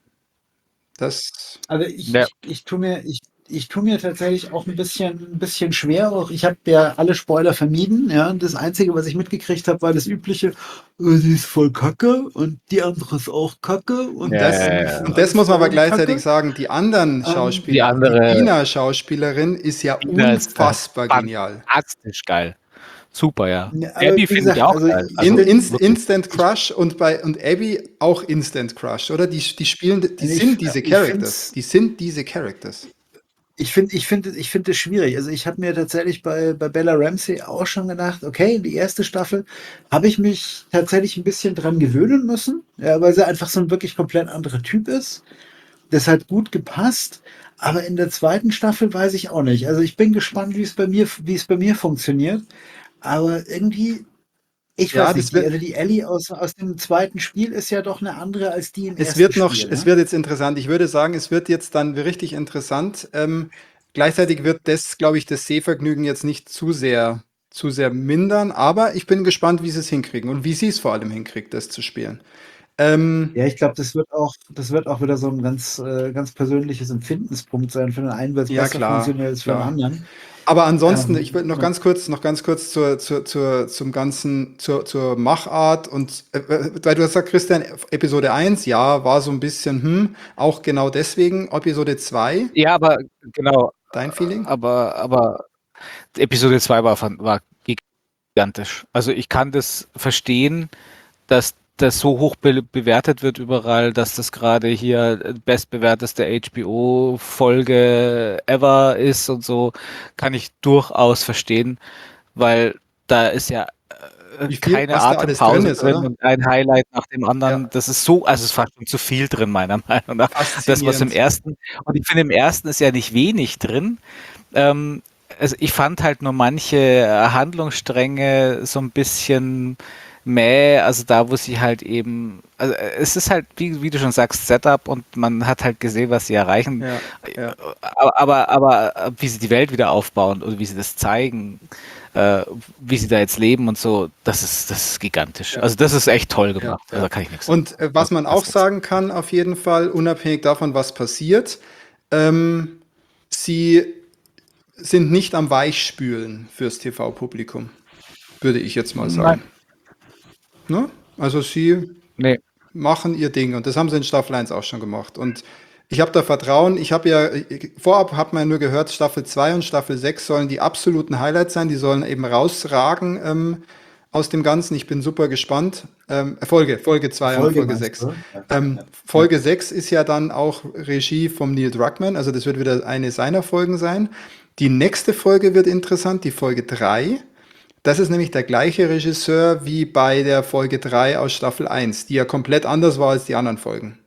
Das, Also ich, Ja. ich, ich tue mir, ich, ich tue mir tatsächlich auch ein bisschen, ein bisschen schwer. Auch ich habe ja alle Spoiler vermieden. Ja, das Einzige, was ich mitgekriegt habe, war das übliche: "Oh, sie ist voll Kacke und die andere ist auch Kacke und Ja, das, ja, irgendwie ja. sind und das alle muss man aber Frauen gleichzeitig Kacke." sagen, die anderen Ähm, Schauspieler, die andere- die Tina-Schauspielerin ist ja Tina ist, äh, unfassbar genial. Fantastisch geil. super, ja. Ja, aber Abby wie finde ich gesagt, auch also geil. ich In, Also bin, Inst, wirklich. Instant Crush und bei und Abby auch Instant Crush, oder? Die, die spielen, die ich, sind diese ich finde Characters. Die sind diese Characters. Ich finde, ich finde, ich finde es schwierig. Also ich habe mir tatsächlich bei, bei Bella Ramsey auch schon gedacht, okay, die erste Staffel habe ich mich tatsächlich ein bisschen dran gewöhnen müssen, ja, weil sie einfach so ein wirklich komplett anderer Typ ist. Das hat gut gepasst, aber in der zweiten Staffel weiß ich auch nicht. Also ich bin gespannt, wie es bei mir, wie es bei mir funktioniert. Aber irgendwie, ich Ja, weiß nicht, das die, wird, also die Ellie aus, aus dem zweiten Spiel ist ja doch eine andere als die im es ersten wird noch, Spiel, es ne? wird jetzt interessant. Ich würde sagen, es wird jetzt dann richtig interessant. Ähm, gleichzeitig wird das, glaube ich, das Sehvergnügen jetzt nicht zu sehr, zu sehr mindern, aber ich bin gespannt, wie sie es hinkriegen und wie sie es vor allem hinkriegt, das zu spielen. Ähm, Ja, ich glaube, das wird auch, das wird auch wieder so ein ganz, äh, ganz persönliches Empfindenspunkt sein. Für den einen wird es ja, besser klar, funktionieren als für den klar. anderen. Aber ansonsten, ich Ähm, will noch und ganz kurz, noch ganz kurz zur, zur, zur, zum ganzen, zur, zur Machart und, äh, weil du hast gesagt, Christian, Episode eins, ja, war so ein bisschen, hm, auch genau deswegen, Episode zwei, Ja, aber genau, dein Feeling? aber, aber Episode zwei war, fan- war gigantisch. Also ich kann das verstehen, dass das so hoch be bewertet wird überall, dass das gerade hier bestbewerteste H B O-Folge ever ist und so, kann ich durchaus verstehen, weil da ist ja äh, Wie viel, keine was da alles drin Atempause ist, drin oder? und ein Highlight nach dem Ja, anderen. Das ist so, also es ist fast schon zu viel drin, meiner Meinung nach. Das, was im faszinierend. ersten, und ich finde, im ersten ist ja nicht wenig drin. Ähm, also ich fand halt nur manche äh, Handlungsstränge so ein bisschen mäh, also da, wo sie halt eben, also äh, es ist halt, wie, wie du schon sagst, Setup und man hat halt gesehen, was sie erreichen, Ja, ja, aber, aber, aber äh, wie sie die Welt wieder aufbauen oder wie sie das zeigen, äh, wie sie da jetzt leben und so, das ist, das ist gigantisch. ja, Also das ist echt toll ja, gemacht, also da ja. kann ich nichts sagen. Und äh, was Also man auch das jetzt. sagen kann, auf jeden Fall, unabhängig davon, was passiert, ähm, sie sind nicht am Weichspülen fürs T V-Publikum, würde ich jetzt mal Nein, sagen. Ne? Also sie nee. machen ihr Ding und das haben sie in Staffel eins auch schon gemacht. Und ich habe da Vertrauen. Ich habe ja, vorab hat man ja nur gehört, Staffel zwei und Staffel sechs sollen die absoluten Highlights sein. Die sollen eben rausragen ähm, aus dem Ganzen. Ich bin super gespannt. Ähm, Folge, Folge zwei und Folge Folge meinst sechs. du? Ja, Ähm, ja, ja. Folge sechs ist ja dann auch Regie vom Neil Druckmann. Also das wird wieder eine seiner Folgen sein. Die nächste Folge wird interessant, die Folge drei. Das ist nämlich der gleiche Regisseur wie bei der Folge drei aus Staffel eins, die ja komplett anders war als die anderen Folgen.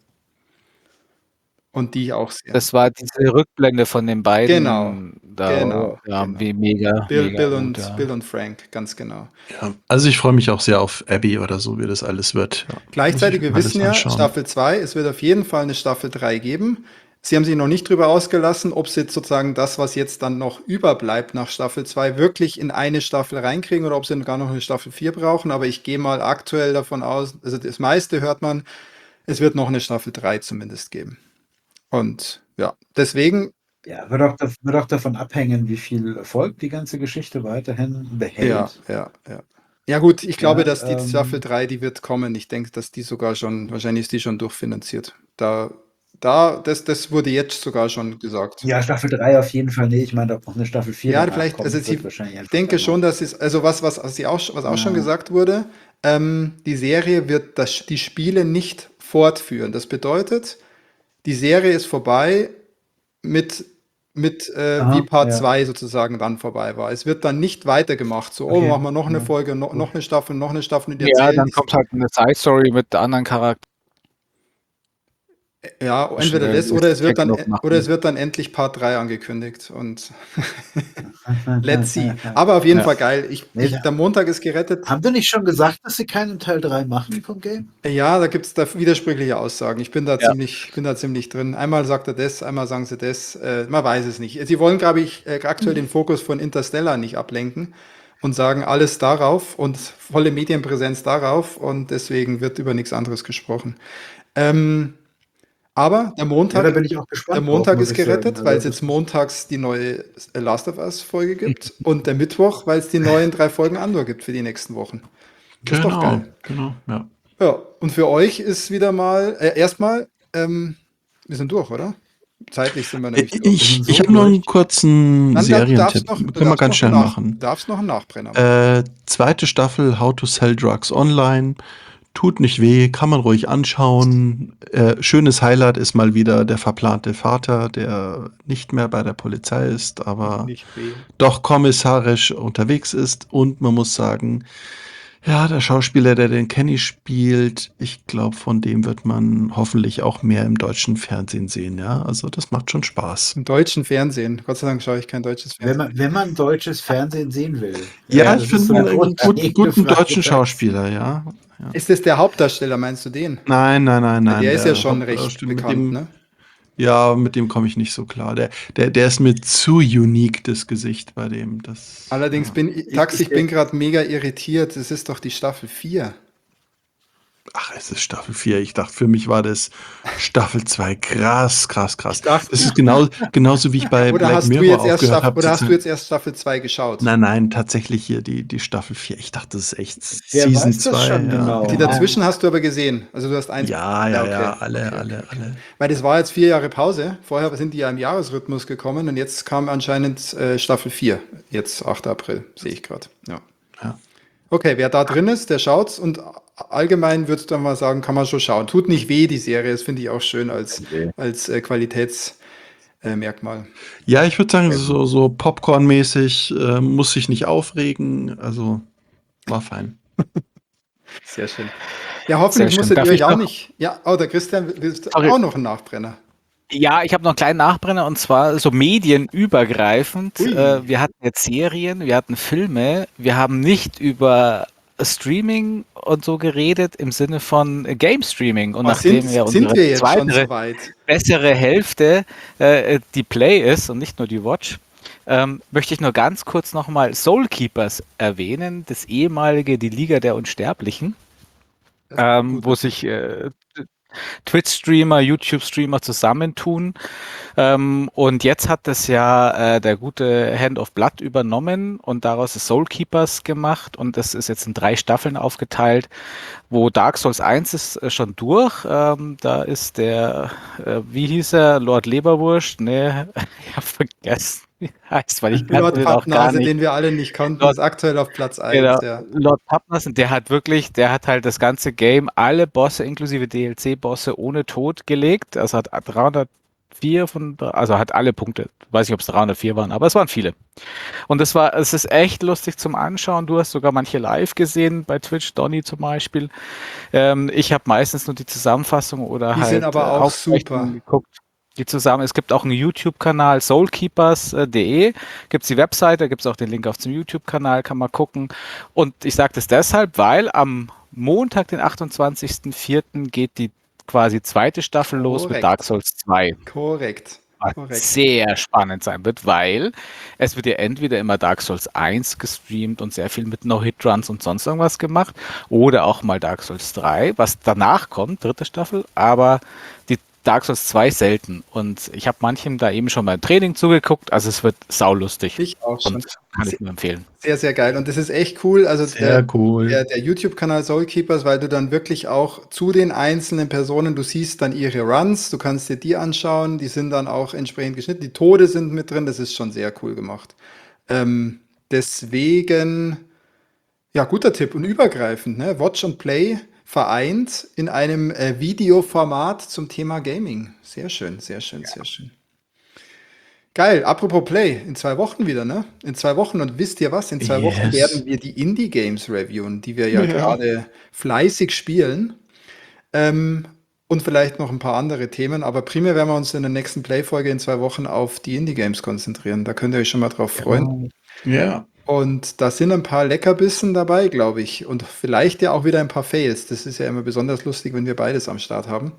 Und die ich auch sehr. Das war diese Rückblende von den Genau, beiden da, genau, ja, genau. wie mega, Bill, mega Bill gut, und Bill ja. und Frank, ganz genau. Ja, also ich freue mich auch sehr auf Abby oder so, wie das alles wird. Ja, muss Gleichzeitig, ich wir mir alles wissen ja, anschauen. Staffel zwei, es wird auf jeden Fall eine Staffel drei geben. Sie haben sich noch nicht drüber ausgelassen, ob sie jetzt sozusagen das, was jetzt dann noch überbleibt nach Staffel zwei, wirklich in eine Staffel reinkriegen oder ob sie gar noch eine Staffel vier brauchen. Aber ich gehe mal aktuell davon aus, also das meiste hört man, es wird noch eine Staffel drei zumindest geben. Und ja, deswegen, Ja, wird auch, dav- wird auch davon abhängen, wie viel Erfolg die ganze Geschichte weiterhin ja, behält. ja, ja. Ja gut, ich glaube, Ja, dass die Staffel ähm, drei, die wird kommen. Ich denke, dass die sogar schon, wahrscheinlich ist die schon durchfinanziert. Da, da, das, das wurde jetzt sogar schon gesagt. ja, Staffel drei auf jeden Fall nicht. Ich meine, ob noch eine Staffel vier Ja, danach vielleicht, also kommt, wird sie, wahrscheinlich ich einfach denke keiner. schon, dass es, also was, was, was, sie auch, was auch schon Ja, gesagt wurde, ähm, die Serie wird das, die Spiele nicht fortführen. Das bedeutet, die Serie ist vorbei mit, mit äh, wie aha, Part ja, zwei sozusagen dann vorbei war. Es wird dann nicht weitergemacht. So, oh, okay. machen wir noch eine Ja, Folge, noch, gut. noch eine Staffel, noch eine Staffel und die Ja, erzählen dann dies. kommt halt eine Side-Story mit anderen Charakteren, Ja, entweder äh, das die oder es sicher wird dann genug oder es machen. wird dann endlich Part drei angekündigt und let's see. Aber auf jeden Ja. Fall geil. Ich, Nee, ich, da, der Montag ist gerettet. haben die nicht schon gesagt, dass sie keinen Teil drei machen vom Game? Ja, da gibt es da widersprüchliche Aussagen. Ich bin da Ja. ziemlich, bin da ziemlich drin. Einmal sagt er das, einmal sagen sie das. Äh, man weiß es nicht. Sie wollen, glaube ich, äh, aktuell den Fokus von Interstellar nicht ablenken und sagen alles darauf und volle Medienpräsenz darauf und deswegen wird über nichts anderes gesprochen. Ähm, aber der Ja, da Montag, bin ich auch der gespannt drauf, Montag muss ist ich sagen. gerettet, weil Also es jetzt das, montags die neue Last of Us Folge gibt und der Mittwoch, weil es die neuen drei Folgen Andor gibt für die nächsten Wochen. Das ist doch Genau, geil. genau, ja. Ja, und für euch ist wieder mal, äh, erstmal, ähm, wir sind durch, oder? Zeitlich sind wir I nämlich durch. ich sind so ich habe noch einen durch. kurzen Dann da, du darfst Serientipp. noch, du Können wir darfst ganz noch, schnell nach, machen. darfst noch einen Nachbrenner machen. Äh, zweite Staffel How to Sell Drugs Online. Tut nicht weh, kann man ruhig anschauen. Äh, schönes Highlight ist mal wieder der verplante Vater, der nicht mehr bei der Polizei ist, aber Nicht weh. doch kommissarisch unterwegs ist. Und man muss sagen, ja, der Schauspieler, der den Kenny spielt, ich glaube, von dem wird man hoffentlich auch mehr im deutschen Fernsehen sehen, ja. Also das macht schon Spaß. Im deutschen Fernsehen. Gott sei Dank schaue ich kein deutsches Wenn Fernsehen. man, wenn man deutsches Fernsehen sehen will. Ja, Ja, ich das ist finde so einen, eine einen guten, guten Frage, deutschen Max. Schauspieler, ja. ja. Ist das der Hauptdarsteller, meinst du den? Nein, nein, nein, Weil nein. der ist ja Der schon recht Hauptdarsteller, mit bekannt, dem, ne? ja, mit dem komme ich nicht so klar. Der, der, der ist mir zu unique, das Gesicht bei dem. Das, Allerdings ja. bin ich, Tax, Ich- ich bin gerade mega irritiert. Es ist doch die Staffel vier. Ach, es ist Staffel vier. Ich dachte, für mich war das Staffel zwei. Krass, krass, krass. Ich dachte- Das ist genau, genauso wie ich bei Oder Black hast du Mirror jetzt erst aufgehört Staffel, habe. oder hast du jetzt erst Staffel zwei geschaut? Nein, nein, tatsächlich hier die, die Staffel vier. Ich dachte, das ist echt Wer Season weiß das zwei. schon ja. genau? Die dazwischen hast du aber gesehen. Also du hast eins. Ja, ja, okay. ja, alle, Okay, alle, okay, okay. alle. Weil das war jetzt vier Jahre Pause. Vorher sind die ja im Jahresrhythmus gekommen und jetzt kam anscheinend äh, Staffel vier. Jetzt achter April, sehe ich gerade. Ja. Ja. Okay, wer da drin ist, der schaut's und allgemein würde ich dann mal sagen, kann man schon schauen. Tut nicht weh, die Serie. Das finde ich auch schön als, Okay. als äh, Qualitätsmerkmal. Ja, ich würde sagen, so, so Popcorn-mäßig, äh, muss sich nicht aufregen. Also war fein. Sehr schön. Ja, hoffentlich Sehr schön. musstet Darf ihr ich euch auch noch- nicht. Ja, oh, der Christian willst Sorry. auch noch einen Nachbrenner. Ja, ich habe noch einen kleinen Nachbrenner und zwar so medienübergreifend. Ui. Äh, wir hatten jetzt Serien, wir hatten Filme, wir haben nicht über Streaming und so geredet im Sinne von Game Streaming. Und Oh, nachdem sind, ja sind unsere wir jetzt schon zweite so weit? bessere Hälfte äh, die Play ist und nicht nur die Watch, ähm, möchte ich nur ganz kurz nochmal Soul Keepers erwähnen, das ehemalige Die Liga der Unsterblichen, ähm, wo sich äh, Twitch-Streamer, YouTube-Streamer zusammentun. Ähm, und jetzt hat das ja äh, der gute Hand of Blood übernommen und daraus ist Soul Keepers gemacht und das ist jetzt in drei Staffeln aufgeteilt, wo Dark Souls eins ist äh, schon durch. Ähm, da ist der, äh, wie hieß er, Lord Leberwurst? Nee, ich hab vergessen, wie er heißt, weil ich kannte Lord den auch gar Pappnase, nicht. den wir alle nicht kannten, Lord- ist aktuell auf Platz eins. Genau, Ja. Lord Pappnas, und der hat wirklich, der hat halt das ganze Game, alle Bosse inklusive D L C-Bosse ohne Tod gelegt. Also hat dreihundertvier von, also hat alle Punkte. Weiß nicht, ob es dreihundertvier waren, aber es waren viele. Und es war, es ist echt lustig zum Anschauen. Du hast sogar manche live gesehen, bei Twitch, Donny zum Beispiel. Ähm, ich habe meistens nur die Zusammenfassung oder Die halt sind aber äh, auch Aufzeichnungen super. geguckt. Die zusammen. Es gibt auch einen YouTube-Kanal, soulkeepers punkt de. Gibt es die Webseite, gibt es auch den Link auf zum YouTube-Kanal, kann man gucken. Und ich sage das deshalb, weil am Montag, den achtundzwanzigsten vierten geht die quasi zweite Staffel los mit Korrekt. Dark Souls zwei. Korrekt. Was Korrekt. sehr spannend sein wird, weil es wird ja entweder immer Dark Souls eins gestreamt und sehr viel mit No-Hit-Runs und sonst irgendwas gemacht oder auch mal Dark Souls drei, was danach kommt, dritte Staffel, aber die Dark Souls zwei selten und ich habe manchem da eben schon beim Training zugeguckt, also es wird saulustig Ich auch schon. und kann ich nur empfehlen. Sehr, sehr geil. Und das ist echt cool. Also Sehr der, cool. der, der YouTube-Kanal Soul Keepers, weil du dann wirklich auch zu den einzelnen Personen, du siehst dann ihre Runs, du kannst dir die anschauen, die sind dann auch entsprechend geschnitten, die Tode sind mit drin, das ist schon sehr cool gemacht. Ähm, deswegen, ja, guter Tipp und übergreifend, ne? Watch und Play vereint in einem äh, Videoformat zum Thema Gaming. Sehr schön, sehr schön, sehr schön. Geil, apropos Play, in zwei Wochen wieder, ne? In zwei Wochen und wisst ihr was? In zwei Wochen Yes. werden wir die Indie-Games reviewen, die wir ja, Ja. gerade fleißig spielen. Ähm, und vielleicht noch ein paar andere Themen, aber primär werden wir uns in der nächsten Play-Folge in zwei Wochen auf die Indie-Games konzentrieren. Da könnt ihr euch schon mal drauf freuen. Ja. Und da sind ein paar Leckerbissen dabei, glaube ich. Und vielleicht ja auch wieder ein paar Fails. Das ist ja immer besonders lustig, wenn wir beides am Start haben.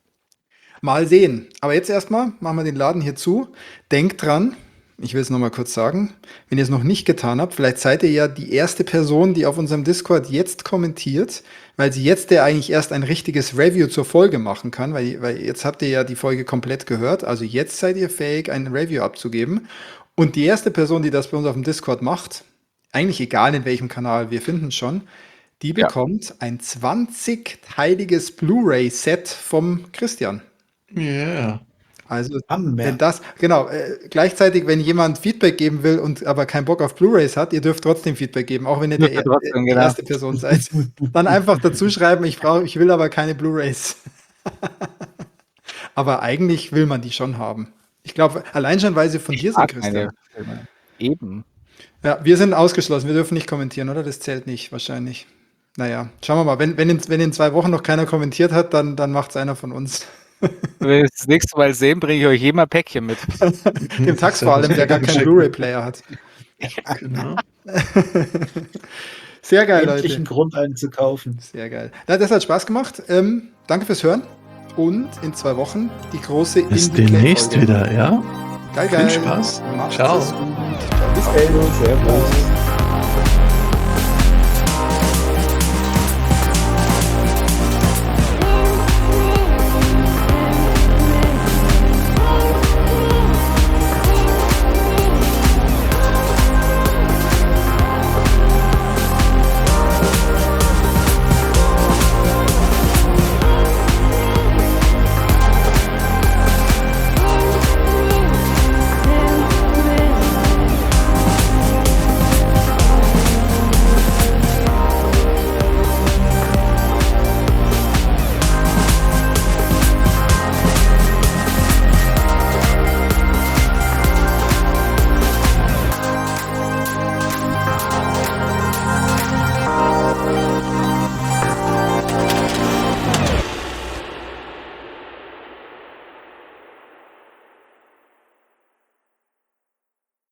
Mal sehen. Aber jetzt erstmal machen wir den Laden hier zu. Denkt dran, ich will es nochmal kurz sagen, wenn ihr es noch nicht getan habt, vielleicht seid ihr ja die erste Person, die auf unserem Discord jetzt kommentiert, weil sie jetzt ja eigentlich erst ein richtiges Review zur Folge machen kann, weil, weil jetzt habt ihr ja die Folge komplett gehört. Also jetzt seid ihr fähig, ein Review abzugeben. Und die erste Person, die das bei uns auf dem Discord macht, eigentlich egal in welchem Kanal, wir finden es schon, die Ja. bekommt ein zwanzig-teiliges Blu-ray-Set vom Christian. Ja. Also, Am wenn März. das, genau, äh, gleichzeitig, wenn jemand Feedback geben will und aber keinen Bock auf Blu-rays hat, ihr dürft trotzdem Feedback geben, auch wenn ihr der, Dürft ihr er- trotzdem, die genau. erste Person seid. Dann einfach dazu schreiben, ich brauche, ich will aber keine Blu-rays. Aber eigentlich will man die schon haben. Ich glaube, allein schon, weil sie von dir sind, Mag Christian. meine Filme. Eben. Ja, wir sind ausgeschlossen, wir dürfen nicht kommentieren, oder? Das zählt nicht, wahrscheinlich. Naja, schauen wir mal. Wenn, wenn, in, wenn in zwei Wochen noch keiner kommentiert hat, dann, dann macht es einer von uns. Wenn wir das nächste Mal sehen, bringe ich euch hier mal Päckchen mit. Dem Tax vor allem, der gar keinen Blu-ray-Player hat. Genau. Sehr geil, Endlich Leute. einen Grund, einen zu kaufen. Sehr geil. Na, das hat Spaß gemacht. Ähm, danke fürs Hören. Und in zwei Wochen die große Bis Indie-Play-Folge. demnächst wieder, ja? Geil, geil. Viel Spaß. Macht's Ciao. gut. Bis dann. Servus.